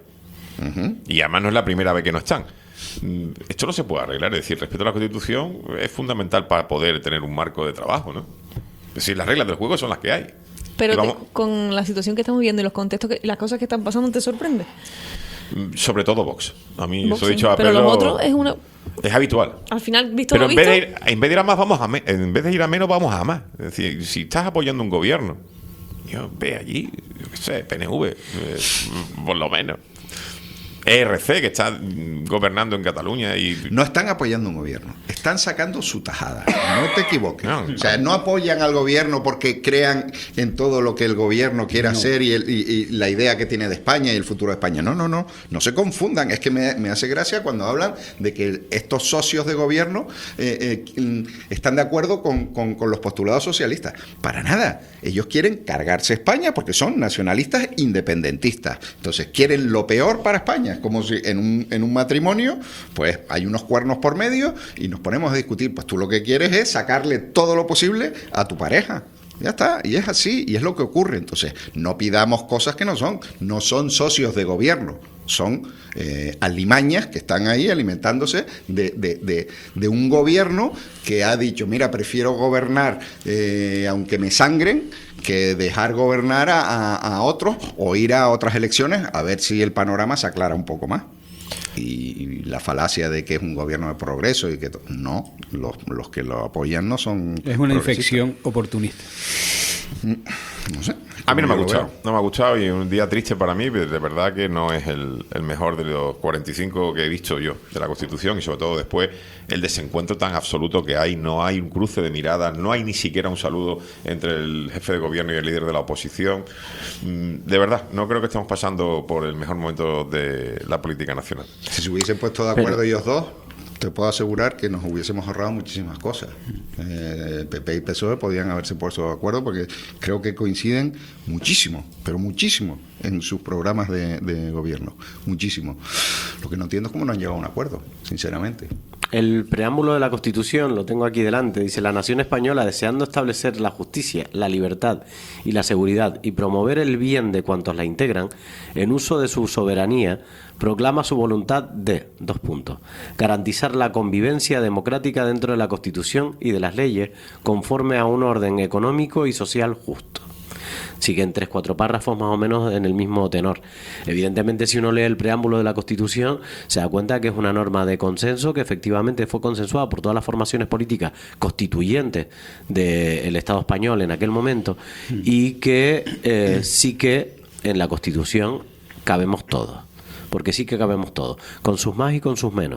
S3: Y además no es la primera vez que no están. Esto no se puede arreglar. Es decir, el respeto a la Constitución es fundamental para poder tener un marco de trabajo, ¿no? Es decir, las reglas del juego son las que hay.
S17: Pero con la situación que estamos viendo y los contextos, las cosas que están pasando, ¿te sorprende?
S3: Sobre todo Vox. A mí
S17: Vox,
S3: eso he dicho a
S17: pero
S3: Pedro,
S17: los otros es
S3: habitual.
S17: Al final, visto
S3: pero
S17: lo visto...
S3: en vez de ir a más, vamos a en vez de ir a menos, vamos a más. Es decir, si estás apoyando un gobierno, ve allí, yo qué sé, PNV, por lo menos. ERC, que está gobernando en Cataluña y...
S15: No están apoyando un gobierno, están sacando su tajada, no te equivoques. O sea, no apoyan al gobierno porque crean en todo lo que el gobierno quiere hacer y la idea que tiene de España y el futuro de España. No se confundan. Es que me hace gracia cuando hablan de que estos socios de gobierno están de acuerdo con los postulados socialistas. Para nada. Ellos quieren cargarse España porque son nacionalistas independentistas. Entonces quieren lo peor para España. Como si en un matrimonio pues hay unos cuernos por medio y nos ponemos a discutir, pues tú lo que quieres es sacarle todo lo posible a tu pareja. Ya está, y es así, y es lo que ocurre. Entonces, no pidamos cosas que no son socios de gobierno, son alimañas que están ahí alimentándose de un gobierno que ha dicho, mira, prefiero gobernar aunque me sangren, que dejar gobernar a otros o ir a otras elecciones a ver si el panorama se aclara un poco más. y la falacia de que es un gobierno de progreso y que no, los que lo apoyan no son
S14: es una
S15: progresistas.
S14: infección oportunista.
S15: No sé.
S3: A mí no me ha gustado, y un día triste para mí, de verdad que no es el mejor de los 45 que he visto yo de la Constitución, y sobre todo después el desencuentro tan absoluto que hay, no hay un cruce de miradas, no hay ni siquiera un saludo entre el jefe de gobierno y el líder de la oposición. De verdad, no creo que estemos pasando por el mejor momento de la política nacional.
S15: Si se hubiesen puesto de acuerdo ellos dos, te puedo asegurar que nos hubiésemos ahorrado muchísimas cosas. PP y PSOE podían haberse puesto de acuerdo porque creo que coinciden muchísimo, pero muchísimo en sus programas de gobierno. Muchísimo. Lo que no entiendo es cómo no han llegado a un acuerdo, sinceramente.
S16: El preámbulo de la Constitución, lo tengo aquí delante, dice: la nación española, deseando establecer la justicia, la libertad y la seguridad y promover el bien de cuantos la integran, en uso de su soberanía, proclama su voluntad de, garantizar la convivencia democrática dentro de la Constitución y de las leyes, conforme a un orden económico y social justo. Siguen 3-4 párrafos más o menos en el mismo tenor. Evidentemente, si uno lee el preámbulo de la Constitución, se da cuenta que es una norma de consenso que efectivamente fue consensuada por todas las formaciones políticas constituyentes del Estado español en aquel momento, y que sí que en la Constitución cabemos todos. Porque sí que cabemos todos, con sus más y con sus menos.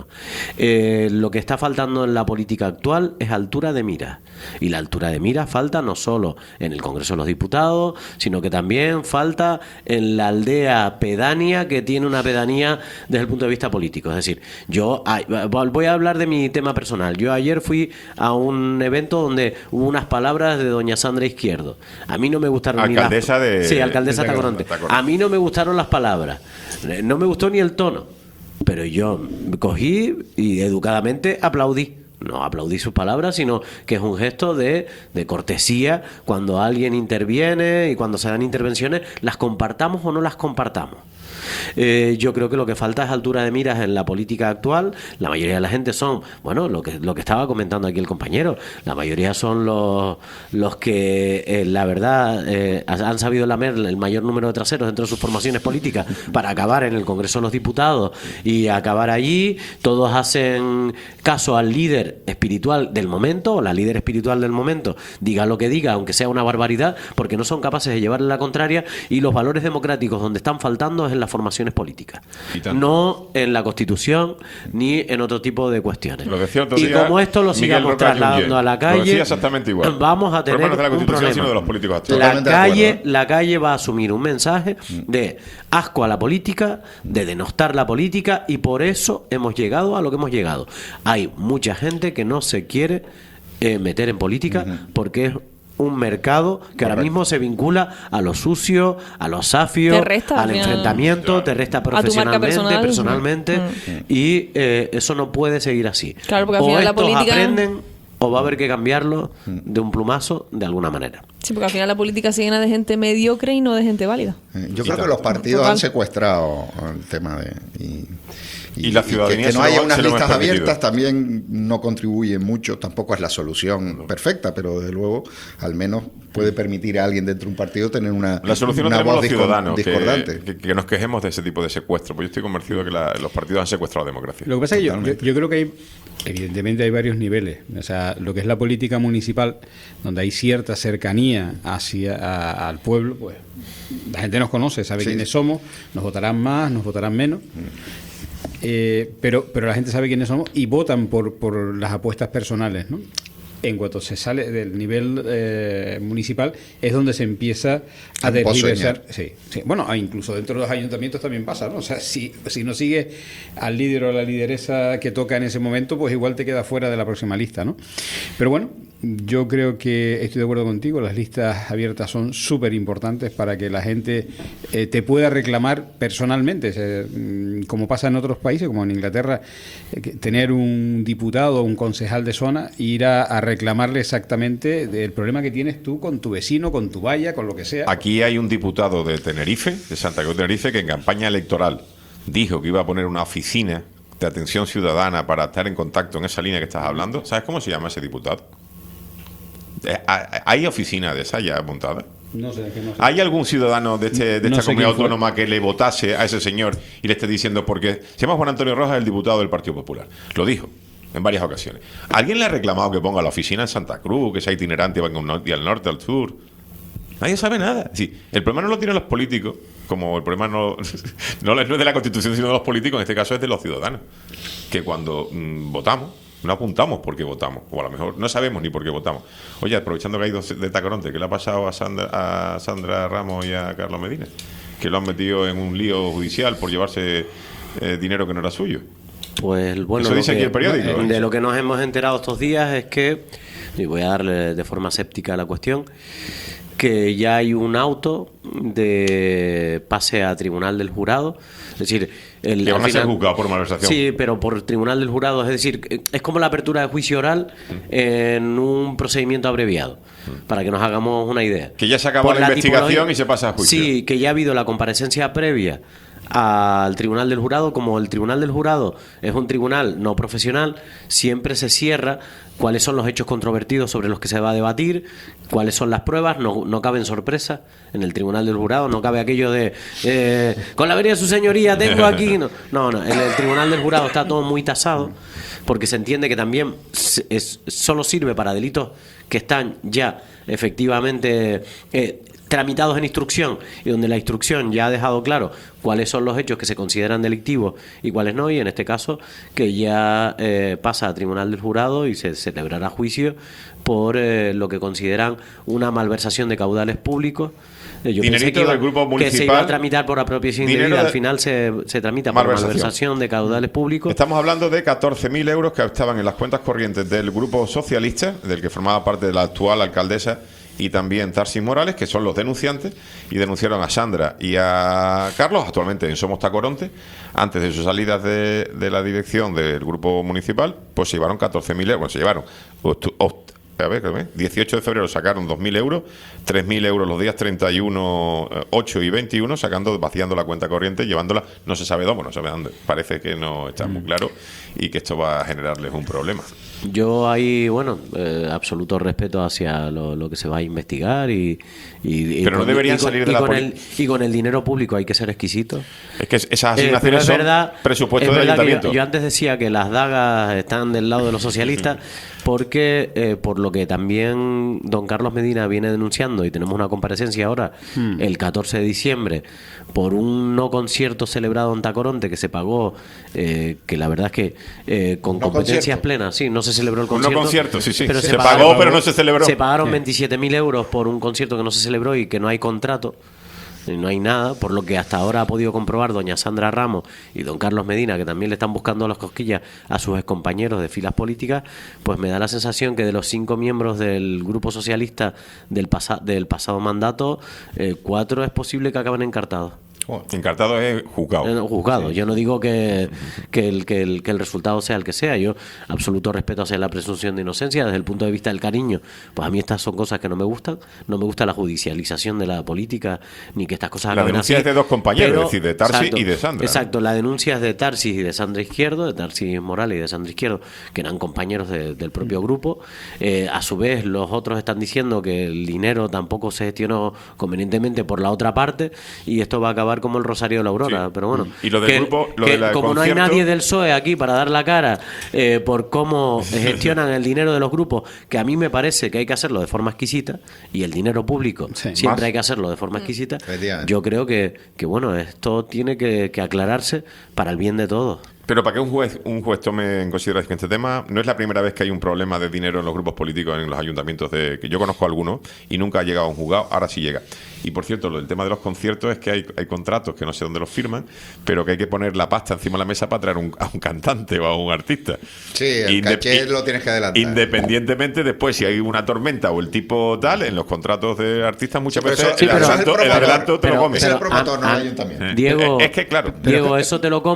S16: Lo que está faltando en la política actual es altura de mira. Y la altura de mira falta no solo en el Congreso de los Diputados, sino que también falta en la aldea pedánea, que tiene una pedanía desde el punto de vista político. Es decir, yo voy a hablar de mi tema personal. Yo ayer fui a un evento donde hubo unas palabras de doña Sandra Izquierdo. A mí no me gustaron
S3: alcaldesa
S16: ni las... Sí, alcaldesa de Tacoronte. A mí no me gustaron las palabras. No me gustó ni el tono, pero yo cogí y educadamente aplaudí. No aplaudí sus palabras, sino que es un gesto de cortesía cuando alguien interviene, y cuando se dan intervenciones, las compartamos o no las compartamos. Yo creo que lo que falta es altura de miras en la política actual. La mayoría de la gente son, bueno, lo que estaba comentando aquí el compañero, la mayoría son los que la verdad han sabido lamer el mayor número de traseros dentro de sus formaciones políticas para acabar en el Congreso de los Diputados y acabar allí. Todos hacen caso al líder espiritual del momento, o la líder espiritual del momento, diga lo que diga, aunque sea una barbaridad, porque no son capaces de llevarle la contraria, y los valores democráticos donde están faltando es en las formaciones políticas, no en la Constitución ni en otro tipo de cuestiones.
S3: Y
S16: como esto lo sigamos trasladando a la calle, vamos a tener un problema. La calle va a asumir un mensaje de asco a la política, de denostar la política, y por eso hemos llegado a lo que hemos llegado. Hay mucha gente que no se quiere meter en política porque es un mercado que ahora mismo se vincula a lo sucio, a lo safio, al enfrentamiento, te resta profesionalmente, personalmente, y eso no puede seguir así.
S17: Claro, porque al
S16: o
S17: final la
S16: estos
S17: política
S16: aprenden, o va a haber que cambiarlo de un plumazo de alguna manera.
S17: Sí, porque al final la política se llena de gente mediocre y no de gente válida.
S15: Yo creo que los partidos han secuestrado el tema de...
S3: Y la ciudadanía
S15: que no haya unas listas abiertas también no contribuye mucho, tampoco es la solución perfecta, pero desde luego al menos puede permitir a alguien dentro de un partido tener una
S3: la solución no
S15: una
S3: tenemos
S15: voz
S3: los ciudadanos
S15: discordante.
S3: Que nos quejemos de ese tipo de secuestro, pues yo estoy convencido de que los partidos han secuestrado la democracia.
S14: Lo que pasa es que yo creo que evidentemente hay varios niveles. O sea, lo que es la política municipal, donde hay cierta cercanía al pueblo, pues la gente nos conoce, sabe quiénes somos, nos votarán más, nos votarán menos. Pero la gente sabe quiénes somos y votan por las apuestas personales, ¿no? En cuanto se sale del nivel municipal es donde se empieza a tergiversar. Sí. Bueno, incluso dentro de los ayuntamientos también pasa, ¿no? O sea, si no sigues al líder o a la lideresa que toca en ese momento, pues igual te queda fuera de la próxima lista, ¿no? Pero bueno, yo creo que estoy de acuerdo contigo, las listas abiertas son súper importantes para que la gente te pueda reclamar personalmente, como pasa en otros países, como en Inglaterra, tener un diputado o un concejal de zona e ir a reclamarle exactamente del problema que tienes tú con tu vecino, con tu valla, con lo que sea.
S3: Aquí hay un diputado de Tenerife, de Santa Cruz de Tenerife, que en campaña electoral dijo que iba a poner una oficina de atención ciudadana para estar en contacto en esa línea que estás hablando. ¿Sabes cómo se llama ese diputado? ¿Hay oficina de esa ya montada?
S14: No sé, que no sé.
S3: ¿Hay algún ciudadano de esta
S14: No sé
S3: comunidad
S14: quién fue.
S3: autónoma que le votase a ese señor y le esté diciendo porque se llama Juan Antonio Rojas, el diputado del Partido Popular? Lo dijo en varias ocasiones. ¿Alguien le ha reclamado que ponga la oficina en Santa Cruz, que sea itinerante, venga al norte, al sur? Nadie sabe nada. Sí, el problema no lo tienen los políticos, como el problema no es de la Constitución, sino de los políticos, en este caso es de los ciudadanos, que cuando votamos, no apuntamos por qué votamos, o a lo mejor no sabemos ni por qué votamos. Oye, aprovechando que hay dos de Tacoronte, ¿qué le ha pasado a Sandra Ramos y a Carlos Medina? Que lo han metido en un lío judicial por llevarse dinero que no era suyo.
S16: Pues bueno,
S3: Eso dice aquí el periódico.
S16: De lo que nos hemos enterado estos días es que, y voy a darle de forma séptica a la cuestión, que ya hay un auto de pase a tribunal del jurado. Es decir,
S3: que van a ser juzgados por malversación.
S16: Sí, pero por tribunal del jurado. Es decir, es como la apertura de juicio oral en un procedimiento abreviado, para que nos hagamos una idea.
S3: Que ya se acabó la investigación y se pasa a juicio.
S16: Sí, que ya ha habido la comparecencia previa al tribunal del jurado. Como el tribunal del jurado es un tribunal no profesional, siempre se cierra cuáles son los hechos controvertidos sobre los que se va a debatir, cuáles son las pruebas. No caben sorpresas en el tribunal del jurado, no cabe aquello de con la venia de su señoría tengo aquí, no, en el tribunal del jurado está todo muy tasado, porque se entiende que también solo sirve para delitos que están ya efectivamente tramitados en instrucción, y donde la instrucción ya ha dejado claro cuáles son los hechos que se consideran delictivos y cuáles no, y en este caso que ya pasa a tribunal del jurado y se celebrará juicio por lo que consideran una malversación de caudales públicos. Yo pensé que
S3: del grupo municipal,
S16: que se iba a tramitar por apropiación indebida, al final se tramita por malversación de caudales públicos.
S3: Estamos hablando de 14.000 euros que estaban en las cuentas corrientes del grupo socialista, del que formaba parte de la actual alcaldesa y también Tarsis Morales, que son los denunciantes, y denunciaron a Sandra y a Carlos, actualmente en Somos Tacoronte. Antes de sus salidas de la dirección del grupo municipal, pues se llevaron 14.000 euros. Bueno, se llevaron 18 de febrero sacaron 2.000 euros, 3.000 euros los días 31, 8 y 21, vaciando la cuenta corriente, llevándola, no se sabe dónde, no sabe dónde. Parece que no está muy claro y que esto va a generarles un problema.
S16: Yo hay, absoluto respeto hacia lo que se va a investigar
S3: pero no deberían salir de la política.
S16: Y con el dinero público hay que ser exquisito.
S3: Es que esas asignaciones son presupuestos del ayuntamiento.
S16: Yo antes decía que las dagas están del lado de los socialistas porque por lo que también don Carlos Medina viene denunciando, y tenemos una comparecencia ahora el 14 de diciembre por un no concierto celebrado en Tacoronte que se pagó, que la verdad es que con competencias plenas, sí, no se celebró el concierto.
S3: No concierto, sí,
S16: pero
S3: se pagó, pero no se celebró.
S16: Se pagaron 27.000 euros por un concierto que no se celebró y que no hay contrato. No hay nada, por lo que hasta ahora ha podido comprobar doña Sandra Ramos y don Carlos Medina, que también le están buscando las cosquillas a sus excompañeros de filas políticas. Pues me da la sensación que de los 5 miembros del grupo socialista del pasado mandato, 4 es posible que acaben encartados.
S3: Encartado es juzgado.
S16: Juzgado. Sí. Yo no digo que el resultado sea el que sea. Yo absoluto respeto hacia la presunción de inocencia desde el punto de vista del cariño. Pues a mí estas son cosas que no me gustan. No me gusta la judicialización de la política, ni que estas cosas
S3: la
S16: acaben así.
S3: La denuncia es de dos compañeros, es decir, de Tarsis y de Sandra.
S16: Exacto, la denuncia es de Tarsis y de Sandra Izquierdo, de Tarsis Morales y de Sandra Izquierdo, que eran compañeros del propio grupo. A su vez, los otros están diciendo que el dinero tampoco se gestionó convenientemente por la otra parte, y esto va a acabar como el Rosario de la Aurora, pero bueno.
S3: Y lo del grupo,
S16: como no hay nadie del PSOE aquí para dar la cara por cómo gestionan el dinero de los grupos, que a mí me parece que hay que hacerlo de forma exquisita, y el dinero público siempre hay que hacerlo de forma exquisita. Yo creo que bueno, esto tiene que aclararse para el bien de todos.
S3: Pero para que un juez tome en consideración este tema, no es la primera vez que hay un problema de dinero en los grupos políticos, en los ayuntamientos, que yo conozco algunos y nunca ha llegado a un juzgado, ahora sí llega. Y por cierto, el tema de los conciertos es que hay contratos que no sé dónde los firman, pero que hay que poner la pasta encima de la mesa para traer a un cantante o a un artista.
S15: Sí, el caché lo tienes que adelantar.
S3: Independientemente después, si hay una tormenta o el tipo tal, en los contratos de artistas muchas veces
S15: el
S3: adelanto te lo comes.
S15: Es el promotor, no el ayuntamiento.
S16: Diego,
S3: es que claro.
S16: Diego, eso te lo compro.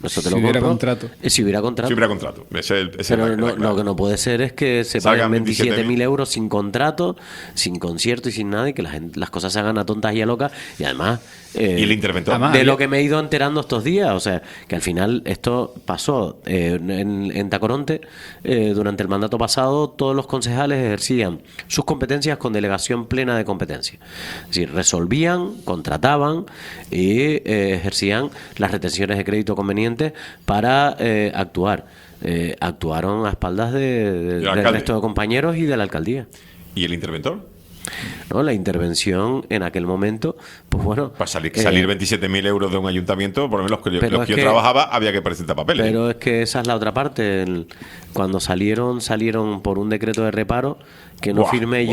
S16: Eso te
S14: Si
S16: lo
S14: hubiera
S16: compro.
S14: contrato.
S16: Si hubiera contrato.
S3: Si hubiera contrato. Ese
S16: Pero
S3: es la
S16: lo que no puede ser es que se
S3: Salgan
S16: paguen
S3: 27.000
S16: 27.000 euros sin contrato, sin concierto y sin nada, y que las cosas se hagan a tontas y a locas. Y además,
S3: Y el interventor.
S16: de lo que me he ido enterando estos días, o sea, que al final esto pasó en Tacoronte. Durante el mandato pasado, todos los concejales ejercían sus competencias con delegación plena de competencia. Es decir, resolvían, contrataban y ejercían las retenciones de crédito convenientes para actuar. Actuaron a espaldas del
S3: alcalde.
S16: resto de compañeros y de la alcaldía.
S3: ¿Y el interventor?
S16: ¿No? La intervención en aquel momento, pues bueno...
S3: Para salir 27.000 euros de un ayuntamiento, por lo menos los que yo trabajaba, había que presentar papeles.
S16: Pero es que esa es la otra parte. Cuando salieron por un decreto de reparo que no firmé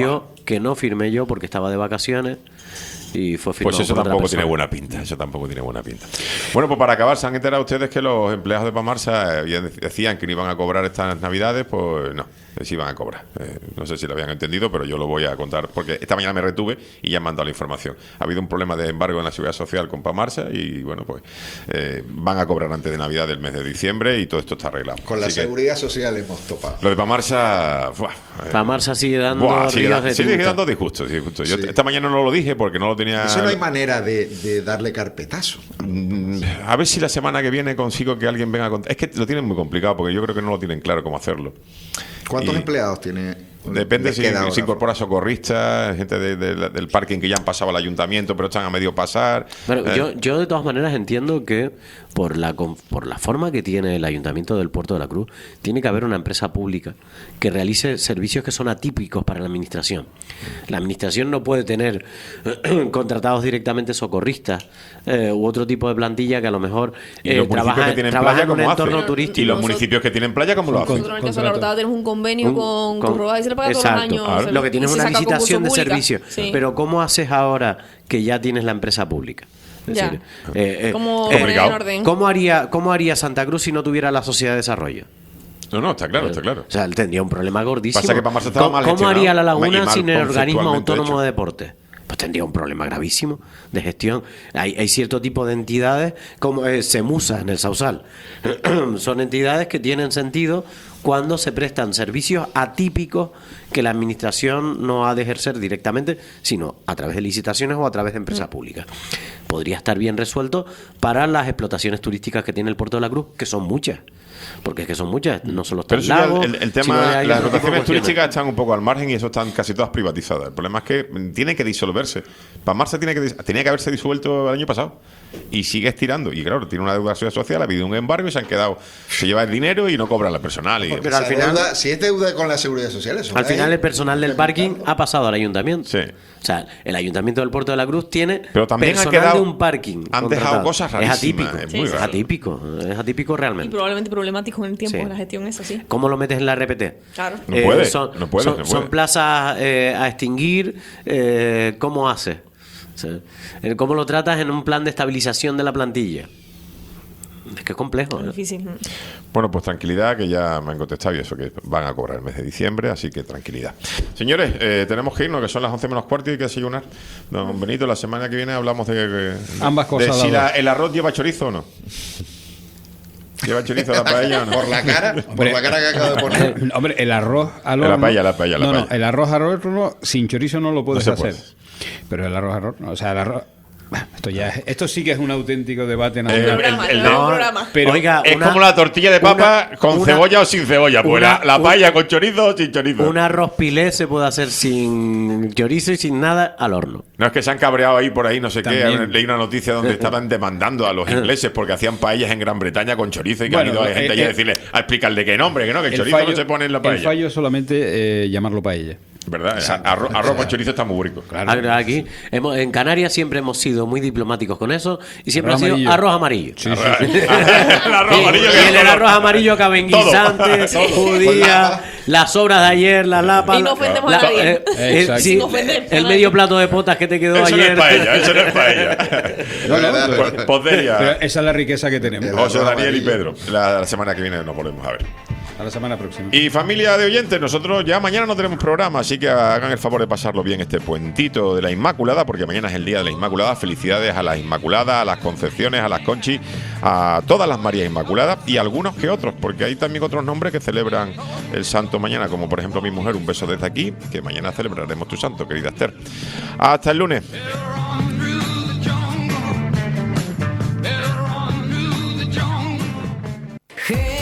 S16: yo porque estaba de vacaciones. Y fue firmado
S3: Pues eso
S16: por otra
S3: tampoco
S16: persona.
S3: tiene buena pinta. Eso tampoco tiene buena pinta. Bueno, pues para acabar, ¿se han enterado ustedes que los empleados de Pamarsa decían que no iban a cobrar estas navidades? Pues no, sí iban a cobrar. No sé si lo habían entendido, pero yo lo voy a contar porque esta mañana me retuve y ya han mandado la información. Ha habido un problema de embargo en la Seguridad Social con Pamarsa y bueno, pues van a cobrar antes de Navidad del mes de diciembre y todo esto está arreglado.
S15: Con la
S3: Así que
S15: Seguridad Social hemos topado.
S3: lo de Pamarsa...
S16: Pamarsa sigue dando ríos de
S3: sigue
S16: tinta.
S3: dando disgustos. Yo
S15: Sí.
S3: esta mañana no lo dije porque no lo tenía...
S15: Eso no hay manera de darle carpetazo.
S3: A ver si la semana que viene consigo que alguien venga a contar. Es que lo tienen muy complicado porque yo creo que no lo tienen claro cómo hacerlo.
S15: ¿Cuántos
S3: Y
S15: empleados tiene?
S3: Depende
S15: les
S3: si
S15: queda
S3: se
S15: ahora?
S3: incorpora socorristas, gente del parking que ya han pasado al ayuntamiento pero están a medio pasar.
S16: Pero yo de todas maneras entiendo que por la forma que tiene el Ayuntamiento del Puerto de la Cruz, tiene que haber una empresa pública que realice servicios que son atípicos para la administración. La administración no puede tener contratados directamente socorristas u otro tipo de plantilla que a lo mejor
S3: Y los municipios
S16: trabaja
S3: que tienen
S16: en
S3: playa,
S16: un
S3: ¿cómo
S16: entorno
S3: hacen?
S16: turístico.
S3: Y los municipios que tienen playa, ¿cómo lo hacen?
S17: Nosotros en el caso de la Hortada tenemos un convenio con Turroa y se le paga todos los
S16: Exacto.
S17: años.
S16: Lo que tienes
S17: y
S16: es
S17: se
S16: una
S17: saca concurso
S16: licitación de
S17: pública.
S16: servicio.
S17: Sí.
S16: Pero ¿cómo haces ahora que ya tienes la empresa pública? Es
S17: Ya.
S16: decir,
S17: ¿Cómo poner en orden?
S16: ¿Cómo haría Santa Cruz si no tuviera la sociedad de desarrollo?
S3: No, está claro, está claro.
S16: O sea, él tendría un problema gordísimo.
S3: Pasa que Pamarsa estaba mal
S16: ¿Cómo
S3: gestionado
S16: haría la
S3: y
S16: Laguna
S3: mal
S16: sin el organismo
S3: conceptualmente
S16: autónomo
S3: hecho.
S16: de deporte? Pues tendría un problema gravísimo de gestión. Hay cierto tipo de entidades como Semusa en el Sausal. Son entidades que tienen sentido cuando se prestan servicios atípicos que la administración no ha de ejercer directamente, sino a través de licitaciones o a través de empresas públicas. Podría estar bien resuelto para las explotaciones turísticas que tiene el Puerto de la Cruz, que son muchas. Porque es que son muchas, no solo está
S3: Pero
S16: el
S3: eso ya
S16: lago,
S3: el
S16: sino
S3: tema,
S16: que hay
S3: las
S16: otro tipo de
S3: explotaciones
S16: cuestiones.
S3: turísticas están un poco al margen y eso están casi todas privatizadas. El problema es que tiene que disolverse. Pamarsa tenía que haberse disuelto el año pasado y sigue estirando. Y claro, tiene una deuda social, ha habido un embargo y se lleva el dinero y no cobra la personal. Y,
S16: Pero al final-
S15: Si es deuda con la Seguridad Social, eso
S16: Al
S15: no es-
S16: final el personal del parking ha pasado al ayuntamiento.
S3: Sí.
S16: O sea, el ayuntamiento del Puerto de la Cruz tiene
S3: Pero también
S16: personal
S3: ha quedado-
S16: de un parking.
S3: han dejado
S16: contratado.
S3: cosas
S16: Es
S3: rarísimas,
S16: atípico.
S3: es muy raro.
S16: Es atípico
S17: Y
S16: realmente.
S17: probablemente problemático en el tiempo
S16: Sí.
S17: de la gestión, eso sí.
S16: ¿Cómo lo metes en la RPT?
S17: Claro.
S3: No puede,
S16: son,
S3: no puede,
S16: son-
S3: no
S16: son
S3: puede.
S16: plazas a extinguir. ¿Cómo haces? O sea, ¿cómo lo tratas en un plan de estabilización de la plantilla? Es que es complejo.
S17: Es
S16: ¿eh?
S17: difícil.
S3: Bueno, pues tranquilidad, que ya me han contestado y eso, que van a cobrar el mes de diciembre, así que tranquilidad. Señores, tenemos que irnos, que son las 11 menos cuarto y hay que desayunar. Don Benito, la semana que viene hablamos de
S14: Ambas cosas
S3: de
S14: a
S3: si
S14: la vez.
S3: el arroz lleva chorizo o no. ¿Lleva chorizo la paella o no?
S15: Por la cara que acabo de poner.
S14: Hombre, el arroz al
S3: La
S14: horno.
S3: paella.
S14: No, el arroz al horno sin chorizo no lo puedes
S3: No se
S14: hacer. Pero el arroz al horno, o sea, el arroz. Esto sí que es un auténtico debate nacional.
S3: Pero
S16: Oiga,
S3: es como la tortilla de papa con cebolla o sin cebolla. Pues la paella con chorizo o sin chorizo.
S16: Un arroz pilé se puede hacer sin chorizo y sin nada al horno.
S3: No es que se han cabreado ahí por ahí, no sé
S14: También.
S3: qué. Leí una noticia donde estaban demandando a los ingleses porque hacían paellas en Gran Bretaña con chorizo y que
S14: Bueno,
S3: ha ido gente allí a decirle, a explicarle que no, hombre, que no, que el chorizo no se pone en la
S14: El
S3: paella.
S14: fallo es solamente llamarlo paella.
S3: ¿Verdad? Arroz con chorizo está muy rico.
S16: Aquí, en Canarias siempre hemos sido muy diplomáticos con eso y siempre
S14: Arroz
S16: ha sido
S14: amarillo.
S16: arroz amarillo.
S3: El arroz amarillo que
S16: Y en el arroz amarillo caben
S3: Todo.
S16: guisantes, judías, las sobras de ayer, las lapas.
S17: Y no ofendemos a nadie.
S14: Exacto.
S16: sí,
S17: Sin ofender a
S16: el
S17: nadie.
S16: medio plato de potas que te quedó
S3: Eso no
S16: ayer.
S3: es paella, eso no es paella.
S14: Pero
S3: Podría.
S14: esa es la riqueza que tenemos.
S3: José Daniel y Pedro. La semana que viene nos volvemos a ver.
S14: A la semana próxima.
S3: Y familia de oyentes, nosotros ya mañana no tenemos programa, así que hagan el favor de pasarlo bien este puentito de la Inmaculada, porque mañana es el día de la Inmaculada. Felicidades a las Inmaculadas, a las Concepciones, a las Conchis, a todas las Marías Inmaculadas y algunos que otros, porque hay también otros nombres que celebran el santo mañana, como por ejemplo mi mujer. Un beso desde aquí, que mañana celebraremos tu santo, querida Esther. Hasta el lunes.
S9: Hey.